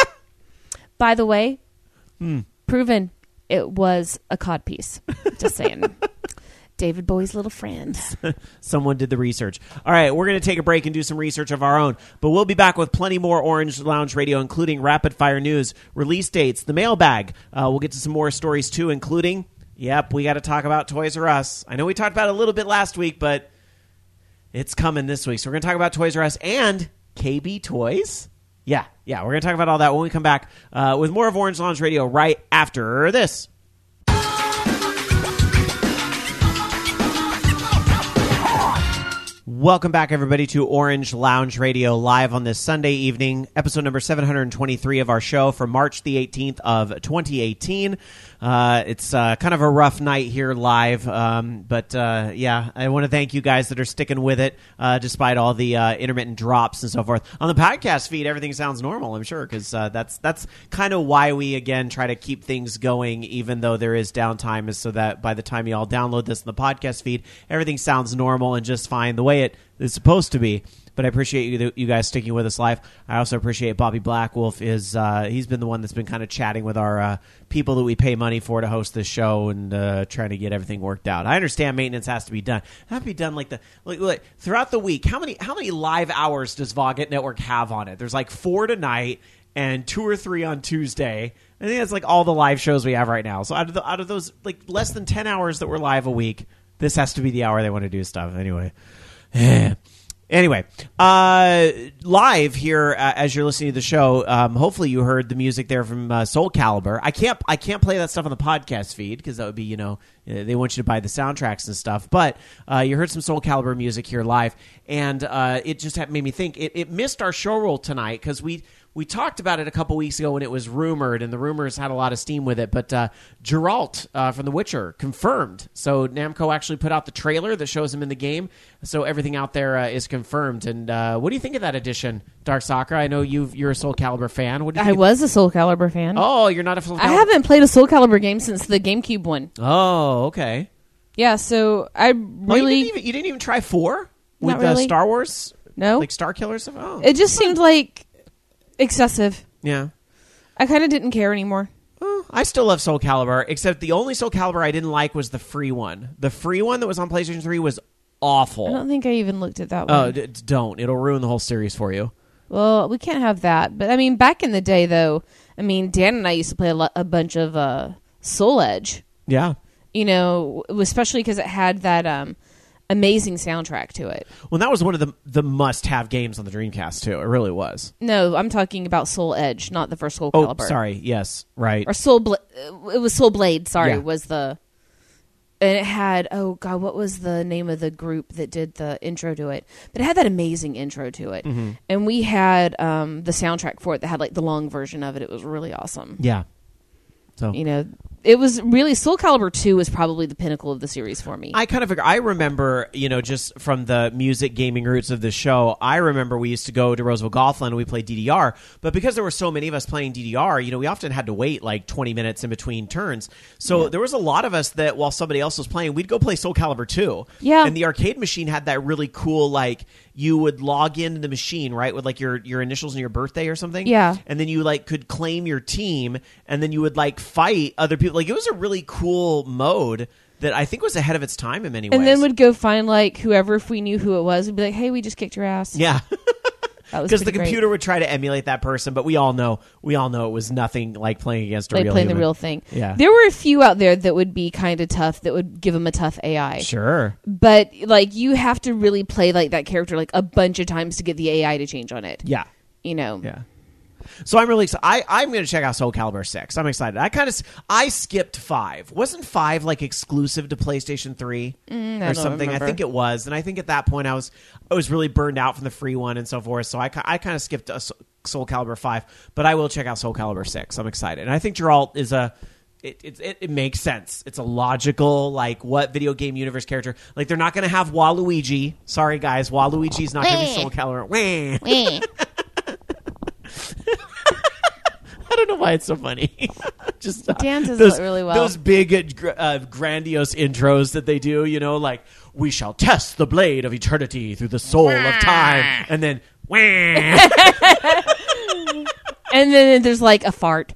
Speaker 4: By the way,
Speaker 3: Hmm.
Speaker 4: proven it was a codpiece. Just saying. David Bowie's little friend.
Speaker 3: someone did the research. All right, we're going to take a break and do some research of our own, but we'll be back with plenty more Orange Lounge Radio, including rapid fire news, release dates, the mailbag. Uh, we'll get to some more stories too, including, yep, we got to talk about Toys R Us. I know we talked about it a little bit last week, but it's coming this week. So we're going to talk about Toys R Us and K B Toys. Yeah, yeah, we're going to talk about all that when we come back uh, with more of Orange Lounge Radio right after this. Welcome back, everybody, to Orange Lounge Radio live on this Sunday evening, episode number seven hundred twenty-three of our show for March the eighteenth of twenty eighteen. Uh, it's uh, kind of a rough night here live, um, but uh, yeah, I want to thank you guys that are sticking with it uh, despite all the uh, intermittent drops and so forth. On the podcast feed, everything sounds normal, I'm sure, because uh, that's that's kind of why we, again, try to keep things going, even though there is downtime, is so that by the time you all download this in the podcast feed, everything sounds normal and just fine the way it is supposed to be. But I appreciate you you guys sticking with us live. I also appreciate Bobby Blackwolf. Is uh, he's been the one that's been kind of chatting with our uh, people that we pay money for to host this show and uh, trying to get everything worked out. I understand maintenance has to be done. It has to be done like the like, like throughout the week. How many how many live hours does Voggett Network have on it? There's like four tonight and two or three on Tuesday. I think that's like all the live shows we have right now. So out of the, out of those like less than ten hours that we're live a week, this has to be the hour they want to do stuff anyway. Anyway, uh, live here uh, as you're listening to the show, um, hopefully you heard the music there from uh, Soul Calibur. I can't I can't play that stuff on the podcast feed because that would be, you know, they want you to buy the soundtracks and stuff. But uh, you heard some Soul Calibur music here live, and uh, it just made me think. It, it missed our show roll tonight because we we talked about it a couple weeks ago when it was rumored, and the rumors had a lot of steam with it. But uh, Geralt uh, from The Witcher confirmed. So Namco actually put out the trailer that shows him in the game. So everything out there uh, is confirmed. And uh, what do you think of that edition, Dark Sakura? I know you've, you're a Soul Calibur fan. What do you
Speaker 4: I
Speaker 3: think?
Speaker 4: was a Soul Calibur fan.
Speaker 3: Oh, you're not a Soul Calibur?
Speaker 4: I haven't played a Soul Calibur game since the GameCube one.
Speaker 3: Oh, okay.
Speaker 4: Yeah, so I
Speaker 3: Oh, you,
Speaker 4: really...
Speaker 3: didn't even, you didn't even try four? With
Speaker 4: Not really.
Speaker 3: uh, Star Wars?
Speaker 4: No.
Speaker 3: Like Star Killer stuff? Oh.
Speaker 4: It just seemed like excessive.
Speaker 3: Yeah.
Speaker 4: I kind of didn't care anymore.
Speaker 3: Well, I still love Soul Calibur, except the only Soul Calibur I didn't like was the free one. The free one that was on PlayStation three was awful.
Speaker 4: I don't think I even looked at that one.
Speaker 3: Oh, d- don't. It'll ruin the whole series for you.
Speaker 4: Well, we can't have that. But, I mean, back in the day, though, I mean, Dan and I used to play a, lo- a bunch of uh, Soul Edge.
Speaker 3: Yeah.
Speaker 4: You know, especially because it had that um, amazing soundtrack to it.
Speaker 3: Well, that was one of the the must-have games on the Dreamcast, too. It really was.
Speaker 4: No, I'm talking about Soul Edge, not the first Soul
Speaker 3: Oh,
Speaker 4: Calibur.
Speaker 3: sorry. Yes. Right.
Speaker 4: Or Soul Bla- it was Soul Blade, sorry,
Speaker 3: Yeah.
Speaker 4: was the... And it had, oh, God, what was the name of the group that did the intro to it? But it had that amazing intro to it.
Speaker 3: Mm-hmm.
Speaker 4: And we had um, the soundtrack for it that had, like, the long version of it. It was really awesome.
Speaker 3: Yeah. So
Speaker 4: You know, it was really... Soul Calibur two was probably the pinnacle of the series for me.
Speaker 3: I kind of agree. I remember, you know, just from the music gaming roots of the show, I remember we used to go to Roseville Golfland and we played D D R. But because there were so many of us playing D D R, you know, we often had to wait like twenty minutes in between turns. So
Speaker 4: Yeah.
Speaker 3: there was a lot of us that while somebody else was playing, we'd go play Soul Calibur two.
Speaker 4: Yeah.
Speaker 3: And the arcade machine had that really cool, like, you would log into the machine, right, with like your, your initials and your birthday or something.
Speaker 4: Yeah.
Speaker 3: And then you like could claim your team and then you would like fight other people. Like, it was a really cool mode that I think was ahead of its time in many ways.
Speaker 4: and then would go find, like, whoever, if we knew who it was, would be like, hey, we just kicked your ass.
Speaker 3: Yeah.
Speaker 4: That was
Speaker 3: Because the
Speaker 4: pretty great.
Speaker 3: computer would try to emulate that person, but we all know we all know it was nothing like playing against a
Speaker 4: Like
Speaker 3: real
Speaker 4: playing
Speaker 3: human.
Speaker 4: the real thing.
Speaker 3: Yeah.
Speaker 4: There were a few out there that would be kind of tough, that would give them a tough A I.
Speaker 3: Sure.
Speaker 4: But, like, you have to really play, like, that character, like, a bunch of times to get the A I to change on it.
Speaker 3: Yeah.
Speaker 4: You know?
Speaker 3: Yeah. So I'm really excited. I, I'm going to check out Soul Calibur six. I'm excited. I kind of I skipped five. Wasn't five like exclusive to PlayStation three
Speaker 4: Mm, I
Speaker 3: or
Speaker 4: don't
Speaker 3: something?
Speaker 4: remember.
Speaker 3: I think it was. And I think at that point I was I was really burned out from the free one and so forth. So I, ki- I kind of skipped uh, Soul Calibur five. But I will check out Soul Calibur six. I'm excited. And I think Geralt is a... It, it, it, it makes sense. It's a logical, like, what video game universe character. Like, they're not going to have Waluigi. Sorry, guys. Waluigi's not going to be Soul Calibur. Wah. I don't know why it's so funny. Just uh,
Speaker 4: Dan does
Speaker 3: those,
Speaker 4: it really well.
Speaker 3: Those big, uh, gr- uh, grandiose intros that they do, you know, like, we shall test the blade of eternity through the soul of time. And then, wah.
Speaker 4: And then there's, like, a fart.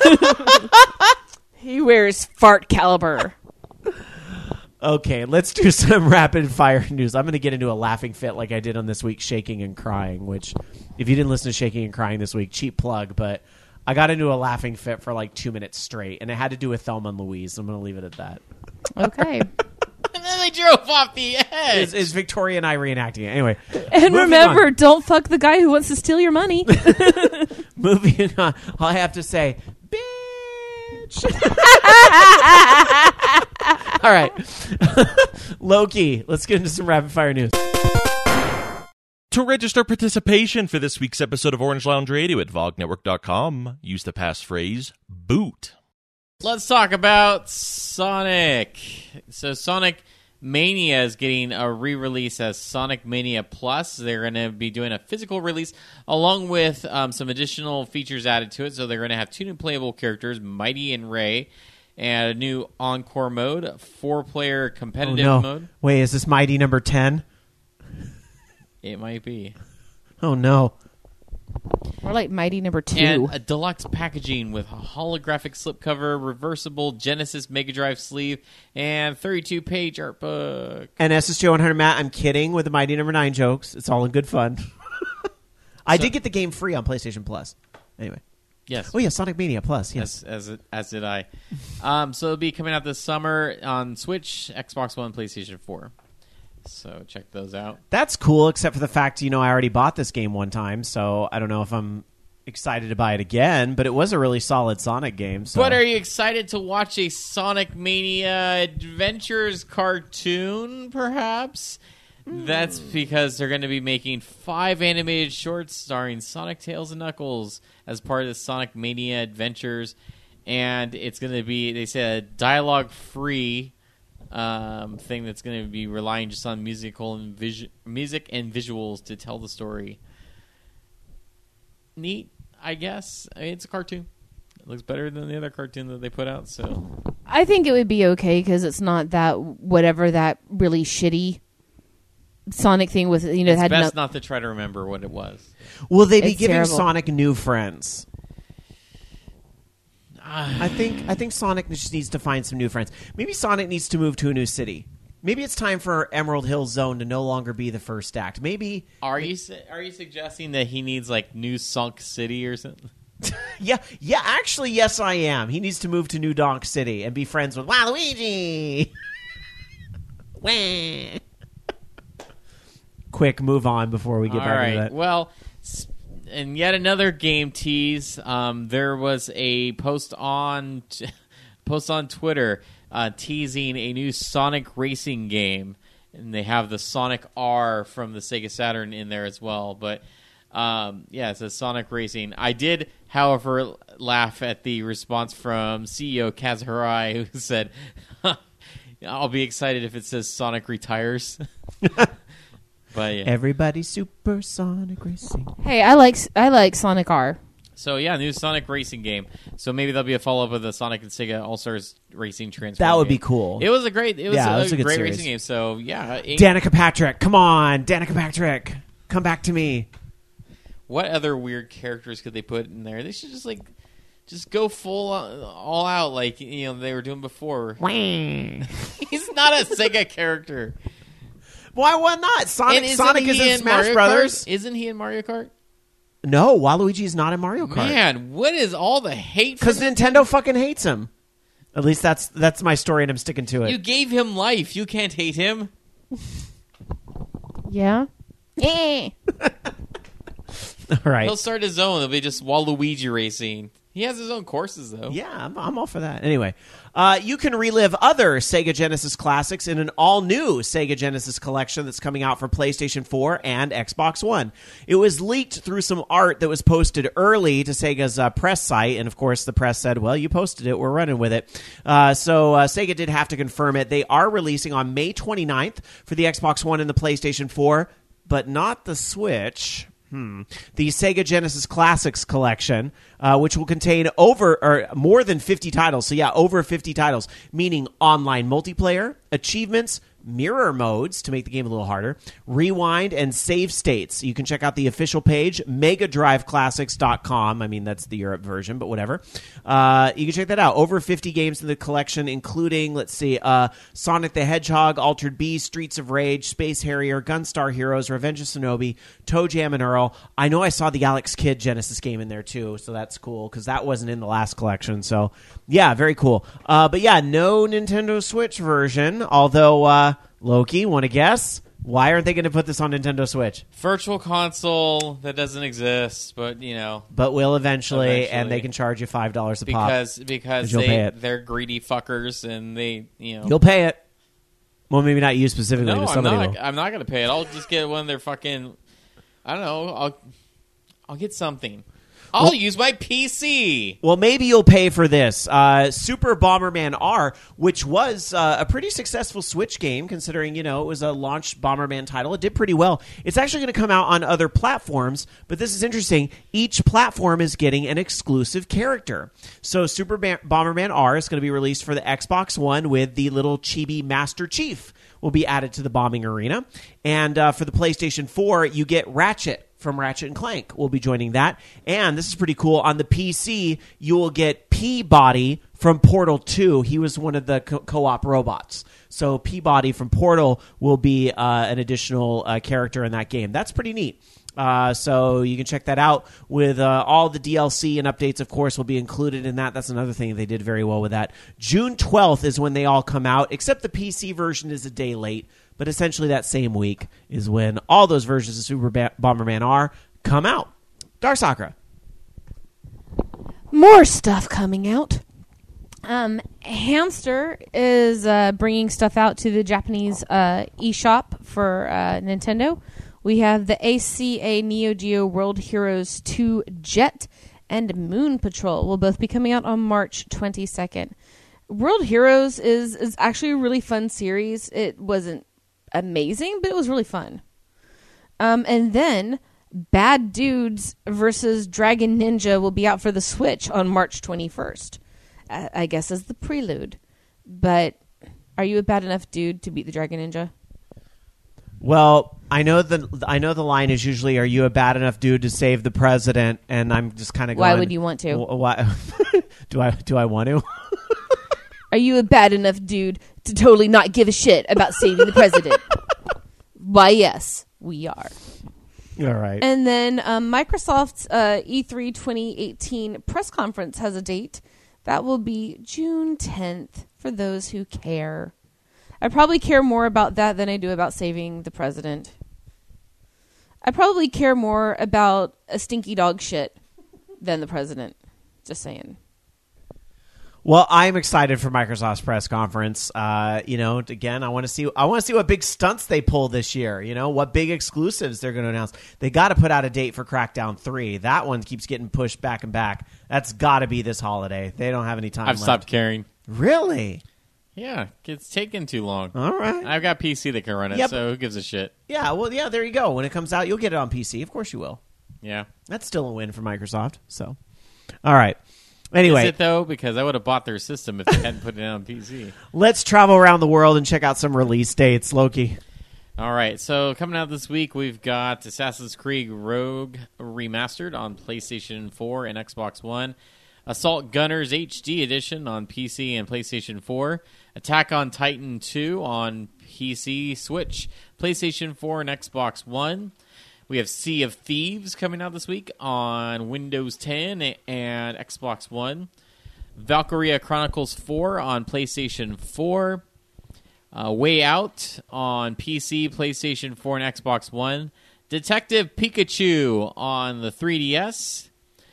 Speaker 4: He wears fart caliber.
Speaker 3: Okay, let's do some rapid fire news. I'm going to get into a laughing fit like I did on this week's Shaking and Crying, which, if you didn't listen to Shaking and Crying this week, cheap plug, but I got into a laughing fit for like two minutes straight, and it had to do with Thelma and Louise. I'm going to leave it at that.
Speaker 4: Okay.
Speaker 5: And then they drove off the edge.
Speaker 3: Is, is Victoria and I reenacting it? Anyway.
Speaker 4: And
Speaker 3: moving
Speaker 4: remember,
Speaker 3: on.
Speaker 4: don't fuck the guy who wants to steal your money.
Speaker 3: Moving on, I have to say, bitch. All right. Loki, let's get into some rapid fire news.
Speaker 1: To register participation for this week's episode of Orange Lounge Radio at Vogue Network dot com, use the passphrase BOOT.
Speaker 5: Let's talk about Sonic. So Sonic Mania is getting a re-release as Sonic Mania Plus. They're going to be doing a physical release along with um, some additional features added to it. So they're going to have two new playable characters, Mighty and Ray, and a new Encore mode, four-player
Speaker 3: Oh,
Speaker 5: competitive
Speaker 3: no.
Speaker 5: mode.
Speaker 3: Wait, is this Mighty number ten?
Speaker 5: It might be.
Speaker 3: Oh, no.
Speaker 4: Or like Mighty number two.
Speaker 5: And a deluxe packaging with a holographic slipcover, reversible Genesis Mega Drive sleeve, and thirty-two page art book.
Speaker 3: And S S J one hundred Matt, I'm kidding with the Mighty number nine jokes. It's all in good fun. I
Speaker 5: So-
Speaker 3: did get the game free on PlayStation Plus. Anyway.
Speaker 5: Yes.
Speaker 3: Oh, yeah, Sonic Mania Plus, yes.
Speaker 5: As as, it, as did I. Um, so it'll be coming out this summer on Switch, Xbox One, PlayStation four. So check those out.
Speaker 3: That's cool, except for the fact, you know, I already bought this game one time, so I don't know if I'm excited to buy it again, but it was a really solid Sonic game. So.
Speaker 5: But are you excited to watch a Sonic Mania Adventures cartoon, perhaps? Mm. That's because they're going to be making five animated shorts starring Sonic, Tails, and Knuckles as part of the Sonic Mania Adventures. And it's going to be, they said, dialogue-free um, thing that's going to be relying just on musical and vis- music and visuals to tell the story. Neat, I guess. I mean, it's a cartoon. It looks better than the other cartoon that they put out. So
Speaker 4: I think it would be okay because it's not that whatever that really shitty Sonic thing with. You know,
Speaker 5: it's
Speaker 4: had
Speaker 5: best
Speaker 4: no-
Speaker 5: not to try to remember what it was.
Speaker 3: Will they be
Speaker 4: It's
Speaker 3: giving
Speaker 4: terrible.
Speaker 3: Sonic new friends? I think I think Sonic just needs to find some new friends. Maybe Sonic needs to move to a new city. Maybe it's time for Emerald Hill Zone to no longer be the first act. Maybe
Speaker 5: Are you su- are you suggesting that he needs like New Sunk City or something?
Speaker 3: yeah, yeah. Actually, yes, I am. He needs to move to New Donk City and be friends with Waluigi. Wah. Quick, move on before we get
Speaker 5: All
Speaker 3: back
Speaker 5: right.
Speaker 3: into that.
Speaker 5: Well, s- and yet another game tease. Um, there was a post on t- post on Twitter uh, teasing a new Sonic racing game, and they have the Sonic R from the Sega Saturn in there as well. But um, yeah, it says Sonic Racing. I did, however, laugh at the response from C E O Kaz Hirai, who said, "I'll be excited if it says Sonic retires." But yeah.
Speaker 3: Everybody Supersonic Racing.
Speaker 4: Hey, I like I like Sonic R.
Speaker 5: So yeah, new Sonic racing game. So maybe there'll be a follow up of the Sonic and Sega All Stars Racing Transfer.
Speaker 3: That would
Speaker 5: game.
Speaker 3: be cool.
Speaker 5: It was a great. It was,
Speaker 3: Yeah,
Speaker 5: a,
Speaker 3: it was a good
Speaker 5: great
Speaker 3: series.
Speaker 5: racing game. So yeah, it-
Speaker 3: Danica Patrick, come on, Danica Patrick, come back to me.
Speaker 5: what other weird characters could they put in there? They should just like just go full uh, all out like you know they were doing before. He's not a Sega character.
Speaker 3: Why? Why not? Sonic.
Speaker 5: And isn't
Speaker 3: Sonic
Speaker 5: he
Speaker 3: is in
Speaker 5: in
Speaker 3: Smash
Speaker 5: Mario
Speaker 3: Brothers.
Speaker 5: Kart? Isn't he in Mario Kart?
Speaker 3: No, Waluigi is not in Mario Kart
Speaker 5: Man, what is all the hate?
Speaker 3: because
Speaker 5: From
Speaker 3: Nintendo fucking hates him. At least that's that's my story, and I'm sticking to it.
Speaker 5: you gave him life. You can't hate him.
Speaker 4: Yeah. Eh.
Speaker 3: All right.
Speaker 5: He'll start his own. It'll be just Waluigi racing. He has his own courses, though.
Speaker 3: Yeah, I'm, I'm all for that. Anyway, uh, you can relive other Sega Genesis classics in an all-new Sega Genesis collection that's coming out for PlayStation four and Xbox One. It was leaked through some art that was posted early to Sega's uh, press site, and of course the press said, well, you posted it, we're running with it. Uh, so uh, Sega did have to confirm it. They are releasing on May twenty-ninth for the Xbox One and the PlayStation four, but not the Switch. Hmm. The Sega Genesis Classics collection, uh, which will contain over or more than fifty titles. So yeah, over fifty titles, meaning online multiplayer, achievements, mirror modes to make the game a little harder, rewind, and save states. You can check out the official page, mega drive classics dot com. I mean, that's the Europe version, but whatever. Uh, you can check that out. Over fifty games in the collection, including, let's see, uh, Sonic the Hedgehog, Altered Beast, Streets of Rage, Space Harrier, Gunstar Heroes, Revenge of Shinobi, Toe Jam and Earl. I know I saw the Alex Kidd Genesis game in there, too, so that's cool, because that wasn't in the last collection. So, yeah, very cool. Uh, but, yeah, no Nintendo Switch version, although... Uh, Loki, want to guess? Why aren't they going to put this on Nintendo Switch?
Speaker 5: Virtual console that doesn't exist, but you know,
Speaker 3: But will eventually,
Speaker 5: Eventually.
Speaker 3: and they can charge you five dollars a
Speaker 5: because
Speaker 3: pop.
Speaker 5: because
Speaker 3: you'll pay
Speaker 5: they
Speaker 3: it.
Speaker 5: they're greedy fuckers and they you know.
Speaker 3: You'll pay it. Well, maybe not you specifically,
Speaker 5: no,
Speaker 3: but
Speaker 5: I'm
Speaker 3: somebody
Speaker 5: not.
Speaker 3: will.
Speaker 5: I'm not going to pay it. I'll just get one of their fucking. I don't know. I'll I'll get something. I'll
Speaker 3: Well-
Speaker 5: use my P C.
Speaker 3: Well, maybe you'll pay for this. Uh, Super Bomberman R, which was uh, a pretty successful Switch game, considering, you know, it was a launch Bomberman title. It did pretty well. It's actually going to come out on other platforms, but this is interesting. Each platform is getting an exclusive character. So Super ba- Bomberman R is going to be released for the Xbox One with the little chibi Master Chief will be added to the bombing arena. And uh, for the PlayStation four, you get Ratchet from Ratchet and Clank will be joining that. And this is pretty cool. On the P C, you will get Peabody from Portal two. He was one of the co- co-op robots. So Peabody from Portal will be uh, an additional uh, character in that game. That's pretty neat. Uh, so you can check that out with uh, all the D L C and updates, of course, will be included in that. That's another thing they did very well with that. June twelfth is when they all come out, except the P C version is a day late. but essentially that same week is when all those versions of Super ba- Bomberman R come out. Dark Sakura.
Speaker 4: More stuff coming out. Um, Hamster is uh, bringing stuff out to the Japanese uh, eShop for uh, Nintendo. We have the A C A Neo Geo World Heroes two Jet and Moon Patrol will both be coming out on March twenty-second. World Heroes is, is actually a really fun series. It wasn't amazing, but it was really fun. Um, and then Bad Dudes versus Dragon Ninja will be out for the Switch on March twenty-first. Uh, I guess as the prelude. But are you a bad enough dude to beat the Dragon Ninja?
Speaker 3: Well, I know the I know the line is usually, "Are you a bad enough dude to save the president?" And I'm just kind of going,
Speaker 4: Why would you want to?
Speaker 3: Why do I do I want to?
Speaker 4: Are you a bad enough dude to totally not give a shit about saving the president? Why, yes, we are.
Speaker 3: All right.
Speaker 4: And then um, Microsoft's uh, E three twenty eighteen press conference has a date. That will be June tenth for those who care. I probably care more about that than I do about saving the president. I probably care more about a stinky dog shit than the president. Just saying.
Speaker 3: Well, I'm excited for Microsoft's press conference. Uh, you know, again, I want to see. I want to see what big stunts they pull this year. You know, what big exclusives they're going to announce. They got to put out a date for Crackdown three. That one keeps getting pushed back and back. That's got to be this holiday. They don't have any time.
Speaker 5: I've
Speaker 3: left.
Speaker 5: stopped caring.
Speaker 3: Really?
Speaker 5: Yeah, it's taking too long.
Speaker 3: All right.
Speaker 5: I've got P C that can run it,
Speaker 3: Yep.
Speaker 5: so who gives a shit?
Speaker 3: Yeah. Well, yeah. There you go. When it comes out, you'll get it on P C. Of course, you will.
Speaker 5: Yeah.
Speaker 3: That's still a win for Microsoft. So, all right. Anyway,
Speaker 5: Is it though? Because I would have bought their system if they hadn't put it on P C.
Speaker 3: let's travel around the world and check out some release dates. Loki.
Speaker 5: All right, so coming out this week, we've got Assassin's Creed Rogue Remastered on PlayStation four and Xbox One, Assault Gunners H D Edition on P C and PlayStation four, Attack on Titan two on P C, Switch, PlayStation four, and Xbox One. We have Sea of Thieves coming out this week on Windows ten and Xbox One. Valkyria Chronicles four on PlayStation four. Uh, Way Out on P C, PlayStation four, and Xbox One. Detective Pikachu on the three D S.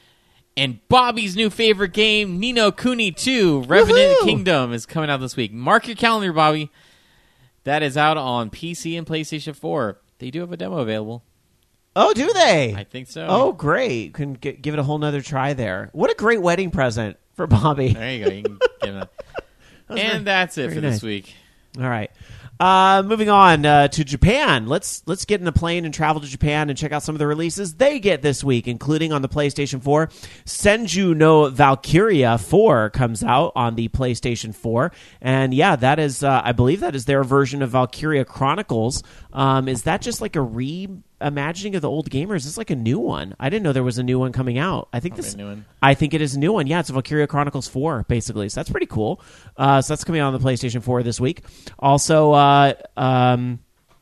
Speaker 5: And Bobby's new favorite game, Ni no Kuni two, Revenant
Speaker 3: Woohoo!
Speaker 5: Kingdom, is coming out this week. Mark your calendar, Bobby. That is out on P C and PlayStation four. They do have a demo available.
Speaker 3: Oh, do they?
Speaker 5: I think so.
Speaker 3: Oh, great. Can get, give it a whole nother try there. What a great wedding present for Bobby.
Speaker 5: There you go. You can give it a...
Speaker 3: That was
Speaker 5: And
Speaker 3: very-
Speaker 5: that's it
Speaker 3: very
Speaker 5: for
Speaker 3: nice.
Speaker 5: this week.
Speaker 3: All right. Uh, moving on uh, to Japan. Let's let's get in a plane and travel to Japan and check out some of the releases they get this week, including on the PlayStation four. Senju no Valkyria four comes out on the PlayStation four. And yeah, that is, uh, I believe that is their version of Valkyria Chronicles. Um, is that just like a reimagining of the old gamers? It's like a new one. I didn't know there was a new one coming out. I think
Speaker 5: Probably
Speaker 3: this.
Speaker 5: a new one.
Speaker 3: I think it is a new one. Yeah, it's Valkyria Chronicles four, basically. So that's pretty cool. Uh, so that's coming out on the PlayStation four this week. Also, uh, um,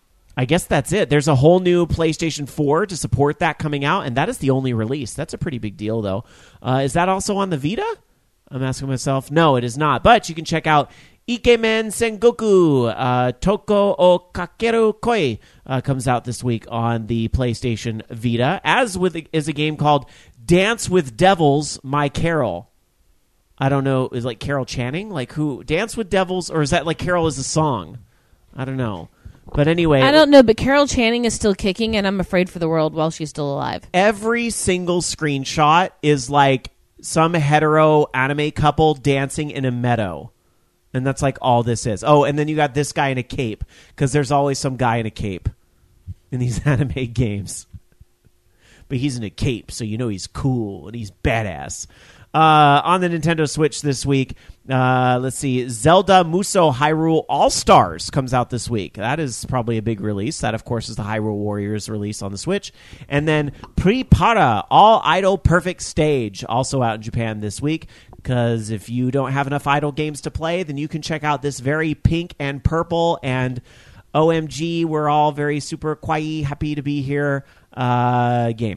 Speaker 3: I guess that's it. There's a whole new PlayStation four to support that coming out, and that is the only release. That's a pretty big deal, though. Uh, is that also on the Vita? I'm asking myself. No, it is not. But you can check out Ikemen Sengoku, uh, Toko o Kakeru Koi uh, comes out this week on the PlayStation Vita, as with is a game called Dance with Devils, My Carol. I don't know, is like Carol Channing? Like who? Dance with Devils, or is that like Carol is a song? I don't know. But anyway,
Speaker 4: I don't know, but Carol Channing is still kicking, and I'm afraid for the world while she's still alive.
Speaker 3: every single screenshot is like some hetero anime couple dancing in a meadow. And that's like all this is. Oh, and then you got this guy in a cape, because there's always some guy in a cape in these anime games. But he's in a cape, so you know he's cool and he's badass. Uh, on the Nintendo Switch this week, uh, let's see, Zelda Musou Hyrule All-Stars comes out this week. That is probably a big release. That, of course, is the Hyrule Warriors release on the Switch. And then Prepara All Idol Perfect Stage, also out in Japan this week. Because if you don't have enough idle games to play, then you can check out this very pink and purple and O M G, we're all very super kawaii, happy to be here uh, game.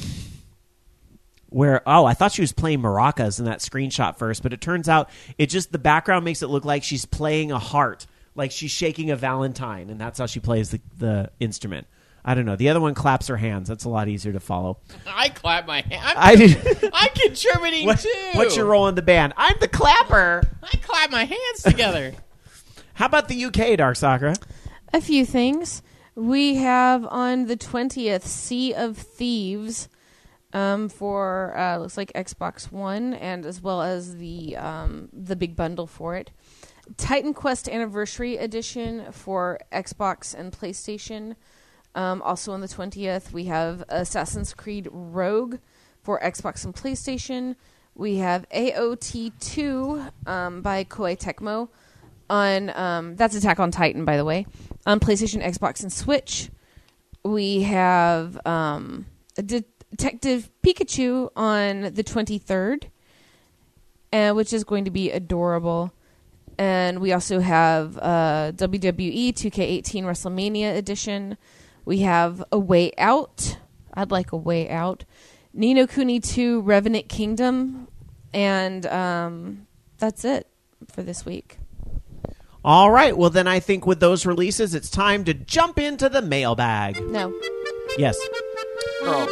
Speaker 3: Where, oh, I thought she was playing maracas in that screenshot first, but it turns out it just, the background makes it look like she's playing a heart. like she's shaking a Valentine, and that's how she plays the, the instrument. I don't know. The other one claps her hands. That's a lot easier to follow.
Speaker 5: I clap my hands.
Speaker 3: I did.
Speaker 5: I'm contributing
Speaker 3: what,
Speaker 5: too.
Speaker 3: What's your role in the band? I'm the clapper.
Speaker 5: I clap my hands together.
Speaker 3: How about the U K, Dark Sakura?
Speaker 4: A few things. We have on the twentieth Sea of Thieves um, for uh, looks like Xbox One, and as well as the um, the big bundle for it. Titan Quest Anniversary Edition for Xbox and PlayStation. Um, also on the twentieth, we have Assassin's Creed Rogue for Xbox and PlayStation. We have A O T two um, by Koei Tecmo on um, that's Attack on Titan, by the way, on PlayStation, Xbox, and Switch. We have um, Detective Pikachu on the twenty-third, uh, which is going to be adorable. And we also have uh, W W E two K eighteen WrestleMania Edition. We have A Way Out. I'd like A Way Out. Ni no Kuni two Revenant Kingdom. And um, that's it for this week.
Speaker 3: All right. Well, then I think with those releases, it's time to jump into the mailbag.
Speaker 4: No.
Speaker 3: Yes.
Speaker 5: Girl.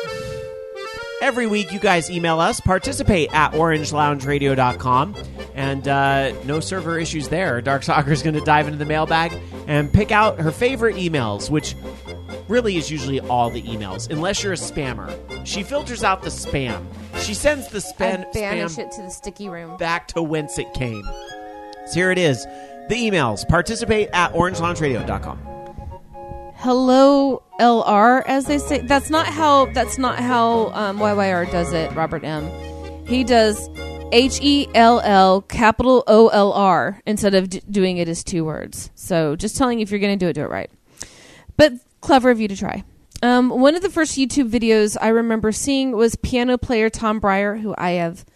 Speaker 3: Every week, you guys email us, participate at orange lounge radio dot com, and uh, no server issues there. Dark Soccer is going to dive into the mailbag and pick out her favorite emails, which really is usually all the emails, unless you're a spammer. She filters out the spam. She sends the spam,
Speaker 4: I banish
Speaker 3: spam
Speaker 4: it to the sticky room.
Speaker 3: back to whence it came. So here it is. The emails. Participate at orange lounge radio dot com.
Speaker 4: Hello, L R, as they say. That's not how. That's not how um, Y Y R does it. Robert M. He does H E L L capital O L R instead of d- doing it as two words. So just telling you, if you're going to do it, do it right. But clever of you to try. Um, one of the first YouTube videos I remember seeing was piano player Tom Breyer, who I have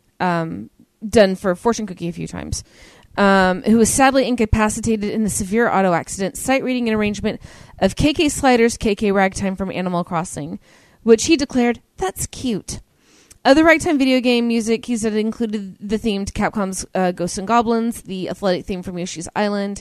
Speaker 4: um, done for Fortune Cookie a few times. Um, who was sadly incapacitated in the severe auto accident, sight reading an arrangement of K K Slider's K K Ragtime from Animal Crossing, which he declared, "That's cute." Other Ragtime video game music he said included the theme to Capcom's uh, Ghosts and Goblins, the athletic theme from Yoshi's Island,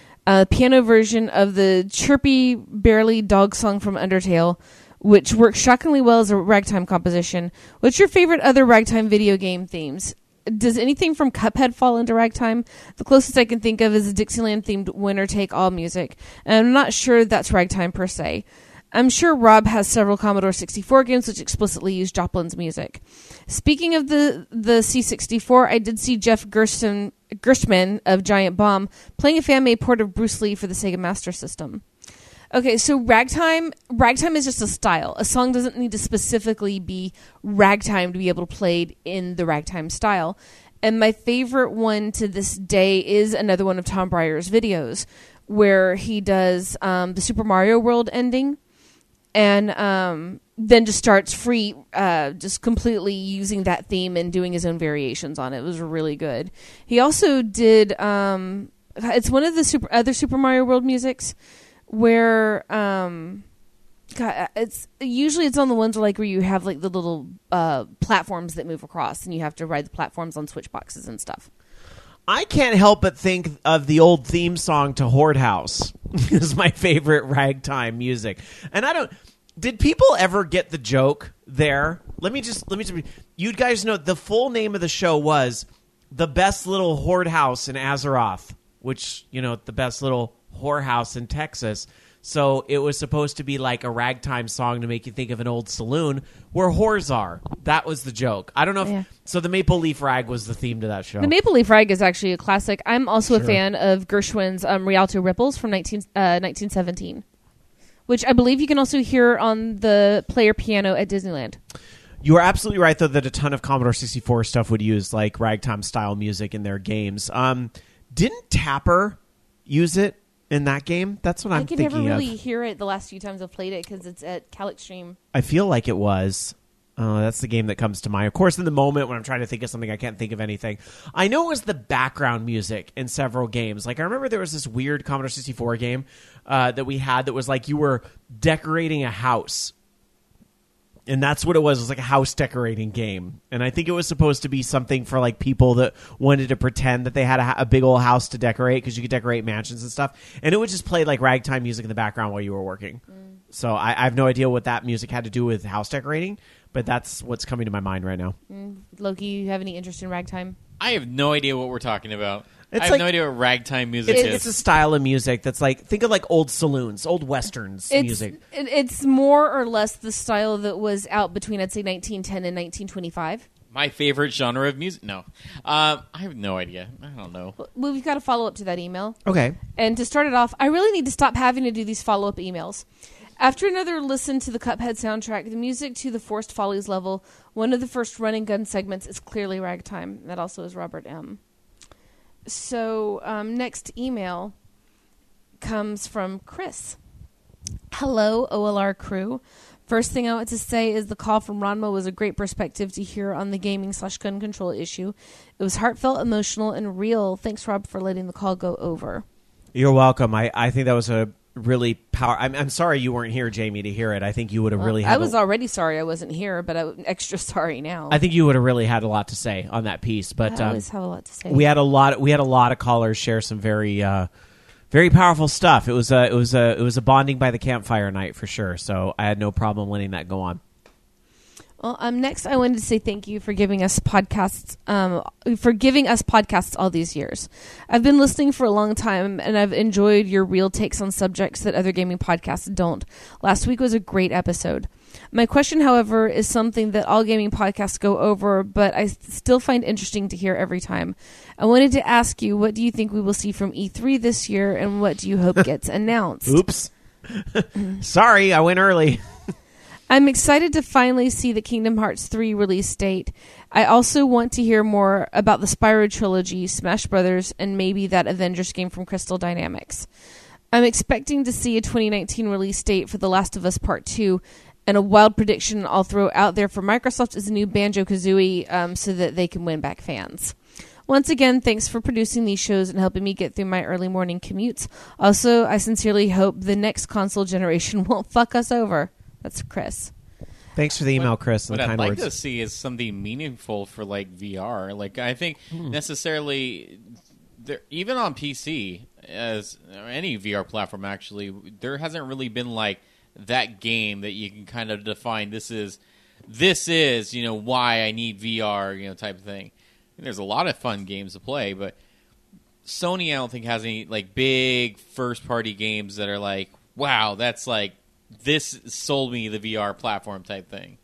Speaker 4: a piano version of the chirpy, barely dog song from Undertale, which works shockingly well as a ragtime composition. What's your favorite other Ragtime video game themes? Does anything from Cuphead fall into ragtime? The closest I can think of is a Dixieland-themed Winner Take All music, and I'm not sure that's ragtime per se. I'm sure Rob has several Commodore sixty-four games which explicitly use Joplin's music. Speaking of the, the C sixty-four, I did see Jeff Gerstmann, Gerstmann of Giant Bomb playing a fan-made port of Bruce Lee for the Sega Master System. Okay, so ragtime, ragtime is just a style. A song doesn't need to specifically be ragtime to be able to be played in the ragtime style. And my favorite one to this day is another one of Tom Breyer's videos, where he does um, the Super Mario World ending, and um, then just starts free, uh, just completely using that theme and doing his own variations on it. It was really good. He also did, um, it's one of the super, other Super Mario World musics, where um God, it's usually it's on the ones where like where you have like the little uh platforms that move across and you have to ride the platforms on switch boxes and stuff.
Speaker 3: I can't help but think of the old theme song to Horde House is my favorite ragtime music. And I don't did people ever get the joke there? Let me just let me just you guys know the full name of the show was The Best Little Horde House in Azeroth, which, you know, the best little whorehouse in Texas. So it was supposed to be like a ragtime song to make you think of an old saloon where whores are. That was the joke. I don't know if
Speaker 4: Yeah.
Speaker 3: so the Maple Leaf Rag was the theme to that show.
Speaker 4: The Maple Leaf Rag is actually a classic. I'm also
Speaker 3: Sure.
Speaker 4: a fan of Gershwin's um, Rialto Ripples from nineteen, uh, nineteen seventeen, which I believe you can also hear on the player piano at Disneyland.
Speaker 3: You are absolutely right, though, that a ton of Commodore sixty-four stuff would use like ragtime style music in their games. Um, didn't Tapper use it in that game? That's what I'm
Speaker 4: I can
Speaker 3: thinking
Speaker 4: never really
Speaker 3: of.
Speaker 4: hear it the last few times I've played it because it's at Cal Extreme.
Speaker 3: I feel like it was. Uh, that's the game that comes to mind. Of course, in the moment when I'm trying to think of something, I can't think of anything. I know it was the background music in several games. Like I remember there was this weird Commodore sixty-four game uh, that we had that was like you were decorating a house. And that's what it was. It was like a house decorating game. And I think it was supposed to be something for like people that wanted to pretend that they had a, a big old house to decorate, because you could decorate mansions and stuff. And it would just play like ragtime music in the background while you were working. Mm. So I, I have no idea what that music had to do with house decorating, but that's what's coming to my mind right now.
Speaker 4: Mm. Loki, you have any interest in ragtime?
Speaker 5: I have no idea what we're talking about.
Speaker 3: It's
Speaker 5: I have
Speaker 3: like,
Speaker 5: no idea what ragtime music
Speaker 3: it's,
Speaker 5: is.
Speaker 3: It's a style of music that's like, think of like old saloons, old westerns
Speaker 4: It's,
Speaker 3: music.
Speaker 4: it, it's more or less the style that was out between, I'd say, nineteen ten and nineteen twenty-five.
Speaker 5: My favorite genre of music? No. Um, I have no idea. I don't know.
Speaker 4: Well, we've got to follow up to that email.
Speaker 3: Okay.
Speaker 4: And to start it off, I really need to stop having to do these follow-up emails. After another listen to the Cuphead soundtrack, the music to the Forced Follies level, one of the first running gun segments is clearly ragtime. That also is Robert M. So, um, next email comes from Chris. Hello, O L R crew. First thing I want to say is the call from Ranma was a great perspective to hear on the gaming slash gun control issue. It was heartfelt, emotional, and real. Thanks, Rob, for letting the call go over.
Speaker 3: You're welcome. I, I think that was a really power. I'm, I'm sorry you weren't here, Jamie, to hear it. I think you would have
Speaker 4: Well,
Speaker 3: really had
Speaker 4: I was
Speaker 3: a,
Speaker 4: already sorry I wasn't here, but I'm extra sorry now.
Speaker 3: I think you would have really had a lot to say on that piece. But
Speaker 4: I
Speaker 3: um,
Speaker 4: always have a lot to say.
Speaker 3: we had a lot. We had a lot of callers share some very, uh, very powerful stuff. It was a, it was a, it was a bonding by the campfire night for sure. So I had no problem letting that go on.
Speaker 4: Well, um, next I wanted to say thank you for giving us podcasts, um, for giving us podcasts all these years. I've been listening for a long time, and I've enjoyed your real takes on subjects that other gaming podcasts don't. Last week was a great episode. My question, however, is something that all gaming podcasts go over, but I still find interesting to hear every time. I wanted to ask you, what do you think we will see from E three this year, and what do you hope gets announced?
Speaker 3: Oops. Sorry, I went early.
Speaker 4: I'm excited to finally see the Kingdom Hearts three release date. I also want to hear more about the Spyro trilogy, Smash Brothers, and maybe that Avengers game from Crystal Dynamics. I'm expecting to see a twenty nineteen release date for The Last of Us Part two, and a wild prediction I'll throw out there for Microsoft is a new Banjo-Kazooie, um, so that they can win back fans. Once again, thanks for producing these shows and helping me get through my early morning commutes. Also, I sincerely hope the next console generation won't fuck us over. That's Chris.
Speaker 3: Thanks for the email, Chris. And
Speaker 5: What
Speaker 3: the
Speaker 5: I'd
Speaker 3: kind
Speaker 5: like
Speaker 3: words.
Speaker 5: to see is something meaningful for like V R. Like I think
Speaker 3: Hmm.
Speaker 5: necessarily, there, even on P C, as or any V R platform, actually, there hasn't really been like that game that you can kind of define. This is, this is, you know, why I need V R, you know, type of thing. And there's a lot of fun games to play, but Sony, I don't think has any like big first party games that are like, wow, that's like. This sold me the V R platform type thing.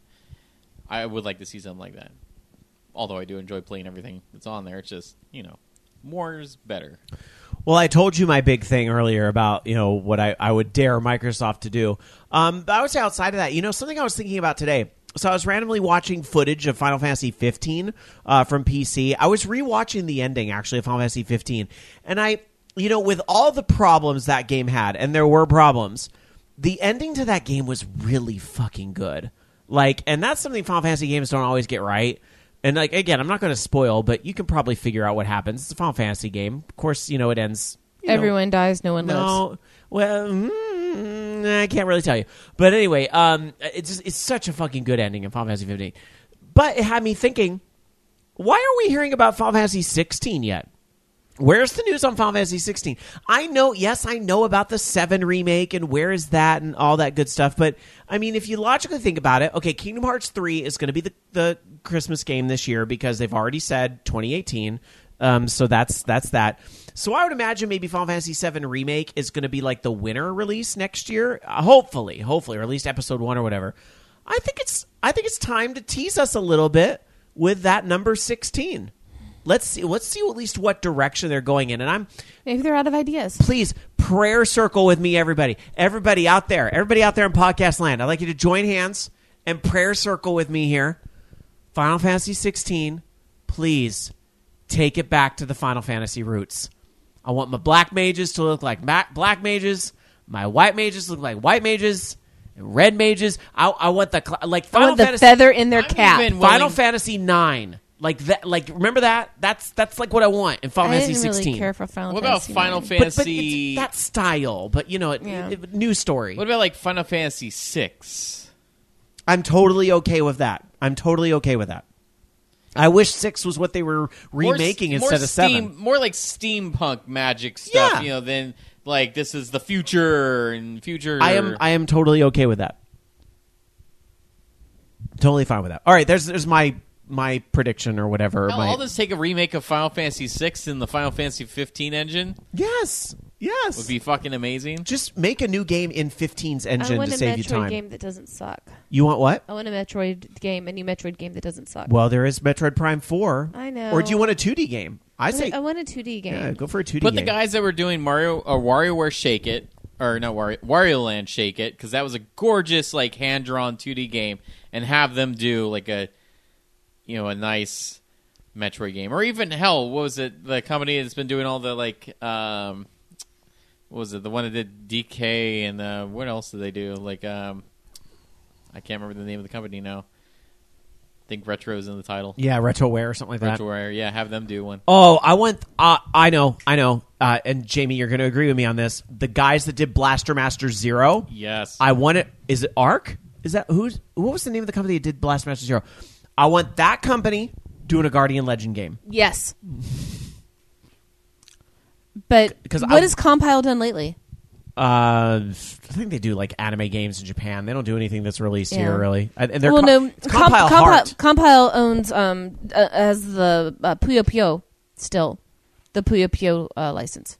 Speaker 5: I would like to see something like that. Although I do enjoy playing everything that's on there. It's just, you know, more is better.
Speaker 3: Well, I told you my big thing earlier about, you know, what I, I would dare Microsoft to do. Um, but I would say outside of that, you know, something I was thinking about today. So I was randomly watching footage of Final Fantasy fifteen uh, from P C. I was rewatching the ending, actually, of Final Fantasy fifteen. And I, you know, with all the problems that game had, and there were problems, the ending to that game was really fucking good. Like, and that's something Final Fantasy games don't always get right. And, like, again, I'm not going to spoil, but you can probably figure out what happens. It's a Final Fantasy game. Of course, you know, it ends...
Speaker 4: Everyone know, dies, no one
Speaker 3: no,
Speaker 4: lives.
Speaker 3: Well, mm, I can't really tell you. But anyway, um, it's just, it's such a fucking good ending in Final Fantasy fifteen. But it had me thinking, why aren't we hearing about Final Fantasy sixteen yet? Where's the news on Final Fantasy sixteen? I know, yes, I know about the seven remake and where is that and all that good stuff. But, I mean, if you logically think about it, okay, Kingdom Hearts three is going to be the, the Christmas game this year because they've already said twenty eighteen. Um, so that's that's that. So I would imagine maybe Final Fantasy seven Remake is going to be like the winter release next year. Uh, hopefully, hopefully, or at least episode one or whatever. I think it's I think it's time to tease us a little bit with that number sixteen. Let's see. Let's see at least what direction they're going in. And I'm
Speaker 4: Maybe they're out of ideas.
Speaker 3: please prayer circle with me, everybody. Everybody out there, everybody out there in podcast land. I'd like you to join hands and prayer circle with me here. Final Fantasy sixteen, please take it back to the Final Fantasy roots. I want my black mages to look like ma- black mages, my white mages to look like white mages, and red mages. I, I want the cl- like
Speaker 4: I
Speaker 3: Final
Speaker 4: want the
Speaker 3: Fantasy.
Speaker 4: feather in their
Speaker 5: I'm
Speaker 4: cap.
Speaker 5: even-
Speaker 3: Final
Speaker 5: willing-
Speaker 3: Fantasy nine, like that. Like remember that? That's that's like what I want in Final
Speaker 4: I
Speaker 3: Fantasy
Speaker 4: didn't
Speaker 3: sixteen.
Speaker 4: really care for Final
Speaker 5: What about
Speaker 4: Fantasy
Speaker 5: Final
Speaker 4: nine.
Speaker 3: but, but
Speaker 5: Fantasy?
Speaker 3: it's that style. But you know, it,
Speaker 4: Yeah.
Speaker 3: it- it- new story.
Speaker 5: What about like Final Fantasy six?
Speaker 3: I'm totally okay with that. I'm totally okay with that. I wish six was what they were remaking
Speaker 5: more,
Speaker 3: instead
Speaker 5: more
Speaker 3: of
Speaker 5: steam,
Speaker 3: seven.
Speaker 5: More like steampunk magic stuff,
Speaker 3: Yeah.
Speaker 5: you know, than like this is the future and future.
Speaker 3: I am I am totally okay with that. Totally fine with that. All right, there's there's my my prediction or whatever.
Speaker 5: Hell,
Speaker 3: my,
Speaker 5: I'll just take a remake of Final Fantasy six in the Final Fantasy fifteen engine.
Speaker 3: yes, yes.
Speaker 5: Would be fucking amazing.
Speaker 3: Just make a new game in fifteen's
Speaker 4: I
Speaker 3: engine
Speaker 4: want
Speaker 3: to
Speaker 4: a
Speaker 3: save you
Speaker 4: Metroid
Speaker 3: time.
Speaker 4: game that doesn't suck.
Speaker 3: You want what?
Speaker 4: I want a Metroid game, a new Metroid game that doesn't suck.
Speaker 3: Well, there is Metroid Prime four.
Speaker 4: I know.
Speaker 3: Or do you want a two D game? I
Speaker 4: I,
Speaker 3: say
Speaker 4: want- I want a two D game.
Speaker 3: yeah, go for a two D
Speaker 5: Put
Speaker 3: game.
Speaker 5: the guys that were doing Mario or WarioWare Shake It, or not Wario, Wario Land Shake It, because that was a gorgeous like hand drawn two D game, and have them do like a, you know, a nice Metroid game, or even hell, what was it? The company that's been doing all the like, um, what was it? The one that did D K and uh, what else did they do? Like, um, I can't remember the name of the company now. I think Retro's in the title.
Speaker 3: Yeah, RetroWare or something like that.
Speaker 5: RetroWare, yeah, have them do one.
Speaker 3: Oh, I want. Uh, I know, I know. Uh, and Jamie, you're going to agree with me on this. The guys that did Blaster Master Zero.
Speaker 5: Yes,
Speaker 3: I want it. Is it Arc? Is that who's? What was the name of the company that did Blaster Master Zero? I want that company doing a Guardian Legend game.
Speaker 4: Yes. But
Speaker 3: 'Cause
Speaker 4: what
Speaker 3: I-
Speaker 4: has Compile done lately?
Speaker 3: Uh, I think they do like anime games in Japan. They don't do anything that's released
Speaker 4: Yeah.
Speaker 3: here, really. And, and they're
Speaker 4: well,
Speaker 3: co-
Speaker 4: no,
Speaker 3: it's Compile
Speaker 4: Comp-
Speaker 3: Heart.
Speaker 4: Compile owns um uh, as the uh, Puyo Puyo still the Puyo Puyo uh, license.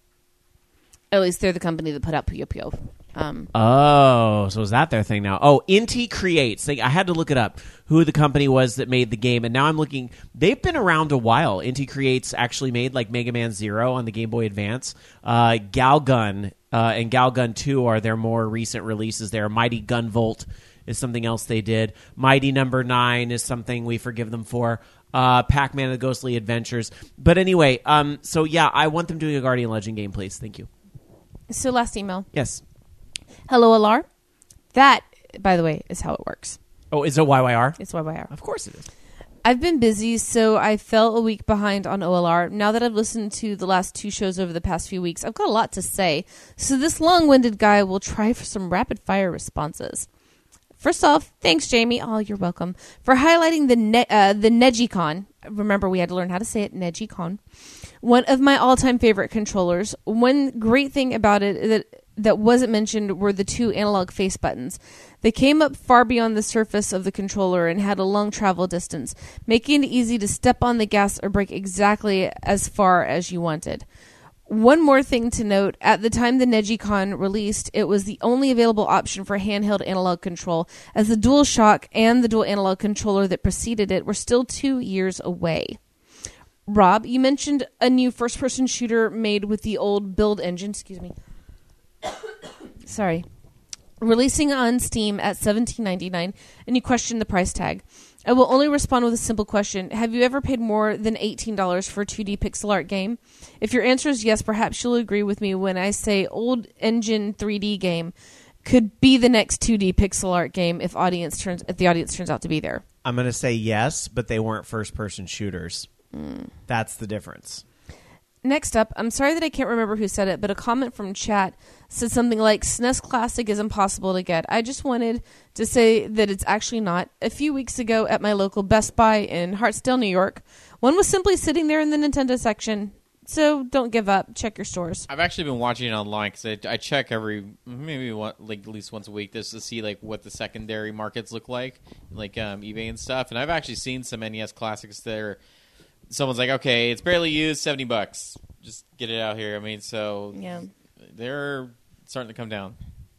Speaker 4: At least they're the company that put out Puyo Puyo. Um,
Speaker 3: Oh, so is that their thing now? Oh, Inti Creates. They, I had to look it up, who the company was that made the game, and now I'm looking. They've been around a while. Inti Creates actually made like Mega Man Zero on the Game Boy Advance. Uh, Galgun uh, and Galgun two are their more recent releases there. Mighty Gunvolt is something else they did. Mighty Number Nine is something we forgive them for. Uh, Pac-Man and the Ghostly Adventures. But anyway, um, so yeah, I want them doing a Guardian Legend game, please. Thank you.
Speaker 4: so last email.
Speaker 3: Yes.
Speaker 4: Hello, Alar. That, by the way, is how it works.
Speaker 3: Oh, is it Y Y R?
Speaker 4: It's Y Y R.
Speaker 3: Of course it is.
Speaker 4: I've been busy, so I fell a week behind on O L R. Now that I've listened to the last two shows over the past few weeks, I've got a lot to say. So this long-winded guy will try for some rapid-fire responses. First off, thanks, Jamie. Oh, you're welcome. For highlighting the ne- uh, the Negicon. Remember, we had to learn how to say it, Negicon. One of my all-time favorite controllers. One great thing about it that that wasn't mentioned were the two analog face buttons. They came up far beyond the surface of the controller and had a long travel distance, making it easy to step on the gas or brake exactly as far as you wanted. One more thing to note, at the time the Negicon released, it was the only available option for handheld analog control, as the DualShock and the dual analog controller that preceded it were still two years away. Rob, you mentioned a new first-person shooter made with the old build engine, excuse me. Sorry. Releasing on Steam at seventeen ninety-nine, and you questioned the price tag. I will only respond with a simple question. Have you ever paid more than eighteen dollars for a two D pixel art game? If your answer is yes, perhaps you'll agree with me when I say old engine three D game could be the next two D pixel art game if audience turns if the audience turns out to be there.
Speaker 3: I'm going to say yes, but they weren't first-person shooters. Mm. That's the difference.
Speaker 4: Next up, I'm sorry that I can't remember who said it, but a comment from chat said something like, S N E S Classic is impossible to get. I just wanted to say that it's actually not. A few weeks ago at my local Best Buy in Hartsdale, New York, one was simply sitting there in the Nintendo section. So don't give up. Check your stores.
Speaker 5: I've actually been watching it online because I, I check every maybe one, like at least once a week just to see like what the secondary markets look like, like um, eBay and stuff. And I've actually seen some N E S classics that are, someone's like, okay, it's barely used, seventy bucks, just get it out here. I mean, so
Speaker 4: Yeah.
Speaker 5: they're starting to come down.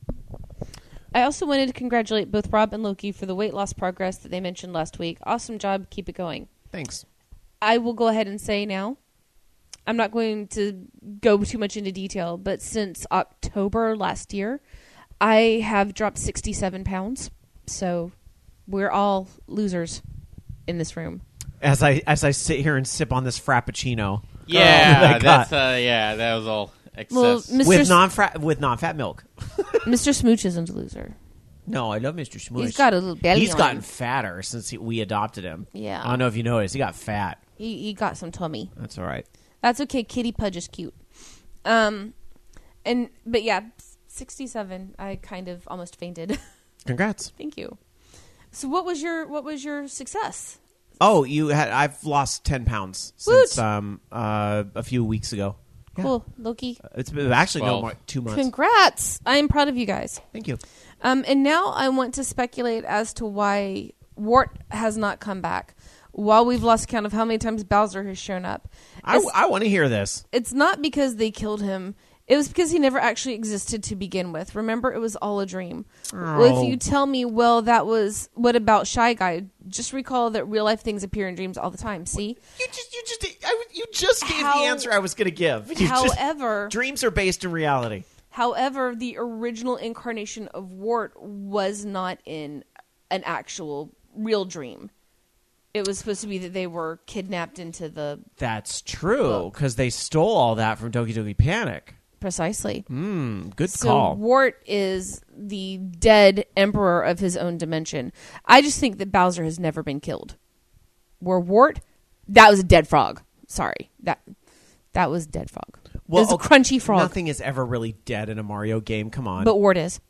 Speaker 4: I also wanted to congratulate both Rob and Loki for the weight loss progress that they mentioned last week. Awesome job. Keep it going.
Speaker 3: Thanks.
Speaker 4: I will go ahead and say now, I'm not going to go too much into detail, but since October last year, I have dropped sixty-seven pounds. So we're all losers in this room.
Speaker 3: As I as I sit here and sip on this frappuccino.
Speaker 5: Yeah,
Speaker 3: that I got.
Speaker 5: that's uh, yeah, that was all excess.
Speaker 4: Well, Mister
Speaker 3: with
Speaker 4: S-
Speaker 3: non with non fat milk.
Speaker 4: Mister Smooch isn't a loser.
Speaker 3: No, I love Mister Smooch.
Speaker 4: He's got a little belly
Speaker 3: He's
Speaker 4: on
Speaker 3: gotten
Speaker 4: him.
Speaker 3: fatter since he, we adopted him.
Speaker 4: Yeah.
Speaker 3: I don't know if you noticed. He got fat.
Speaker 4: He, he got some tummy.
Speaker 3: That's all right.
Speaker 4: That's okay. Kitty Pudge is cute. Um, and but yeah, sixty-seven. I kind of almost fainted.
Speaker 3: Congrats.
Speaker 4: Thank you. So what was your what was your success?
Speaker 3: Oh, you had. I've lost ten pounds
Speaker 4: Woot.
Speaker 3: since um uh a few weeks ago. Yeah.
Speaker 4: Cool, Loki.
Speaker 3: It's been actually no
Speaker 5: Twelve.
Speaker 3: more two months.
Speaker 4: Congrats! I am proud of you guys.
Speaker 3: Thank you.
Speaker 4: Um, and now I want to speculate as to why Wart has not come back. While we've lost count of how many times Bowser has shown up,
Speaker 3: I,
Speaker 4: it's,
Speaker 3: I want to hear this.
Speaker 4: it's not because they killed him. It was because he never actually existed to begin with. Remember, it was all a dream. Well,
Speaker 3: Oh.
Speaker 4: if you tell me, well, that was what about Shy Guy? Just recall that real life things appear in dreams all the time. See,
Speaker 3: You just you just I, you just gave
Speaker 4: How-
Speaker 3: the answer I was going to give. You just-
Speaker 4: however,
Speaker 3: dreams are based in reality.
Speaker 4: however, the original incarnation of Wart was not in an actual real dream. It was supposed to be that they were kidnapped into the
Speaker 3: That's true because they stole all that from Doki Doki Panic.
Speaker 4: precisely.
Speaker 3: Hmm, good
Speaker 4: So
Speaker 3: call.
Speaker 4: Wart is the dead emperor of his own dimension. I just think that Bowser has never been killed. Where Wart, that was a dead frog. Sorry, that that was dead frog.
Speaker 3: Well,
Speaker 4: it was a
Speaker 3: okay,
Speaker 4: crunchy frog.
Speaker 3: Nothing is ever really dead in a Mario game. Come on.
Speaker 4: But Wart is.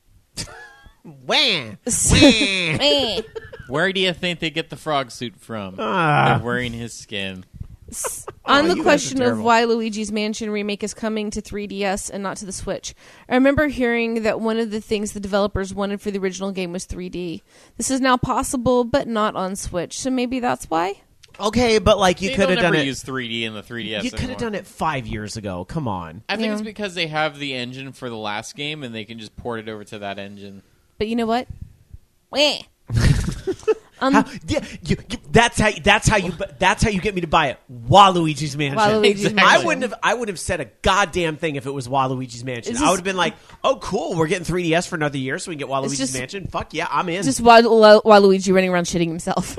Speaker 3: Wham!
Speaker 4: Eh.
Speaker 5: Where do you think they get the frog suit from?
Speaker 3: Ah.
Speaker 5: They're wearing his skin.
Speaker 4: On
Speaker 3: Oh,
Speaker 4: the
Speaker 3: you guys are
Speaker 4: question of
Speaker 3: terrible.
Speaker 4: why Luigi's Mansion remake is coming to three D S and not to the Switch, I remember hearing that one of the things the developers wanted for the original game was three D. This is now possible, but not on Switch, so maybe that's why?
Speaker 3: Okay, but like you
Speaker 5: They
Speaker 3: could
Speaker 5: don't
Speaker 3: have done
Speaker 5: ever
Speaker 3: it.
Speaker 5: use three D in the three D S
Speaker 3: You could have
Speaker 5: anymore.
Speaker 3: done it five years ago. Come on.
Speaker 5: I think
Speaker 4: Yeah.
Speaker 5: it's because they have the engine for the last game and they can just port it over to that engine.
Speaker 4: But you know what? Weh. um,
Speaker 3: How, yeah, you, you, that's how. That's how you. That's how you get me to buy it. Waluigi's Mansion.
Speaker 4: Waluigi's
Speaker 5: Exactly.
Speaker 3: I
Speaker 4: Mansion.
Speaker 3: wouldn't have. I would have said a goddamn thing if it was Waluigi's Mansion.
Speaker 4: It's
Speaker 3: I
Speaker 4: just-
Speaker 3: would have been like, "Oh, cool, we're getting three D S for another year, so we can get Waluigi's
Speaker 4: just-
Speaker 3: Mansion." Fuck yeah, I'm in.
Speaker 4: Just Wal- Waluigi running around shitting himself.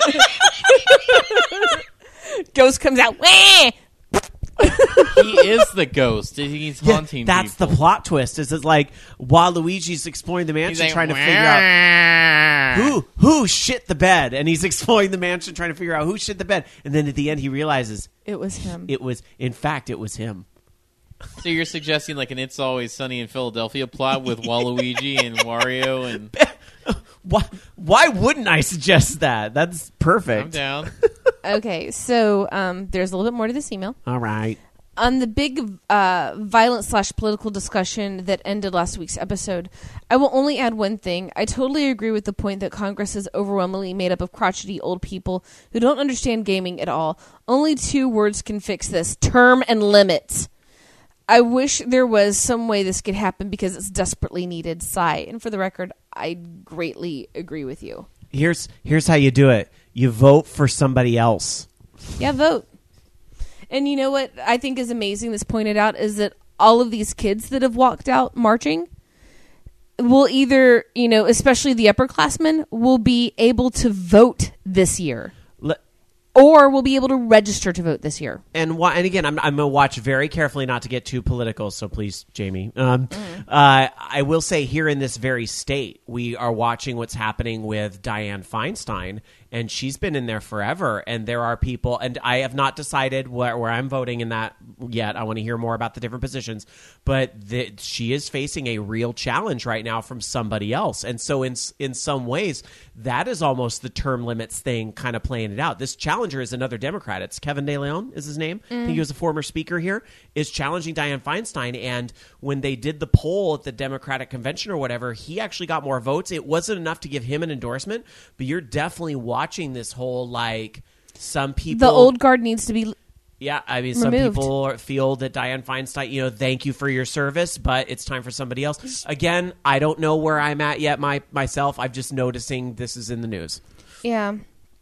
Speaker 4: Ghost comes out. Weh!
Speaker 5: He is the ghost. He's
Speaker 3: Yeah,
Speaker 5: haunting
Speaker 3: that's
Speaker 5: people.
Speaker 3: the plot twist. Is it's like Waluigi's exploring the
Speaker 5: He's
Speaker 3: mansion,
Speaker 5: like,
Speaker 3: trying to figure out who who shit the bed, and he's exploring the mansion, trying to figure out who shit the bed, and then at the end he realizes
Speaker 4: It was him.
Speaker 3: it was, in fact, it was him.
Speaker 5: So you're suggesting like an It's Always Sunny in Philadelphia plot with Waluigi and Wario and
Speaker 3: Why? Why wouldn't I suggest that? That's perfect.
Speaker 5: I'm down.
Speaker 4: Okay, so um, there's a little bit more to this email.
Speaker 3: All right.
Speaker 4: On the big uh, violent slash political discussion that ended last week's episode, I will only add one thing. I totally agree with the point that Congress is overwhelmingly made up of crotchety old people who don't understand gaming at all. Only two words can fix this: term and limits. I wish there was some way this could happen because it's desperately needed. Sigh. And for the record, I greatly agree with you.
Speaker 3: Here's here's how you do it. You vote for somebody else.
Speaker 4: Yeah, vote. And you know what I think is amazing that's pointed out is that all of these kids that have walked out marching will either, you know, especially the upperclassmen, will be able to vote this year.
Speaker 3: Le-
Speaker 4: Or will be able to register to vote this year.
Speaker 3: And why, and again, I'm, I'm going to watch very carefully not to get too political. So please, Jamie. Um, uh, I will say here in this very state, we are watching what's happening with Dianne Feinstein, and she's been in there forever. And there are people, and I have not decided where, where I'm voting in that yet. I want to hear more about the different positions, but the, she is facing a real challenge right now from somebody else. And so in in some ways, that is almost the term limits thing kind of playing it out. This challenger is another Democrat. It's Kevin De Leon is his name. I think he was a former speaker here, is challenging Dianne Feinstein. And when they did the poll at the Democratic convention or whatever, he actually got more votes. It wasn't enough to give him an endorsement, but you're definitely watching this whole, like, some people...
Speaker 4: The old guard needs to be...
Speaker 3: Yeah, I mean, some
Speaker 4: removed.
Speaker 3: people feel that Dianne Feinstein, you know, thank you for your service, but it's time for somebody else. Again, I don't know where I'm at yet my, myself. I'm just noticing this is in the news.
Speaker 4: Yeah.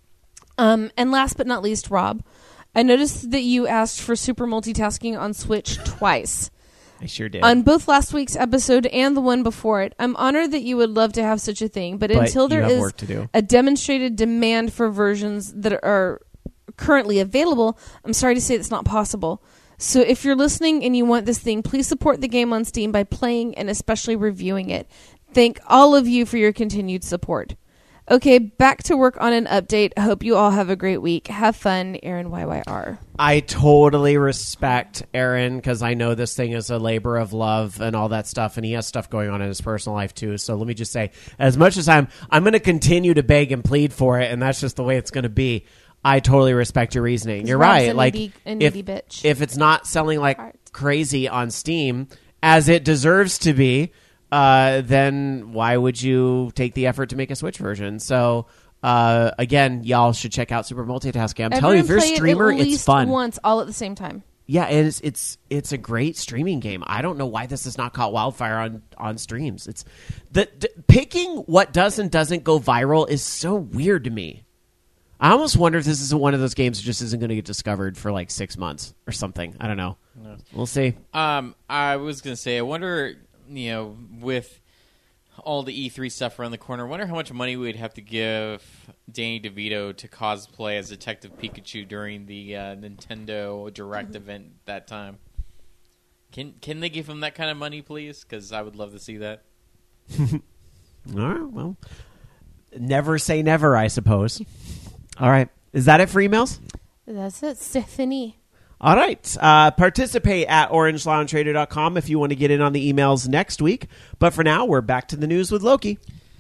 Speaker 4: Um, and last but not least, Rob, I noticed that you asked for super multitasking on Switch twice.
Speaker 3: I sure did.
Speaker 4: On both last week's episode and the one before it. I'm honored that you would love to have such a thing, but,
Speaker 3: But
Speaker 4: until
Speaker 3: you
Speaker 4: there
Speaker 3: have
Speaker 4: is
Speaker 3: work to do.
Speaker 4: a demonstrated demand for versions that are currently available, I'm sorry to say it's not possible. So if you're listening and you want this thing, please support the game on Steam by playing and especially reviewing it. Thank all of you for your continued support. Okay, back to work on an update. Hope you all have a great week. Have fun, Aaron Y Y R.
Speaker 3: I totally respect Aaron because I know this thing is a labor of love and all that stuff, and he has stuff going on in his personal life too. So let me just say, as much as I'm, I'm going to continue to beg and plead for it, and that's just the way it's going to be. I totally respect your reasoning. You're
Speaker 4: Rob's
Speaker 3: right.
Speaker 4: a
Speaker 3: Like
Speaker 4: needy- a
Speaker 3: if
Speaker 4: needy bitch.
Speaker 3: if it's not selling like
Speaker 4: Heart.
Speaker 3: crazy on Steam as it deserves to be, uh, then why would you take the effort to make a Switch version? So. Uh, again, y'all should check out Super Multitasking. I'm telling you, if you're a
Speaker 4: Everyone play it
Speaker 3: streamer,
Speaker 4: at
Speaker 3: it's
Speaker 4: least
Speaker 3: fun.
Speaker 4: once, all at the same time.
Speaker 3: Yeah, and it's it's it's a great streaming game. I don't know why this has not caught wildfire on, on streams. It's the, the picking what does and doesn't go viral is so weird to me. I almost wonder if this isn't one of those games that just isn't going to get discovered for like six months or something. I don't know. No. We'll see.
Speaker 5: Um, I was gonna say, I wonder, you know, with all the E three stuff around the corner, I wonder how much money we'd have to give Danny DeVito to cosplay as Detective Pikachu during the uh, Nintendo Direct event that time. Can can they give him that kind of money, please? Because I would love to see that.
Speaker 3: All right, well, never say never, I suppose. All right. Is that it for emails?
Speaker 4: That's it, Stephanie.
Speaker 3: All right. Uh, participate at orange lounge trader dot com if you want to get in on the emails next week. But for now, we're back to the news with Loki.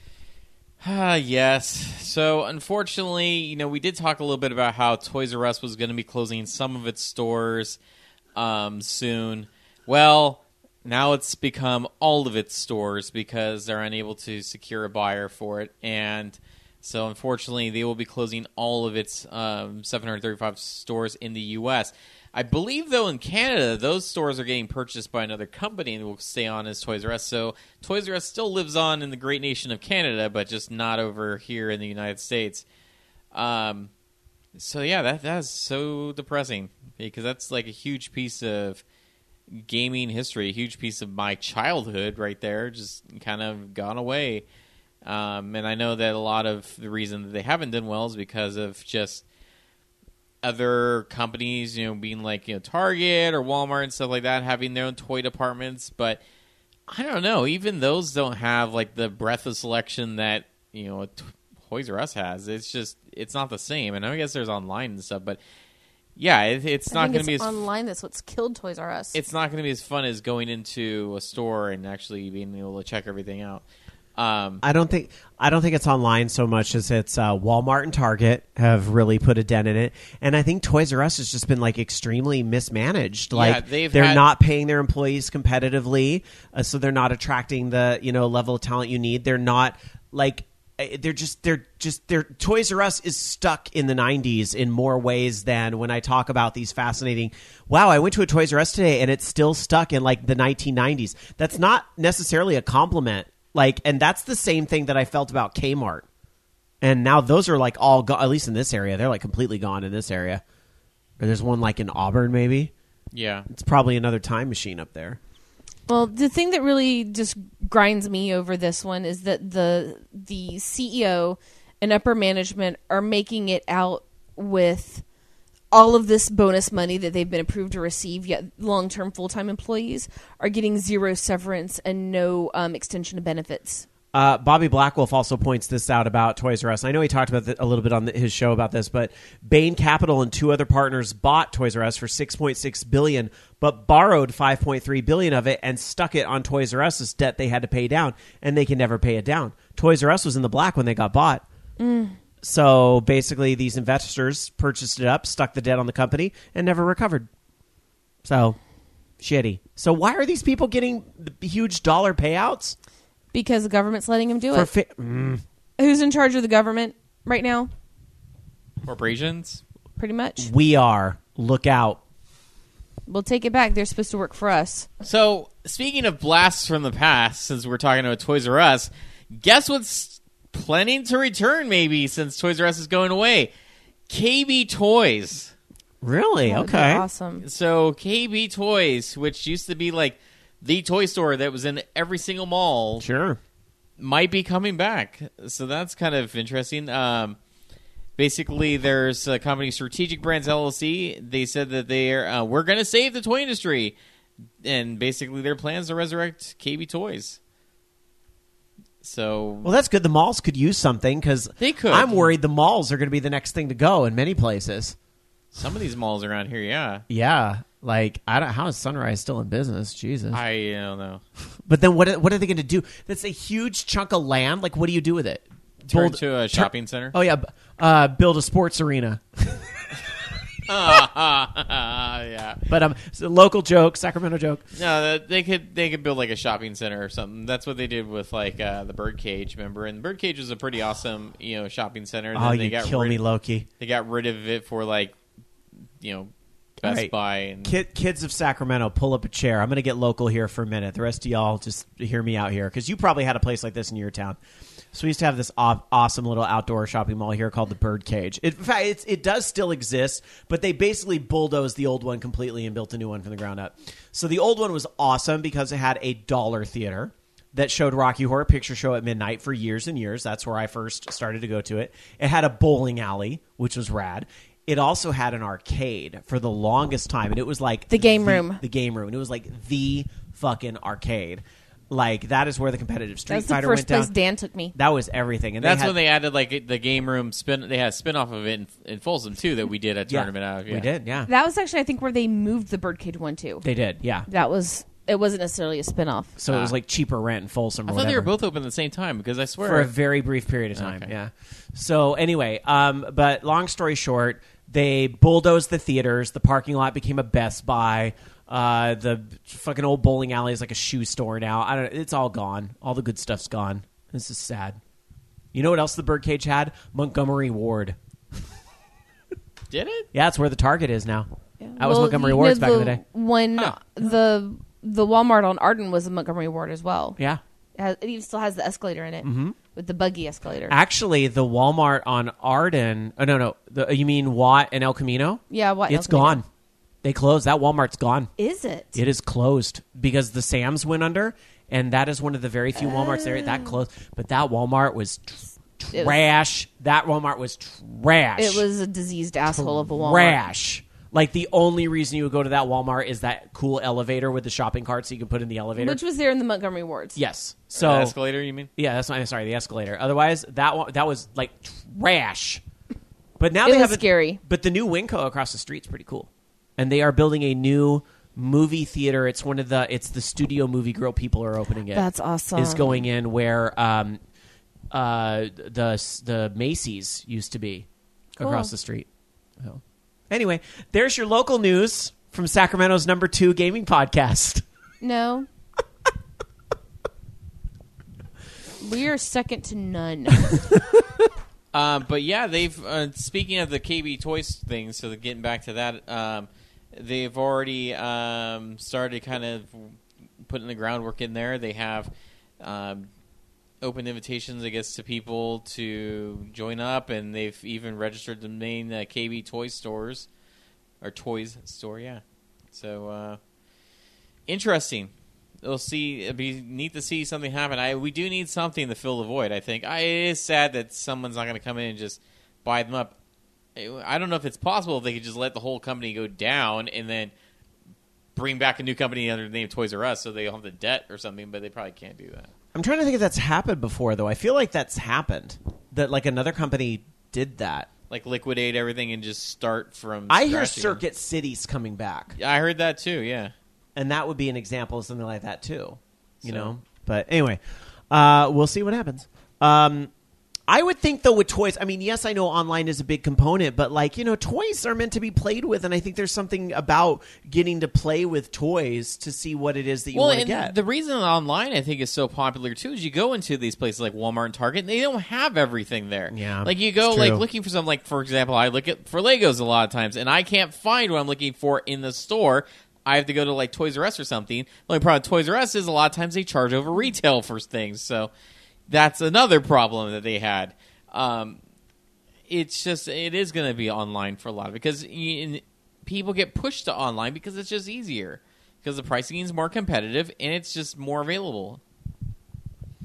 Speaker 5: Ah, yes. So, unfortunately, you know, we did talk a little bit about how Toys R Us was going to be closing some of its stores um, soon. Well, now it's become all of its stores because they're unable to secure a buyer for it. And so, unfortunately, they will be closing all of its um, seven hundred thirty-five stores in the U S I believe, though, in Canada, those stores are getting purchased by another company and will stay on as Toys R Us. So Toys R Us still lives on in the great nation of Canada, but just not over here in the United States. Um, so, yeah, that that's so depressing because that's like a huge piece of gaming history, a huge piece of my childhood right there, just kind of gone away. Um, and I know that a lot of the reason that they haven't done well is because of just other companies, you know, being like, you know, Target or Walmart and stuff like that, having their own toy departments. But I don't know, even those don't have like the breadth of selection that, you know, Toys R Us has. It's just, it's not the same. And I guess there's online and stuff, but yeah, it, it's
Speaker 4: I
Speaker 5: not
Speaker 4: think
Speaker 5: going to be
Speaker 4: it's
Speaker 5: as
Speaker 4: online. That's what's killed Toys R Us.
Speaker 5: it's not going to be as fun as going into a store and actually being able to check everything out. Um,
Speaker 3: I don't think I don't think it's online so much as it's uh, Walmart and Target have really put a dent in it, and I think Toys R Us has just been like extremely mismanaged. Like
Speaker 5: Yeah, they've
Speaker 3: they're
Speaker 5: had-
Speaker 3: not paying their employees competitively, uh, so they're not attracting the you know level of talent you need. They're not like uh, they're just they're just they're Toys R Us is stuck in the nineties in more ways than when I talk about these fascinating. Wow, I went to a Toys R Us today and it's still stuck in like the nineteen nineties. That's not necessarily a compliment. Like, and that's the same thing that I felt about Kmart. And now those are like all gone, at least in this area. They're like completely gone in this area. Or there's one like in Auburn, maybe.
Speaker 5: yeah.
Speaker 3: It's probably another time machine up there.
Speaker 4: Well, the thing that really just grinds me over this one is that the the C E O and upper management are making it out with all of this bonus money that they've been approved to receive, yet long-term full-time employees are getting zero severance and no um, extension of benefits.
Speaker 3: Uh, Bobby Blackwolf also points this out about Toys R Us. I know he talked about it a little bit on the, his show about this, but Bain Capital and two other partners bought Toys R Us for six point six billion dollars, but borrowed five point three billion dollars of it and stuck it on Toys R Us's debt they had to pay down, and they can never pay it down. Toys R Us was in the black when they got bought.
Speaker 4: Mm.
Speaker 3: So basically, these investors purchased it up, stuck the debt on the company, and never recovered. So, shitty. So why are these people getting the huge dollar payouts?
Speaker 4: Because the government's letting them do
Speaker 3: For
Speaker 4: it.
Speaker 3: fi- mm.
Speaker 4: Who's in charge of the government right now?
Speaker 5: Corporations?
Speaker 4: Pretty much.
Speaker 3: We are. Look out.
Speaker 4: We'll take it back. They're supposed to work for us.
Speaker 5: So, speaking of blasts from the past, since we're talking about Toys R Us, guess what's planning to return maybe since Toys R Us is going away? K B Toys.
Speaker 3: Really?
Speaker 4: That would be
Speaker 3: Okay.
Speaker 4: awesome.
Speaker 5: So, K B Toys, which used to be like the toy store that was in every single mall,
Speaker 3: Sure.
Speaker 5: might be coming back. So that's kind of interesting. Um, basically, there's a company, Strategic Brands L L C. They said that they're uh, we're going to save the toy industry, and basically their plans to resurrect K B Toys. So
Speaker 3: Well, that's good. The malls could use something because
Speaker 5: They could.
Speaker 3: I'm worried the malls are going to be the next thing to go in many places.
Speaker 5: some of these malls around here, yeah,
Speaker 3: Yeah, like I don't. How is Sunrise still in business? Jesus.
Speaker 5: I don't know.
Speaker 3: But then what? What are they going to do? That's a huge chunk of land. Like, what do you do with it?
Speaker 5: Turn
Speaker 3: Build-
Speaker 5: to a shopping center.
Speaker 3: Oh yeah, b- uh, build a sports arena.
Speaker 5: yeah.
Speaker 3: But um, it's a local joke, Sacramento joke.
Speaker 5: No, that- they could they could build like a shopping center or something. That's what they did with like uh, the Birdcage. Remember, and the Birdcage was a pretty awesome, you know, shopping center. And
Speaker 3: Oh,
Speaker 5: then they
Speaker 3: you
Speaker 5: got
Speaker 3: kill
Speaker 5: rid,
Speaker 3: me, Loki.
Speaker 5: They got rid of it for like, you know, Best
Speaker 3: All right.
Speaker 5: Buy and
Speaker 3: Kid, kids of Sacramento, pull up a chair. I'm going to get local here for a minute. The rest of y'all just hear me out here because you probably had a place like this in your town. So we used to have this aw- awesome little outdoor shopping mall here called the Birdcage. It, in fact, it's, it does still exist, but they basically bulldozed the old one completely and built a new one from the ground up. So the old one was awesome because it had a dollar theater that showed Rocky Horror Picture Show at midnight for years and years. That's where I first started to go to it. It had a bowling alley, which was rad. It also had an arcade for the longest time, and it was like
Speaker 4: The game room.
Speaker 3: The game room, and it was like the fucking arcade. Like that is where the competitive Street
Speaker 4: That's the
Speaker 3: Fighter
Speaker 4: first
Speaker 3: went
Speaker 4: place
Speaker 3: down.
Speaker 4: Dan took me.
Speaker 3: That was everything, and
Speaker 5: that's
Speaker 3: they had,
Speaker 5: when they added like the game room spin. They had a spin off of it in, in Folsom too that we did a
Speaker 3: yeah,
Speaker 5: tournament out of. Yeah.
Speaker 3: We did, yeah,
Speaker 4: That was actually, I think, where they moved the Birdcage one to.
Speaker 3: they did, yeah.
Speaker 4: That was, it wasn't necessarily a spin-off.
Speaker 3: So it was
Speaker 5: Ah.
Speaker 3: like cheaper rent in Folsom. Or
Speaker 5: I thought they were
Speaker 3: whatever.
Speaker 5: both open at the same time because I swear
Speaker 3: for a very brief period of time.
Speaker 5: Okay.
Speaker 3: Yeah. So anyway, um, but long story short, they bulldozed the theaters. The parking lot became a Best Buy. Uh, the fucking old bowling alley is like a shoe store now. I don't. It's all gone. All the good stuff's gone. This is sad. You know what else the Birdcage had? Montgomery Ward.
Speaker 5: did it.
Speaker 3: Yeah, that's where the Target is now. That was
Speaker 4: Well,
Speaker 3: Montgomery
Speaker 4: you
Speaker 3: Ward's
Speaker 4: know,
Speaker 3: back in the day.
Speaker 4: When
Speaker 5: Huh.
Speaker 4: the the Walmart on Arden was a Montgomery Ward as well.
Speaker 3: Yeah.
Speaker 4: It, has, it even still has the escalator in it
Speaker 3: Mm-hmm.
Speaker 4: with the buggy escalator.
Speaker 3: Actually, the Walmart on Arden. Oh no, no. The, you mean Watt and El Camino?
Speaker 4: yeah, what?
Speaker 3: It's gone. They closed. That Walmart's gone.
Speaker 4: Is it?
Speaker 3: It is closed because the Sam's went under, and that is one of the very few Walmarts there that closed. But that Walmart was tr-
Speaker 4: It was-
Speaker 3: trash. That Walmart was trash.
Speaker 4: It was a diseased asshole of a Walmart.
Speaker 3: trash. Like the only reason you would go to that Walmart is that cool elevator with the shopping cart, so you can put in the elevator.
Speaker 4: Which was there in the Montgomery Wards.
Speaker 3: yes.
Speaker 5: The
Speaker 3: So
Speaker 5: escalator, you mean?
Speaker 3: yeah, that's not sorry, the escalator. Otherwise, that one, that was like trash. But now
Speaker 4: It
Speaker 3: they
Speaker 4: was
Speaker 3: have
Speaker 4: scary.
Speaker 3: But the new Winco across the street's pretty cool, and they are building a new movie theater. It's one of the it's the Studio Movie Grill people are opening it.
Speaker 4: That's awesome.
Speaker 3: Is going in where um, uh, the the Macy's used to be across
Speaker 4: Cool.
Speaker 3: the street. So, anyway, there's your local news from Sacramento's number two gaming podcast.
Speaker 4: No. We are second to none.
Speaker 5: Um, but yeah, they've uh, speaking of the K B Toys thing. So getting back to that, um, they've already um, started kind of putting the groundwork in there. They have um, open invitations, I guess, to people to join up, and they've even registered the main uh, K B Toy stores or Toys store. Yeah, so uh, interesting. We'll see. It'd be neat to see something happen. I we do need something to fill the void. I think I, it is sad that someone's not going to come in and just buy them up. I don't know if it's possible if they could just let the whole company go down and then bring back a new company under the name Toys R Us, so they don't have the debt or something. But they probably can't do that.
Speaker 3: I'm trying to think if that's happened before, though. I feel like that's happened. That like another company did that.
Speaker 5: Like liquidate everything and just start from.
Speaker 3: I hear
Speaker 5: scratch again.
Speaker 3: Circuit City's coming back,
Speaker 5: I heard that too. Yeah.
Speaker 3: and that would be an example of something like that too. You
Speaker 5: So-
Speaker 3: know, but anyway, uh, we'll see what happens. Um, I would think though with toys, I mean, yes, I know online is a big component, but like you know, toys are meant to be played with, and I think there's something about getting to play with toys to see what it is that you
Speaker 5: Well,
Speaker 3: want to
Speaker 5: and
Speaker 3: get.
Speaker 5: the reason online I think is so popular too is you go into these places like Walmart and Target and they don't have everything there.
Speaker 3: Yeah,
Speaker 5: like you go
Speaker 3: it's
Speaker 5: like
Speaker 3: true.
Speaker 5: looking for something. Like for example, I look at for Legos a lot of times and I can't find what I'm looking for in the store. I have to go to like Toys R Us or something. The only problem with Toys R Us is a lot of times they charge over retail for things, so that's another problem that they had. Um, it's just it is going to be online for a lot of because you, people get pushed to online because it's just easier because the pricing is more competitive and it's just more available.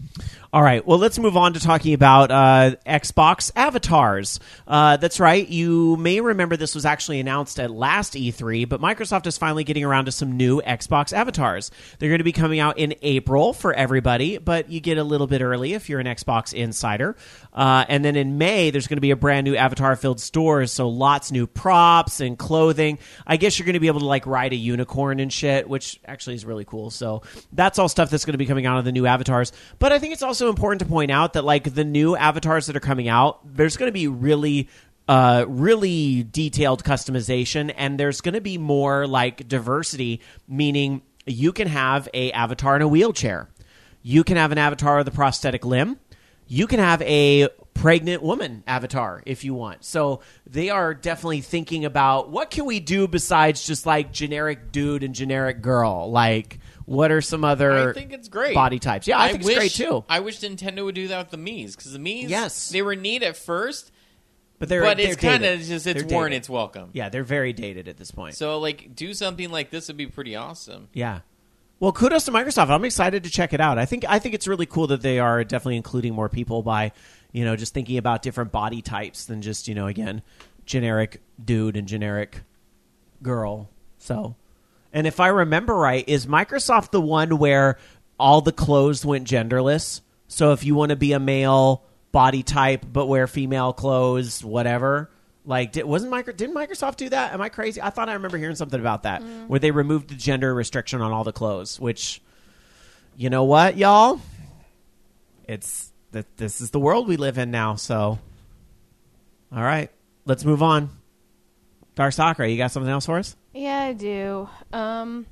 Speaker 3: All right. Well, let's move on to talking about uh, Xbox avatars. Uh, that's right. You may remember this was actually announced at last E three, but Microsoft is finally getting around to some new Xbox avatars. They're going to be coming out in April for everybody, but you get a little bit early if you're an Xbox insider. Uh, and then in May, there's going to be a brand new avatar-filled stores, so lots new props and clothing. I guess you're going to be able to like ride a unicorn and shit, which actually is really cool. So that's all stuff that's going to be coming out of the new avatars. But I think it's also important to point out that like the new avatars that are coming out, there's going to be really uh really detailed customization, and there's going to be more like diversity, meaning you can have a avatar in a wheelchair, you can have an avatar with a prosthetic limb, you can have a pregnant woman avatar if you want. So they are definitely thinking about what can we do besides just like generic dude and generic girl. Like, what are some other
Speaker 5: I think it's great.
Speaker 3: body types? Yeah, I,
Speaker 5: I
Speaker 3: think
Speaker 5: wish,
Speaker 3: it's great too.
Speaker 5: I wish Nintendo would do that with the Miis, because the Miis,
Speaker 3: Yes.
Speaker 5: they were neat at first,
Speaker 3: But they're
Speaker 5: but
Speaker 3: they're
Speaker 5: it's kind of
Speaker 3: dated.
Speaker 5: just it's
Speaker 3: They're
Speaker 5: worn
Speaker 3: dated.
Speaker 5: its welcome.
Speaker 3: Yeah, they're very dated at this point.
Speaker 5: So like, do something like this would be pretty awesome.
Speaker 3: Yeah. Well, kudos to Microsoft. I'm excited to check it out. I think I think it's really cool that they are definitely including more people by, you know, just thinking about different body types than just, you know, again, generic dude and generic girl. So, and if I remember right, is Microsoft the one where all the clothes went genderless? So if you want to be a male body type but wear female clothes, whatever. Like, did, wasn't Micro, didn't Microsoft do that? Am I crazy? I thought I remember hearing something about that, mm. where they removed the gender restriction on all the clothes. Which, you know what, y'all? It's that this is the world we live in now. So, all right, let's move on. Dark Sakura, you got something else for us?
Speaker 4: Yeah, I do. Um,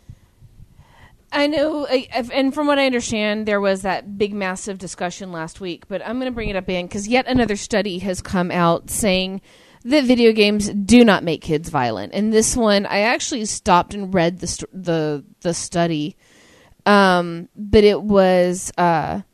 Speaker 4: I know, I- if- and from what I understand, there was that big, massive discussion last week, but I'm going to bring it up again because yet another study has come out saying that video games do not make kids violent. And this one, I actually stopped and read the st- the the study, um, but it was uh,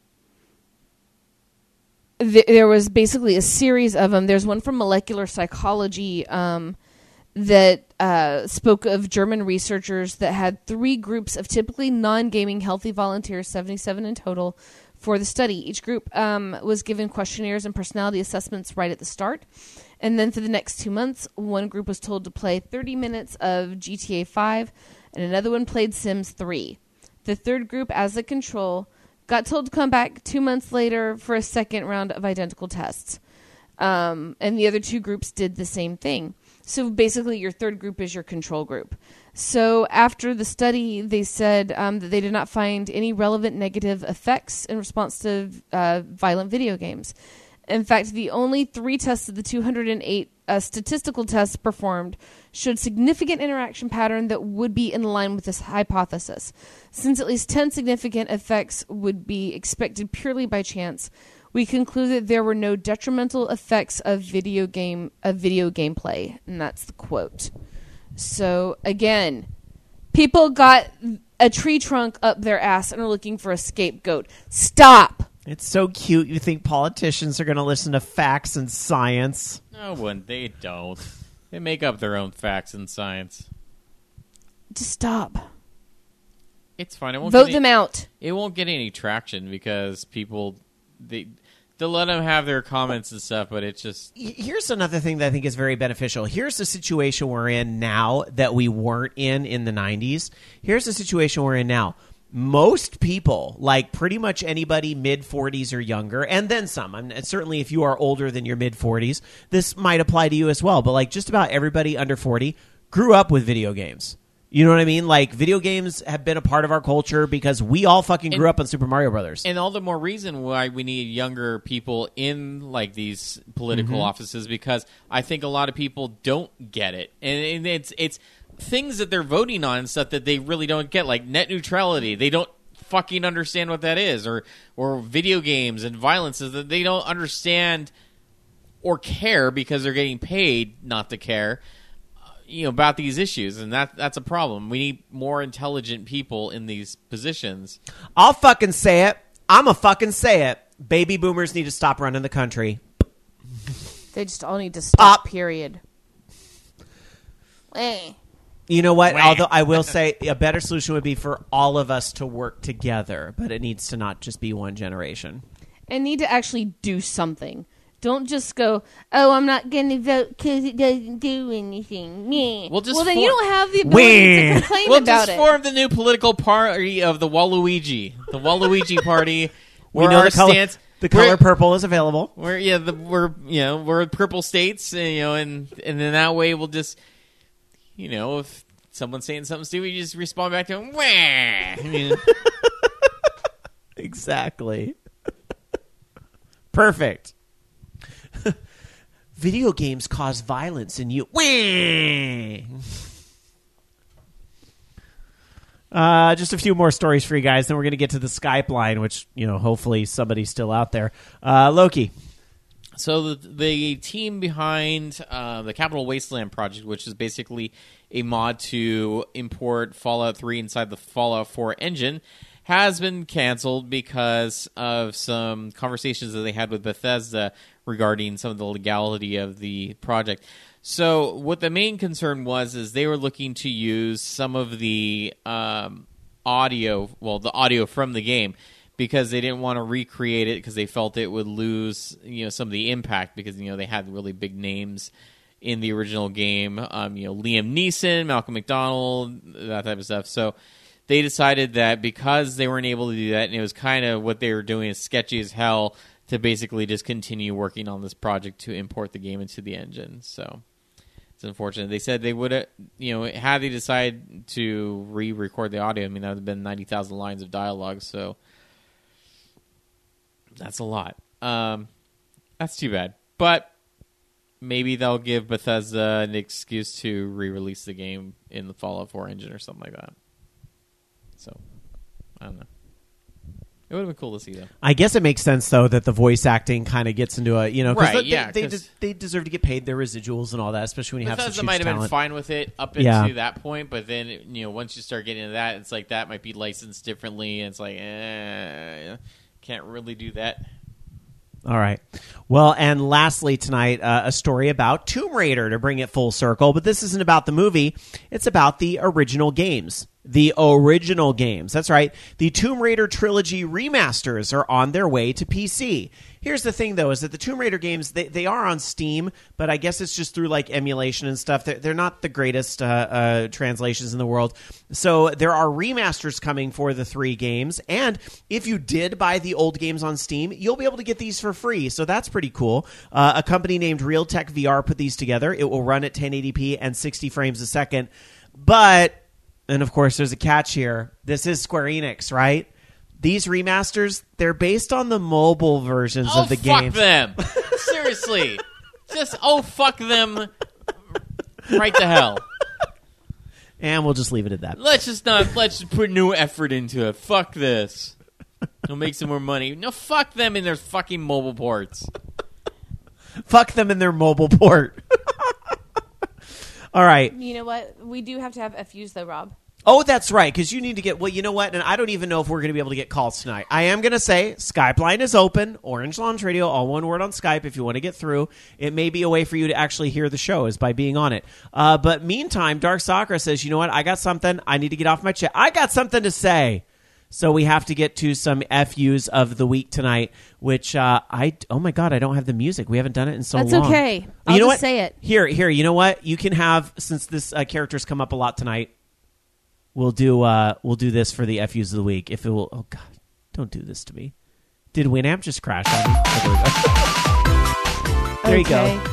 Speaker 4: th- there was basically a series of them. There's one from Molecular Psychology. Um, that uh, spoke of German researchers that had three groups of typically non-gaming healthy volunteers, seventy-seven in total, for the study. Each group um, was given questionnaires and personality assessments right at the start. And then for the next two months, one group was told to play thirty minutes of G T A five, and another one played Sims three. The third group, as the control, got told to come back two months later for a second round of identical tests. Um, and the other two groups did the same thing. So basically, your third group is your control group. So after the study, they said um, that they did not find any relevant negative effects in response to uh, violent video games. In fact, the only three tests of the two hundred eight uh, statistical tests performed showed significant interaction pattern that would be in line with this hypothesis. Since at least ten significant effects would be expected purely by chance, we conclude that there were no detrimental effects of video game of video gameplay, and that's the quote. So again, people got a tree trunk up their ass and are looking for a scapegoat. Stop.
Speaker 3: It's so cute. You think politicians are going to listen to facts and science?
Speaker 5: No one, they don't. They make up their own facts and science.
Speaker 4: Just stop.
Speaker 5: It's fine. It won't
Speaker 4: Vote
Speaker 5: get
Speaker 4: them
Speaker 5: any,
Speaker 4: out.
Speaker 5: It won't get any traction because people they they'll let them have their comments and stuff, but it's just
Speaker 3: Here's another thing that I think is very beneficial. Here's the situation we're in now that we weren't in in the nineties. Here's the situation we're in now. Most people, like pretty much anybody mid forties or younger, and then some, I mean, certainly if you are older than your mid forties, this might apply to you as well, but like just about everybody under forty grew up with video games. You know what I mean? Like, video games have been a part of our culture because we all fucking grew
Speaker 5: and,
Speaker 3: up on Super Mario Brothers.
Speaker 5: And all the more reason why we need younger people in, like, these political mm-hmm. offices, because I think a lot of people don't get it. And, and it's it's things that they're voting on and stuff that they really don't get, like net neutrality. They don't fucking understand what that is. Or, or video games and violence is that they don't understand or care because they're getting paid not to care. You know, about these issues, and that that's a problem. We need more intelligent people in these positions.
Speaker 3: I'll fucking say it. I'm a fucking say it. Baby boomers need to stop running the country.
Speaker 4: They just all need to stop,
Speaker 3: Pop.
Speaker 4: period. Hey.
Speaker 3: You know what? Although I will say a better solution would be for all of us to work together, but it needs to not just be one generation.
Speaker 4: And need to actually do something. Don't just go, oh, I'm not going to vote because it doesn't do anything. Meh.
Speaker 5: We'll just
Speaker 4: well, then
Speaker 5: for-
Speaker 4: you don't have the ability
Speaker 3: Weh.
Speaker 4: to complain
Speaker 5: We'll
Speaker 4: about
Speaker 5: just
Speaker 4: it.
Speaker 5: form the new political party of the Waluigi. The Waluigi Party.
Speaker 3: We
Speaker 5: Where
Speaker 3: know
Speaker 5: our
Speaker 3: the color,
Speaker 5: stance,
Speaker 3: the color
Speaker 5: we're-
Speaker 3: purple is available.
Speaker 5: We're yeah, the, we're you know we're purple states, uh, you know, and and then that way we'll just, you know, if someone's saying something stupid, you just respond back to them. Wah! I mean,
Speaker 3: Exactly. Perfect. Video games cause violence in you. Wah! Uh, just a few more stories for you guys, then we're going to get to the Skype line, which, you know, hopefully somebody's still out there. Uh, Loki.
Speaker 5: So the, the team behind uh, the Capital Wasteland project, which is basically a mod to import Fallout three inside the Fallout four engine, has been canceled because of some conversations that they had with Bethesda regarding some of the legality of the project. So what the main concern was is they were looking to use some of the um, audio, well, the audio from the game, because they didn't want to recreate it because they felt it would lose, you know, some of the impact because, you know, they had really big names in the original game, um, you know, Liam Neeson, Malcolm McDonald, that type of stuff. So they decided that because they weren't able to do that, and it was kind of what they were doing is sketchy as hell, to basically just continue working on this project to import the game into the engine. So it's unfortunate. They said they would have, you know, had they decided to re-record the audio, I mean, that would have been ninety thousand lines of dialogue, so that's a lot. Um, that's too bad. But maybe they'll give Bethesda an excuse to re-release the game in the Fallout four engine or something like that. So, I don't know. It would have been cool to see, though.
Speaker 3: I guess it makes sense, though, that the voice acting kind of gets into a, you know, 'cause
Speaker 5: Right,
Speaker 3: they,
Speaker 5: yeah,
Speaker 3: they,
Speaker 5: 'cause-
Speaker 3: des- they deserve to get paid their residuals and all that, especially when you have such
Speaker 5: Bethesda
Speaker 3: huge
Speaker 5: might have
Speaker 3: talent.
Speaker 5: been fine with it up
Speaker 3: Yeah.
Speaker 5: into that point, but then, you know, once you start getting into that, it's like that might be licensed differently, and it's like, eh, can't really do that.
Speaker 3: All right. Well, and lastly tonight, uh, a story about Tomb Raider to bring it full circle. But this isn't about the movie. It's about the original games. The original games. That's right. The Tomb Raider trilogy remasters are on their way to P C. Here's the thing, though, is that the Tomb Raider games, they, they are on Steam, but I guess it's just through, like, emulation and stuff. They're, they're not the greatest uh, uh, translations in the world. So there are remasters coming for the three games, and if you did buy the old games on Steam, you'll be able to get these for free, so that's pretty cool. Uh, a company named Realtek V R put these together. It will run at ten eighty p and sixty frames a second, but, and of course there's a catch here, this is Square Enix, right? These remasters, they're based on the mobile versions
Speaker 5: Oh,
Speaker 3: of the
Speaker 5: fuck
Speaker 3: games.
Speaker 5: them. Seriously. Just, oh, fuck them right to hell.
Speaker 3: And we'll just leave it at that.
Speaker 5: Let's just not, let's just put no effort into it. Fuck this. It'll make some more money. No, fuck them in their fucking mobile ports.
Speaker 3: Fuck them in their mobile port. All right.
Speaker 4: You know what? We do have to have F Us, though, Rob.
Speaker 3: Oh, that's right, because you need to get... Well, you know what? And I don't even know if we're going to be able to get calls tonight. I am going to say Skype line is open. Orange Lounge Radio, all one word on Skype if you want to get through. It may be a way for you to actually hear the show is by being on it. Uh, but meantime, Dark Sakura says, you know what? I got something. I need to get off my chest. I got something to say. So we have to get to some F Us of the week tonight, which uh, I... Oh, my God, I don't have the music. We haven't done it in so
Speaker 4: That's
Speaker 3: long.
Speaker 4: okay. I'll
Speaker 3: you know
Speaker 4: just
Speaker 3: what?
Speaker 4: say it.
Speaker 3: Here, here. You know what? You can have, since this uh, character's come up a lot tonight, we'll do uh, we'll do this for the F Us of the week. If it will... Oh, God. Don't do this to me. Did Winamp just crash on me? Oh, there we go. There you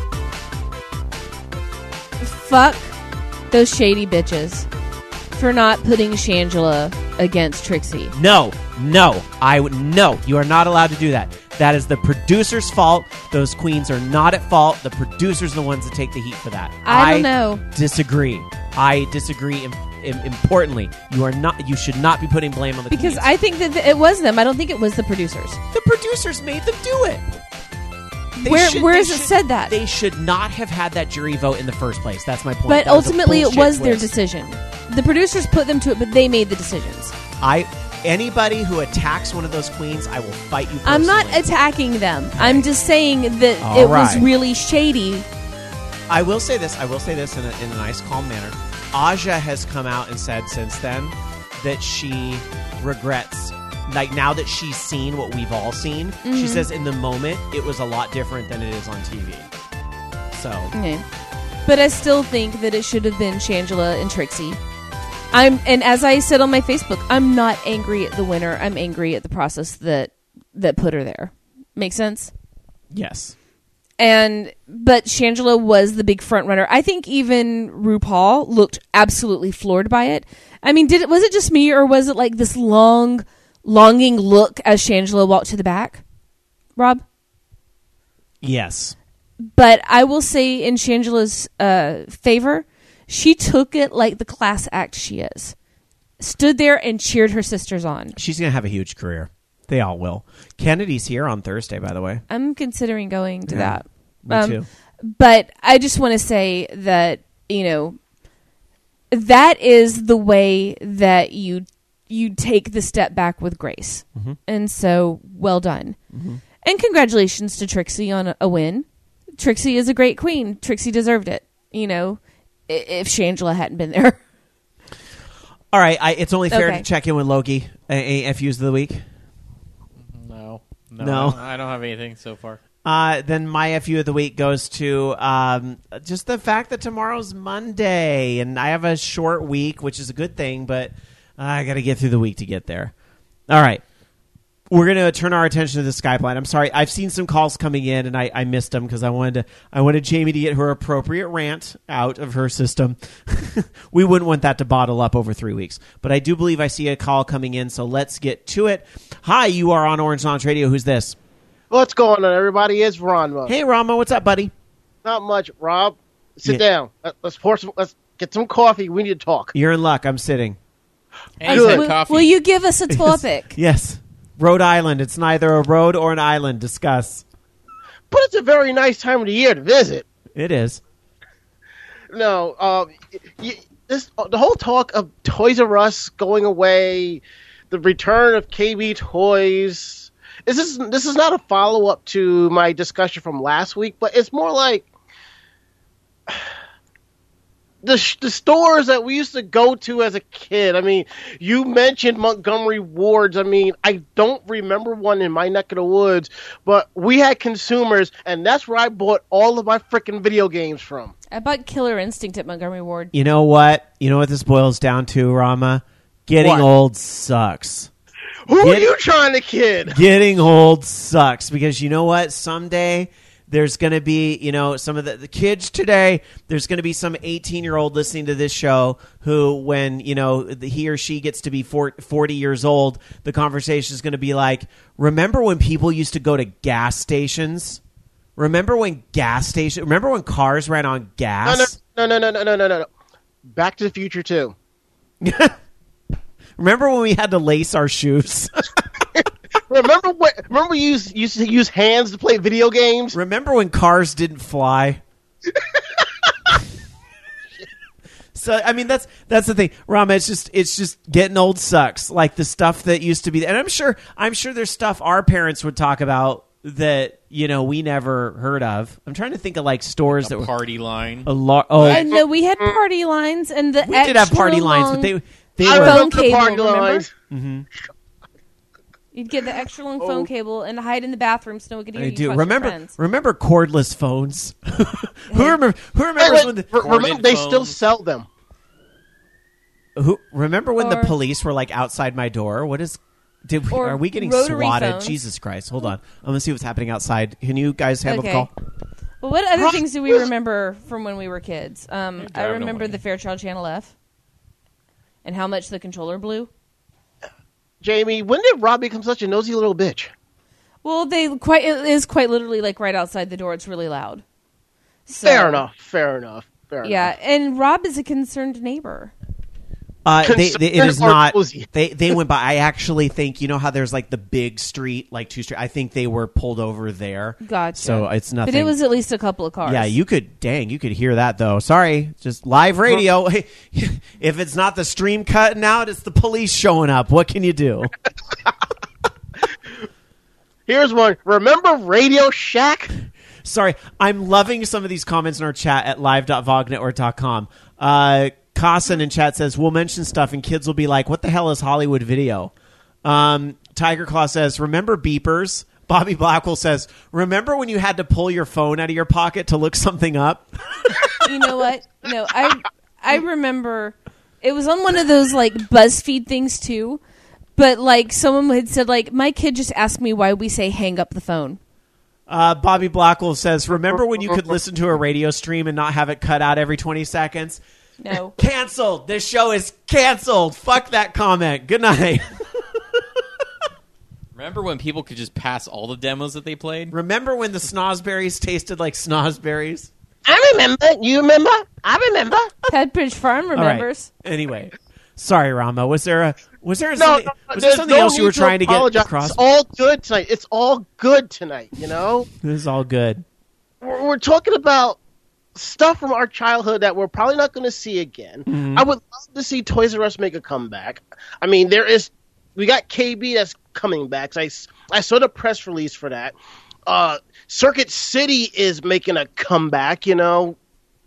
Speaker 3: go.
Speaker 4: Fuck those shady bitches for not putting Shangela against Trixie.
Speaker 3: No, no, I would no. You are not allowed to do that. That is the producer's fault. Those queens are not at fault. The producers are the ones that take the heat for that.
Speaker 4: I don't know.
Speaker 3: Disagree. I disagree. Im- im- importantly, you are not. You should not be putting blame on the
Speaker 4: Because
Speaker 3: queens.
Speaker 4: I think that th- it was them. I don't think it was the producers.
Speaker 3: the producers made them do it. They
Speaker 4: Where-
Speaker 3: should-
Speaker 4: where
Speaker 3: they
Speaker 4: is it
Speaker 3: should-
Speaker 4: said that?
Speaker 3: They should not have had that jury vote in the first place. That's my point.
Speaker 4: But
Speaker 3: That was a
Speaker 4: ultimately, it
Speaker 3: bullshit
Speaker 4: was their
Speaker 3: twist.
Speaker 4: decision. The producers put them to it, but they made the decisions.
Speaker 3: I anybody who attacks one of those queens, I will fight you personally.
Speaker 4: I'm not attacking them. I'm just saying that
Speaker 3: All
Speaker 4: it was
Speaker 3: right.
Speaker 4: really shady.
Speaker 3: I will say this. I will say this in a, in a nice, calm manner. Aja has come out and said since then that she regrets, like now that she's seen what we've all seen, mm-hmm. she says in the moment it was a lot different than it is on T V. So,
Speaker 4: okay. But I still think that it should have been Shangela and Trixie. I'm, and as I said on my Facebook, I'm not angry at the winner. I'm angry at the process that that put her there. Make sense?
Speaker 3: Yes.
Speaker 4: And but Shangela was the big front runner. I think even RuPaul looked absolutely floored by it. I mean, did it was it just me, or was it like this long, longing look as Shangela walked to the back? Rob?
Speaker 3: Yes.
Speaker 4: But I will say in Shangela's uh, favor, she took it like the class act she is. Stood there and cheered her sisters on.
Speaker 3: She's going to have a huge career. They all will. Kennedy's here on Thursday, by the way.
Speaker 4: I'm considering going to
Speaker 3: Yeah,
Speaker 4: that.
Speaker 3: me
Speaker 4: Um,
Speaker 3: too.
Speaker 4: But I just want to say that, you know, that is the way that you you take the step back with grace.
Speaker 3: Mm-hmm.
Speaker 4: And so, well done.
Speaker 3: Mm-hmm.
Speaker 4: And congratulations to Trixie on a, a win. Trixie is a great queen. Trixie deserved it, you know, i- if Shangela hadn't been there.
Speaker 3: All right, I, it's only fair
Speaker 4: Okay.
Speaker 3: to check in with Loki. A- A F Us of the week.
Speaker 5: No, no,
Speaker 3: No.
Speaker 5: I don't, I don't have anything so far.
Speaker 3: Uh, then my F U of the week goes to um, just the fact that tomorrow's Monday, and I have a short week, which is a good thing, but I got to get through the week to get there. All right. We're going to turn our attention to the Skype line. I'm sorry. I've seen some calls coming in, and I, I missed them because I wanted to. I wanted Jamie to get her appropriate rant out of her system. We wouldn't want that to bottle up over three weeks. But I do believe I see a call coming in, so let's get to it. Hi, you are on Orange Lounge Radio. Who's this?
Speaker 6: What's going on, everybody? It's Ron.
Speaker 3: Hey, Rama. What's up, buddy?
Speaker 6: Not much, Rob. Sit
Speaker 3: Yeah.
Speaker 6: down. Let- Let's pour some. Let's get some coffee. We need to talk.
Speaker 3: You're in luck. I'm sitting.
Speaker 5: And he's had
Speaker 4: will,
Speaker 5: coffee.
Speaker 4: will you give us a topic?
Speaker 3: Yes. Rhode Island. It's neither a road or an island. Discuss.
Speaker 6: But it's a very nice time of the year to visit.
Speaker 3: It is.
Speaker 6: No, um, y- y- this the whole talk of Toys R Us going away, the return of K B Toys. This is this is not a follow up to my discussion from last week, but it's more like the sh- the stores that we used to go to as a kid. I mean, you mentioned Montgomery Ward's. I mean, I don't remember one in my neck of the woods, but we had consumers, and that's where I bought all of my freaking video games from.
Speaker 4: I bought Killer Instinct at Montgomery Ward.
Speaker 3: You know what? You know what this boils down to, Rama? Getting
Speaker 6: What?
Speaker 3: old sucks.
Speaker 6: Who
Speaker 3: Get-
Speaker 6: are you trying to kid?
Speaker 3: Getting old sucks because you know what? Someday there's going to be, you know, some of the, the kids today, there's going to be some eighteen-year-old listening to this show who, when, you know, the, he or she gets to be forty years old, the conversation is going to be like, remember when people used to go to gas stations? Remember when gas station? Remember when cars ran on
Speaker 6: No,
Speaker 3: gas?
Speaker 6: no, no, no, no, no, no, no, no. Back to the Future too.
Speaker 3: Remember when we had to lace our shoes?
Speaker 6: Remember what? Remember we used used to use hands to play video games.
Speaker 3: Remember when cars didn't fly? So I mean that's that's the thing, Rama. It's just it's just getting old sucks. Like the stuff that used to be, and I'm sure I'm sure there's stuff our parents would talk about that you know we never heard of. I'm trying to think of like stores that
Speaker 5: a
Speaker 3: were
Speaker 5: party line.
Speaker 3: a lot. Oh,
Speaker 4: And uh, we had party lines, and the
Speaker 3: we did have
Speaker 4: extra
Speaker 3: party lines, but
Speaker 4: long-
Speaker 3: they they
Speaker 6: I
Speaker 3: were.
Speaker 4: phone
Speaker 6: remember the
Speaker 4: cable,
Speaker 6: party
Speaker 4: remember?
Speaker 6: lines.
Speaker 4: You'd get the extra long
Speaker 6: Oh.
Speaker 4: phone cable and hide in the bathroom so no one could hear
Speaker 3: I
Speaker 4: you.
Speaker 3: do
Speaker 4: talk to your
Speaker 3: remember
Speaker 4: friends.
Speaker 3: remember cordless phones. who remember who
Speaker 6: Wait,
Speaker 3: remembers
Speaker 6: wait,
Speaker 3: when the,
Speaker 6: re- remember
Speaker 5: Corded
Speaker 6: they still
Speaker 5: phones.
Speaker 6: sell them.
Speaker 3: who remember when the
Speaker 4: Or-
Speaker 3: police were like outside my door? What is did we,
Speaker 4: Or
Speaker 3: are we getting
Speaker 4: rotary
Speaker 3: swatted?
Speaker 4: phones.
Speaker 3: Jesus Christ! Hold on, I'm gonna see what's happening outside. Can you guys handle
Speaker 4: Okay.
Speaker 3: the call?
Speaker 4: Well, what other
Speaker 6: Rob-
Speaker 4: things do we remember from when we were kids? Um,
Speaker 5: You're
Speaker 4: I
Speaker 5: driving
Speaker 4: remember
Speaker 5: away.
Speaker 4: the Fairchild Channel F, and how much the controller blew.
Speaker 6: Jamie, when did Rob become such a nosy little bitch?
Speaker 4: Well, they quite it is quite literally like right outside the door. It's really loud. So,
Speaker 6: Fair enough. Fair enough. Fair
Speaker 4: Yeah,
Speaker 6: enough.
Speaker 4: and Rob is a concerned neighbor.
Speaker 3: Uh, they, they, it
Speaker 6: Concerned
Speaker 3: is
Speaker 6: or
Speaker 3: not.
Speaker 6: cozy?
Speaker 3: They they went by. I actually think you know how there's like the big street, like two street. I think they were pulled over there.
Speaker 4: Gotcha.
Speaker 3: So it's nothing.
Speaker 4: But it was at least a couple of cars.
Speaker 3: Yeah, you could. Dang, you could hear that though. Sorry, just live radio. If it's not the stream cutting out, it's the police showing up. What can you do?
Speaker 6: Here's one. Remember Radio Shack?
Speaker 3: Sorry, I'm loving some of these comments in our chat at live dot vognetwork dot com. Uh, Carson in chat says, we'll mention stuff and kids will be like, what the hell is Hollywood Video? Um, Tiger Claw says, remember beepers? Bobby Blackwell says, remember when you had to pull your phone out of your pocket to look something up?
Speaker 4: You know what? No, I I remember it was on one of those like BuzzFeed things too. But like someone had said, like, my kid just asked me why we say hang up the phone.
Speaker 3: Uh, Bobby Blackwell says, remember when you could listen to a radio stream and not have it cut out every twenty seconds?
Speaker 4: No.
Speaker 3: Canceled. This show is canceled. Fuck that comment. Good night.
Speaker 5: Remember when people could just pass all the demos that they played?
Speaker 3: Remember when the snozberries tasted like snozberries?
Speaker 6: I remember. You remember? I remember.
Speaker 4: Pepperidge Farm
Speaker 3: All right.
Speaker 4: remembers.
Speaker 3: Anyway, sorry, Rama. Was there a was there a,
Speaker 6: No,
Speaker 3: something,
Speaker 6: no,
Speaker 3: was there
Speaker 6: there's
Speaker 3: something
Speaker 6: no
Speaker 3: else you were
Speaker 6: need
Speaker 3: trying to get
Speaker 6: apologize.
Speaker 3: across?
Speaker 6: It's all good tonight. It's all good tonight, you know?
Speaker 3: This is all good.
Speaker 6: We're, we're talking about stuff from our childhood that we're probably not going to see again.
Speaker 3: Mm-hmm.
Speaker 6: I would love to see Toys R Us make a comeback. I mean, there is... We got K B that's coming back. So I, I saw the press release for that. Uh, Circuit City is making a comeback, you know?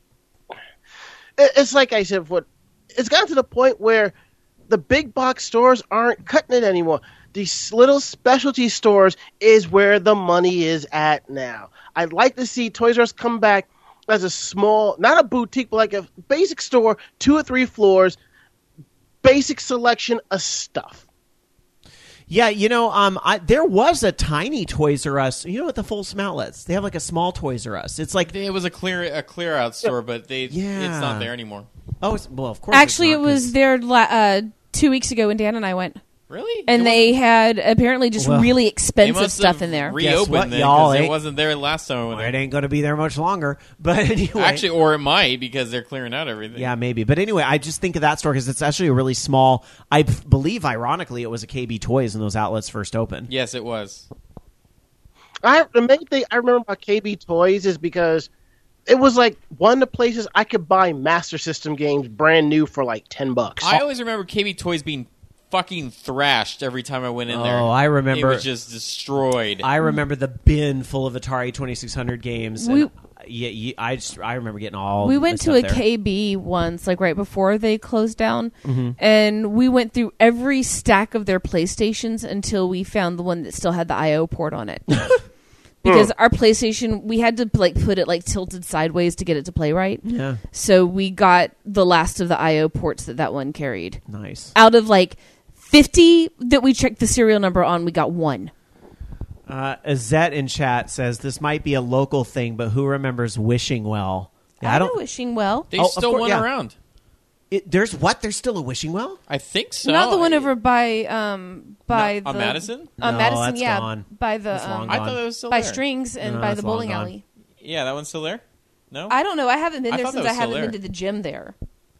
Speaker 6: It, it's like I said, what it's gotten to the point where the big box stores aren't cutting it anymore. These little specialty stores is where the money is at now. I'd like to see Toys R Us come back as a small, not a boutique, but like a basic store, two or three floors, basic selection of stuff.
Speaker 3: Yeah, you know, um, I, there was a tiny Toys R Us. You know, at the Folsom Outlets, they have like a small Toys R Us. It's like,
Speaker 5: It was a clear a clear out store, but they
Speaker 3: Yeah.
Speaker 5: it's not there anymore.
Speaker 3: oh, it's, well, of course. it's
Speaker 4: Actually,
Speaker 3: not,
Speaker 4: it was
Speaker 3: 'cause-
Speaker 4: there la- uh, two weeks ago when Dan and I went.
Speaker 5: Really?
Speaker 4: And
Speaker 5: It
Speaker 4: they
Speaker 5: wasn't-
Speaker 4: had apparently just
Speaker 3: Well,
Speaker 4: really
Speaker 5: they
Speaker 4: expensive
Speaker 5: must
Speaker 4: stuff
Speaker 5: have
Speaker 4: in there.
Speaker 3: Guess what,
Speaker 5: reopened it
Speaker 3: y'all,
Speaker 5: because
Speaker 3: eh?
Speaker 5: it wasn't there last time. I went
Speaker 3: It
Speaker 5: there.
Speaker 3: ain't going to be there much longer. But anyway,
Speaker 5: Actually, or it might because they're clearing out everything.
Speaker 3: yeah, maybe. But anyway, I just think of that store because it's actually a really small. I b- believe, ironically, it was a K B Toys when those outlets first opened.
Speaker 5: Yes, it was.
Speaker 6: I the main thing I remember about K B Toys is because it was like one of the places I could buy Master System games brand new for like ten bucks.
Speaker 5: I always remember K B Toys being fucking thrashed every time I went in
Speaker 3: Oh,
Speaker 5: there.
Speaker 3: I remember-
Speaker 5: It was just destroyed.
Speaker 3: I remember the bin full of Atari twenty-six hundred games.
Speaker 4: We-
Speaker 3: and yeah, yeah, I just I remember getting all.
Speaker 4: We
Speaker 3: my
Speaker 4: went to
Speaker 3: stuff
Speaker 4: a
Speaker 3: there.
Speaker 4: K B once, like right before they closed down,
Speaker 3: Mm-hmm.
Speaker 4: and we went through every stack of their PlayStations until we found the one that still had the I O port on it. Because our PlayStation, we had to like put it like tilted sideways to get it to play right.
Speaker 3: Yeah,
Speaker 4: So we got the last of the I O ports that that one carried.
Speaker 3: nice.
Speaker 4: Out of like fifty that we checked the serial number on, we got one.
Speaker 3: Uh, Azette in chat says this might be a local thing, but who remembers Wishing Well? Yeah, I
Speaker 4: I
Speaker 3: don't.
Speaker 4: know Wishing Well.
Speaker 5: they
Speaker 3: Oh, of
Speaker 5: still
Speaker 3: course,
Speaker 5: went
Speaker 3: yeah.
Speaker 5: around.
Speaker 3: It, there's what? There's still a Wishing Well?
Speaker 5: I think so.
Speaker 4: Not the one over by um by
Speaker 5: No, on
Speaker 4: the
Speaker 5: Madison?
Speaker 4: On
Speaker 3: No,
Speaker 4: Madison,
Speaker 3: that's
Speaker 4: yeah,
Speaker 3: gone.
Speaker 4: by the
Speaker 3: That's long
Speaker 4: um,
Speaker 3: gone.
Speaker 5: I thought that was still
Speaker 4: by
Speaker 5: there.
Speaker 4: Strings and
Speaker 3: No,
Speaker 4: by
Speaker 3: that's
Speaker 4: the
Speaker 3: long
Speaker 4: bowling
Speaker 3: gone.
Speaker 4: alley.
Speaker 5: Yeah, that one's still there. No,
Speaker 4: I don't know. I haven't been
Speaker 5: I
Speaker 4: there
Speaker 5: thought that
Speaker 4: since
Speaker 5: was
Speaker 4: I haven't
Speaker 5: still
Speaker 4: been
Speaker 5: there.
Speaker 4: to the gym there.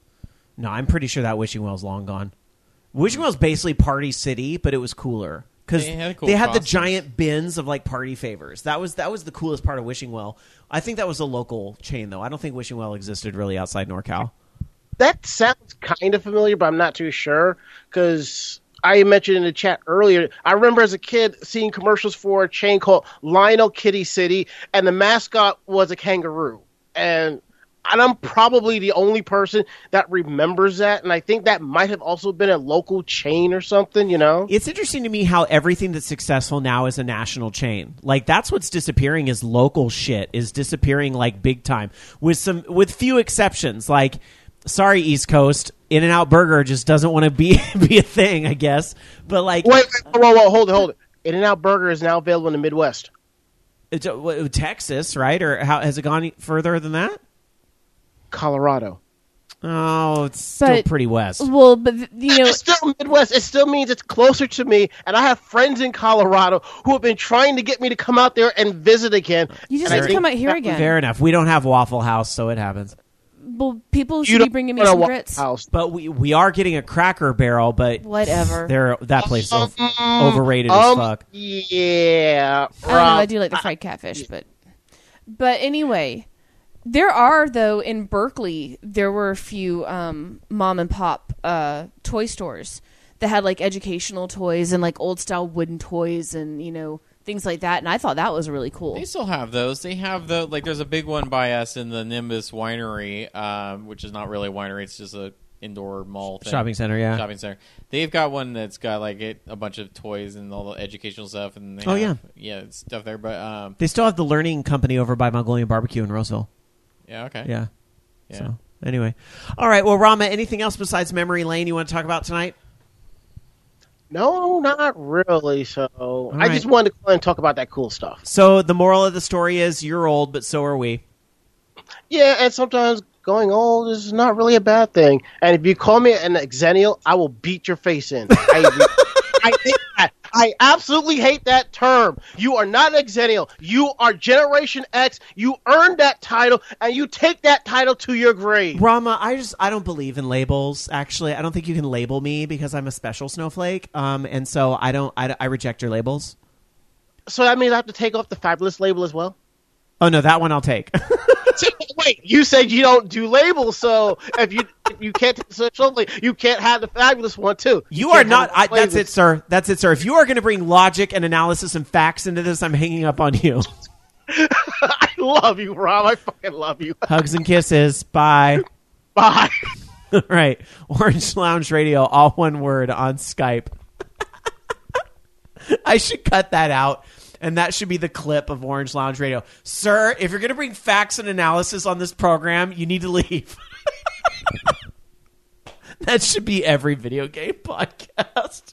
Speaker 3: No, I'm pretty sure that Wishing Well's long gone. Wishing Well's basically Party City, but it was cooler because
Speaker 5: They had
Speaker 3: they
Speaker 5: cool
Speaker 3: had the
Speaker 5: costumes.
Speaker 3: giant bins of like party favors. That was that was the coolest part of Wishing Well. I think that was a local chain though. I don't think Wishing Well existed really outside NorCal.
Speaker 6: That sounds kind of familiar, but I'm not too sure because I mentioned in the chat earlier. I remember as a kid seeing commercials for a chain called Lionel Kitty City, and the mascot was a kangaroo. And and I'm probably the only person that remembers that, and I think that might have also been a local chain or something. You know,
Speaker 3: It's interesting to me how everything that's successful now is a national chain. Like that's what's disappearing is local shit is disappearing like big time with some with few exceptions. Like sorry East Coast, In-N-Out Burger just doesn't want to be be a thing, I guess. But like
Speaker 6: wait, wait, whoa, whoa, whoa, hold it, hold it. In-N-Out Burger is now available in the Midwest.
Speaker 3: it's, uh, what, Texas, right? Or how has it gone further than that?
Speaker 6: Colorado.
Speaker 3: Oh, it's still
Speaker 4: But-
Speaker 3: pretty west.
Speaker 4: Well, but th- you know,
Speaker 6: It's still Midwest. It still means it's closer to me, and I have friends in Colorado who have been trying to get me to come out there and visit again.
Speaker 4: you just
Speaker 6: And I
Speaker 4: need to
Speaker 6: think
Speaker 4: come out here
Speaker 6: that-
Speaker 4: again.
Speaker 3: Fair enough. We don't have Waffle House, so it happens.
Speaker 4: Well, people
Speaker 6: You
Speaker 4: should be
Speaker 6: don't
Speaker 4: bringing me
Speaker 6: want a
Speaker 4: some
Speaker 6: Waffle
Speaker 4: grits.
Speaker 6: House.
Speaker 3: But we we are getting a Cracker Barrel, but
Speaker 4: Whatever.
Speaker 3: they're that place is ov-
Speaker 6: Um,
Speaker 3: overrated as
Speaker 6: um,
Speaker 3: fuck.
Speaker 6: Yeah,
Speaker 4: I don't know. I
Speaker 6: Rob.
Speaker 4: do like the fried catfish, but but anyway, there are though in Berkeley there were a few um, mom and pop uh, toy stores that had like educational toys and like old style wooden toys and you know things like that. And I thought that was really cool.
Speaker 5: They still have those. They have the like. There's a big one by us in the Nimbus Winery, um, which is not really a winery. It's just a indoor mall thing.
Speaker 3: Shopping center, yeah.
Speaker 5: Shopping center. They've got one that's got like it, a bunch of toys and all the educational stuff. And they
Speaker 3: Oh,
Speaker 5: have, yeah, yeah, stuff there. But um,
Speaker 3: They still have the Learning Company over by Mongolian Barbecue in Roseville.
Speaker 5: yeah, okay,
Speaker 3: Yeah.
Speaker 5: yeah.
Speaker 3: So anyway, all right. Well, Rama, anything else besides Memory Lane you want to talk about tonight?
Speaker 6: No, not really. So I
Speaker 3: right.
Speaker 6: just wanted to call and talk about that cool stuff.
Speaker 3: So the moral of the story is you're old, but so are we.
Speaker 6: Yeah, and sometimes going old is not really a bad thing. And if you call me an exennial, I will beat your face in. I, I hate that. I absolutely hate that term. You are not an exennial. You are Generation X. You earned that title, and you take that title to your grave.
Speaker 3: Rama, I just I don't believe in labels. Actually, I don't think you can label me because I'm a special snowflake. Um, and so I don't. I, I reject your labels.
Speaker 6: So that means I have to take off the fabulous label as well?
Speaker 3: Oh no, that one I'll take.
Speaker 6: Wait, you said you don't do labels, so if you if you can't take such something, you can't have the fabulous one too.
Speaker 3: You,
Speaker 6: You
Speaker 3: are
Speaker 6: can't
Speaker 3: not.
Speaker 6: have
Speaker 3: I,
Speaker 6: the
Speaker 3: that's
Speaker 6: labels.
Speaker 3: it, sir. That's it, sir. If you are going to bring logic and analysis and facts into this, I'm hanging up on you.
Speaker 6: I love you, Rob. I fucking love you.
Speaker 3: Hugs and kisses. Bye.
Speaker 6: Bye.
Speaker 3: All right. Orange Lounge Radio, all one word on Skype. I should cut that out. And that should be the clip of Orange Lounge Radio. Sir, if you're going to bring facts and analysis on this program, you need to leave. That should be every video game podcast.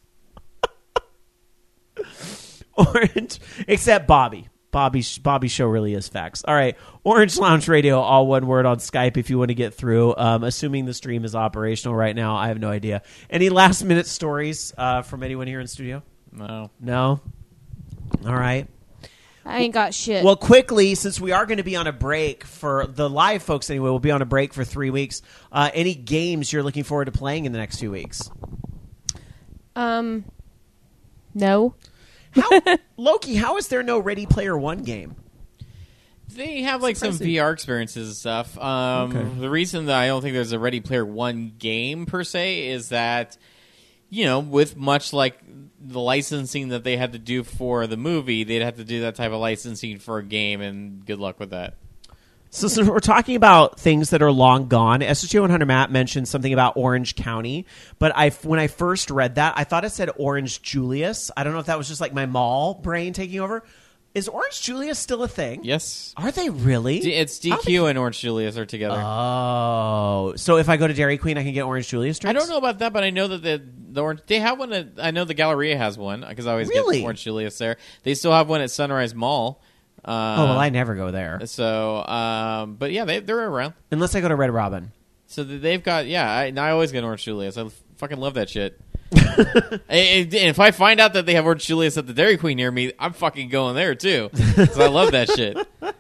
Speaker 3: Orange, except Bobby. Bobby's, Bobby's show really is facts. All right. Orange Lounge Radio, all one word on Skype if you want to get through. Um, assuming the stream is operational right now. I have no idea. Any last minute stories uh, from anyone here in studio?
Speaker 5: No.
Speaker 3: No? All right.
Speaker 4: I ain't got shit.
Speaker 3: Well, quickly, since we are going to be on a break for the live folks anyway, we'll be on a break for three weeks. Uh, any games you're looking forward to playing in the next few weeks?
Speaker 4: um, no.
Speaker 3: How, Loki, how is there no Ready Player One game?
Speaker 5: They have like some
Speaker 3: Surprising.
Speaker 5: V R experiences and stuff. Um,
Speaker 3: Okay.
Speaker 5: The reason that I don't think there's a Ready Player One game per se is that, you know, with much like the licensing that they had to do for the movie, they'd have to do that type of licensing for a game, and good luck with that.
Speaker 3: So, so we're talking about things that are long gone. S S G one hundred Matt mentioned something about Orange County, but I, when I first read that, I thought it said Orange Julius. I don't know if that was just like my mall brain taking over. Is Orange Julius still a thing?
Speaker 5: Yes.
Speaker 3: Are they really?
Speaker 5: D- it's
Speaker 3: I don't
Speaker 5: D Q and Orange Julius are together.
Speaker 3: Oh, so if I go to Dairy Queen, I can get Orange Julius
Speaker 5: I
Speaker 3: drinks?
Speaker 5: don't know about that, but I know that the, the orange they have one. At, I know the Galleria has one because I always
Speaker 3: Really?
Speaker 5: get Orange Julius there. They still have one at Sunrise Mall. Uh,
Speaker 3: Oh, well, I never go there.
Speaker 5: So, um, but yeah, they, they're around.
Speaker 3: Unless I go to Red Robin.
Speaker 5: So th- they've got yeah. I, and I always get Orange Julius. I f- fucking love that shit. and, and if I find out that they have Orange Julius at the Dairy Queen near me, I'm fucking going there too. Because I love that shit.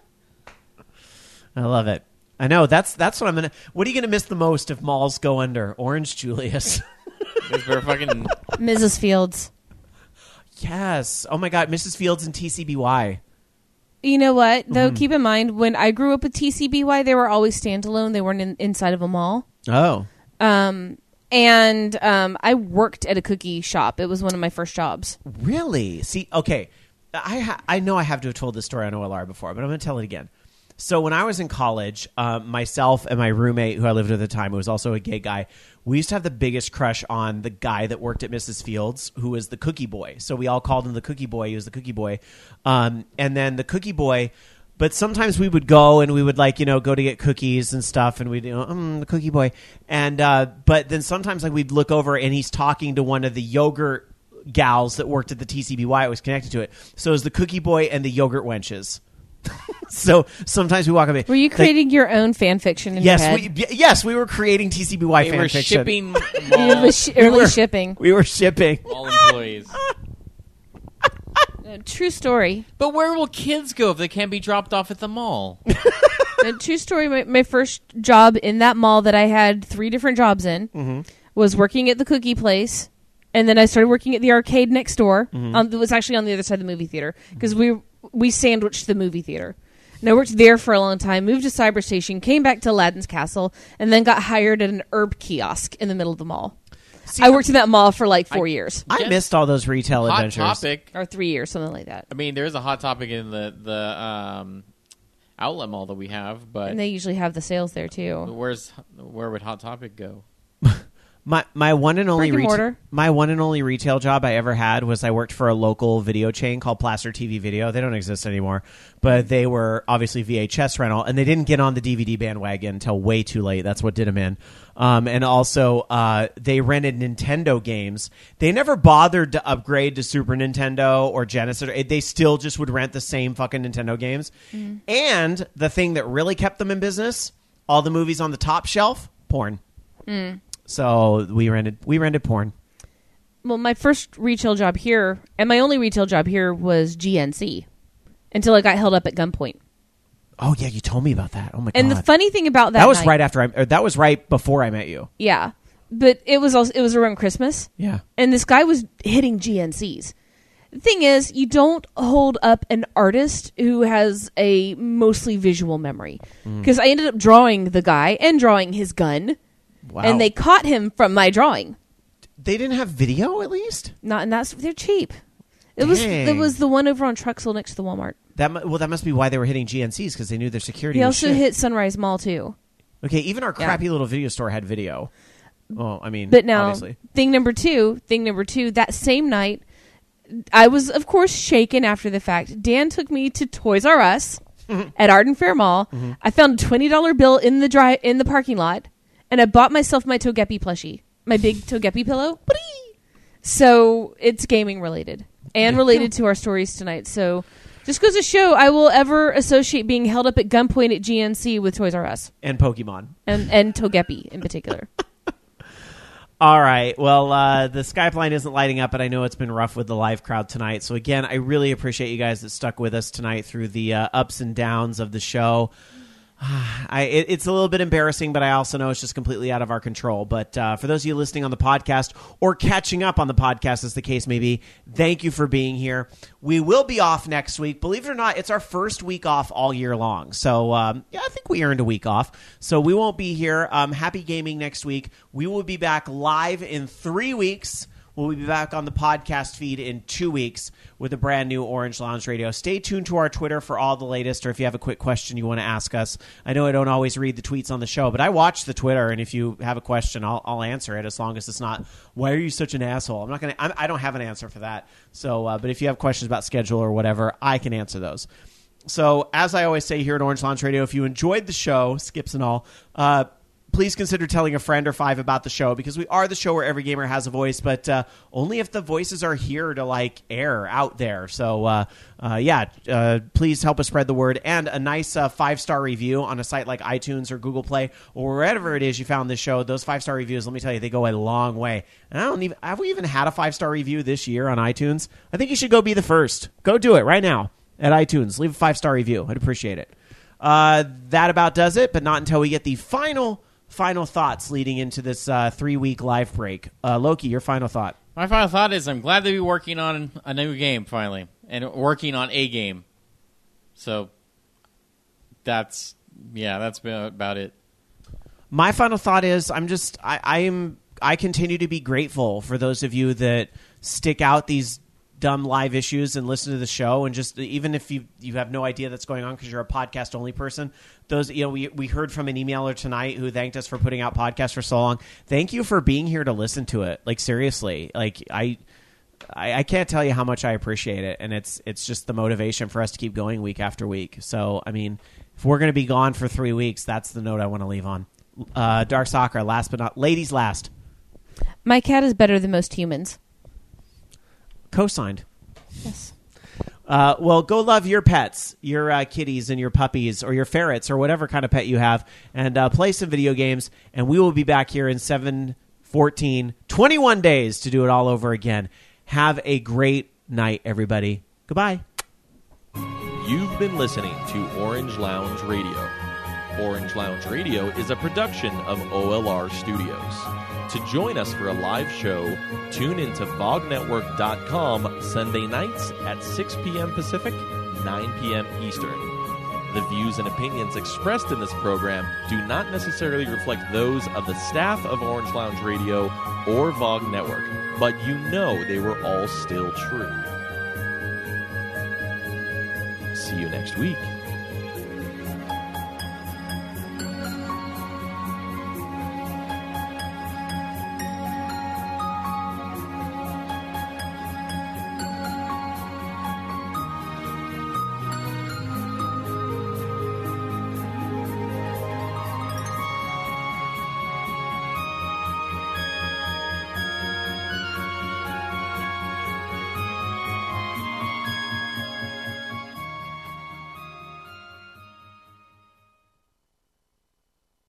Speaker 3: I love it. I know. That's that's what I'm going to... What are you going to miss the most if malls go under? Orange Julius.
Speaker 5: It's very fucking.
Speaker 4: Missus Fields.
Speaker 3: Yes. Oh, my God. Missus Fields and T C B Y.
Speaker 4: You know what? Though,
Speaker 3: Mm-hmm.
Speaker 4: keep in mind, when I grew up with T C B Y, they were always standalone. They weren't in, inside of a mall.
Speaker 3: Oh.
Speaker 4: Um, and um, I worked at a cookie shop. It was one of my first jobs.
Speaker 3: Really? See, okay. I ha- I know I have to have told this story on O L R before, but I'm going to tell it again. So when I was in college, um, myself and my roommate, who I lived with at the time, who was also a gay guy, we used to have the biggest crush on the guy that worked at Missus Fields, who was the cookie boy. So we all called him the cookie boy. He was the cookie boy. Um, and then the cookie boy... But sometimes we would go and we would like, you know, go to get cookies and stuff, and we'd, you know, mm, the cookie boy. And, uh, but then sometimes like we'd look over and he's talking to one of the yogurt gals that worked at the T C B Y. It was connected to it. So it was the cookie boy and the yogurt wenches. So sometimes we walk up.
Speaker 4: Were you
Speaker 3: like,
Speaker 4: creating your own fan fiction in
Speaker 3: yes,
Speaker 4: your head?
Speaker 3: we, y- yes, we were creating T C B Y
Speaker 5: They
Speaker 3: fan
Speaker 5: were
Speaker 3: fiction.
Speaker 5: shipping
Speaker 4: It
Speaker 5: mall,
Speaker 4: was sh- early
Speaker 3: were-
Speaker 4: shipping.
Speaker 3: We were shipping.
Speaker 5: mall employees.
Speaker 4: Uh, true story.
Speaker 5: But where will kids go if they can't be dropped off at the mall?
Speaker 4: Uh, true story. My, my first job in that mall that I had three different jobs in
Speaker 3: Mm-hmm.
Speaker 4: was working at the cookie place, and then I started working at the arcade next door.
Speaker 3: Mm-hmm.
Speaker 4: Um, it was actually on the other side of the movie theater because we we sandwiched the movie theater. And I worked there for a long time. Moved to Cyberstation, came back to Aladdin's Castle, and then got hired at an herb kiosk in the middle of the mall. I worked in that mall for like four years
Speaker 3: I
Speaker 5: Yes.
Speaker 3: missed all those retail
Speaker 5: Hot
Speaker 3: adventures.
Speaker 5: Topic.
Speaker 4: or three years, something like that.
Speaker 5: I mean, there is a Hot Topic in the the um, outlet mall that we have, but
Speaker 4: And they usually have the sales there too.
Speaker 5: where's where would Hot Topic go?
Speaker 3: My my one and only
Speaker 4: Brick and
Speaker 3: reta-
Speaker 4: mortar.
Speaker 3: my one and only retail job I ever had was I worked for a local video chain called Plaster T V Video. They don't exist anymore, but they were obviously V H S rental, and they didn't get on the D V D bandwagon until way too late. That's what did them in. Um, and also, uh, they rented Nintendo games. They never bothered to upgrade to Super Nintendo or Genesis. They still just would rent the same fucking Nintendo games.
Speaker 4: Mm.
Speaker 3: And the thing that really kept them in business, all the movies on the top shelf, porn.
Speaker 4: Mm.
Speaker 3: So we rented we rented porn.
Speaker 4: Well, my first retail job here, and my only retail job here, was G N C until I got held up at gunpoint.
Speaker 3: Oh yeah, you told me about that. Oh my
Speaker 4: And
Speaker 3: god.
Speaker 4: the funny thing about that
Speaker 3: that was
Speaker 4: night-
Speaker 3: right after I or that was right before I met you.
Speaker 4: Yeah, but it was also, it was around Christmas,
Speaker 3: Yeah.
Speaker 4: and this guy was hitting G N Cs. The thing is, you don't hold up an artist who has a mostly visual memory,
Speaker 3: Mm.
Speaker 4: because I ended up drawing the guy and drawing his gun,
Speaker 3: Wow.
Speaker 4: and they caught him from my drawing.
Speaker 3: they didn't have video at least?
Speaker 4: Not, and that's they're cheap. It was it
Speaker 3: Dang.
Speaker 4: was the one over on Truxell next to the Walmart.
Speaker 3: That mu- well that must be why they were hitting G N Cs because they knew their security
Speaker 4: He
Speaker 3: was
Speaker 4: also
Speaker 3: shit.
Speaker 4: hit Sunrise Mall too.
Speaker 3: Okay, even our
Speaker 4: Yeah.
Speaker 3: crappy little video store had video. Well, I mean,
Speaker 4: But now,
Speaker 3: obviously.
Speaker 4: thing number two, thing number two, that same night, I was, of course, shaken after the fact. Dan took me to Toys R Us at Arden Fair Mall.
Speaker 3: Mm-hmm.
Speaker 4: I found a twenty dollar bill in the dry in the parking lot, and I bought myself my Togepi plushie, my big Togepi pillow. So it's gaming related and related to our stories tonight. So just goes to show, I will ever associate being held up at gunpoint at G N C with Toys R Us
Speaker 3: And Pokemon.
Speaker 4: and and Togepi in particular.
Speaker 3: All right. Well, uh, the Skype line isn't lighting up, but I know it's been rough with the live crowd tonight. So, again, I really appreciate you guys that stuck with us tonight through the uh, ups and downs of the show. I, it, it's a little bit embarrassing, but I also know it's just completely out of our control. But uh, for those of you listening on the podcast or catching up on the podcast, as the case may be, thank you for being here. We will be off next week. Believe it or not, it's our first week off all year long. So, um, yeah, I think we earned a week off. So we won't be here. Um, happy gaming next week. We will be back live in three weeks. We'll be back on the podcast feed in two weeks with a brand new Orange Lounge Radio. Stay tuned to our Twitter for all the latest, or if you have a quick question you want to ask us. I know I don't always read the tweets on the show, but I watch the Twitter, and if you have a question, I'll, I'll answer it as long as it's not, why are you such an asshole? I'm not going to, I don't have an answer for that. So, uh, but if you have questions about schedule or whatever, I can answer those. So, as I always say here at Orange Lounge Radio, if you enjoyed the show, skips and all, uh, please consider telling a friend or five about the show, because we are the show where every gamer has a voice, but uh, only if the voices are here to like air out there. So uh, uh, yeah, uh, please help us spread the word, and a nice uh, five-star review on a site like iTunes or Google Play or wherever it is you found this show. Those five-star reviews, let me tell you, they go a long way. And I don't even have we even had a five-star review this year on iTunes? I think you should go be the first. Go do it right now at iTunes. Leave a five-star review. I'd appreciate it. Uh, that about does it, but not until we get the final Final thoughts leading into this uh, three-week live break. Uh, Loki, your final thought.
Speaker 5: My final thought is I'm glad to be working on a new game finally, and working on a game. So that's yeah, that's about it.
Speaker 3: My final thought is I'm just I, I am I continue to be grateful for those of you that stick out these dumb live issues and listen to the show, and just even if you you have no idea that's going on because you're a podcast only person, those you know we we heard from an emailer tonight who thanked us for putting out podcasts for so long. Thank you for being here to listen to it. Like seriously, like I. I, I can't tell you how much I appreciate it, and it's it's just the motivation for us to keep going week after week. So, I mean, if we're going to be gone for three weeks, that's the note I want to leave on. Uh, Dark Soccer, last but not ladies last.
Speaker 4: My cat is better than most humans.
Speaker 3: Co-signed.
Speaker 4: Yes.
Speaker 3: Uh, well, go love your pets, your uh, kitties and your puppies or your ferrets or whatever kind of pet you have, and uh, play some video games, and we will be back here in seven, fourteen, twenty-one days to do it all over again. Have a great night, everybody. Goodbye.
Speaker 1: You've been listening to Orange Lounge Radio. Orange Lounge Radio is a production of O L R Studios. To join us for a live show, tune into vog network dot com Sunday nights at six p.m. Pacific, nine p.m. Eastern. The views and opinions expressed in this program do not necessarily reflect those of the staff of Orange Lounge Radio or VOG Network, but you know they were all still true. See you next week.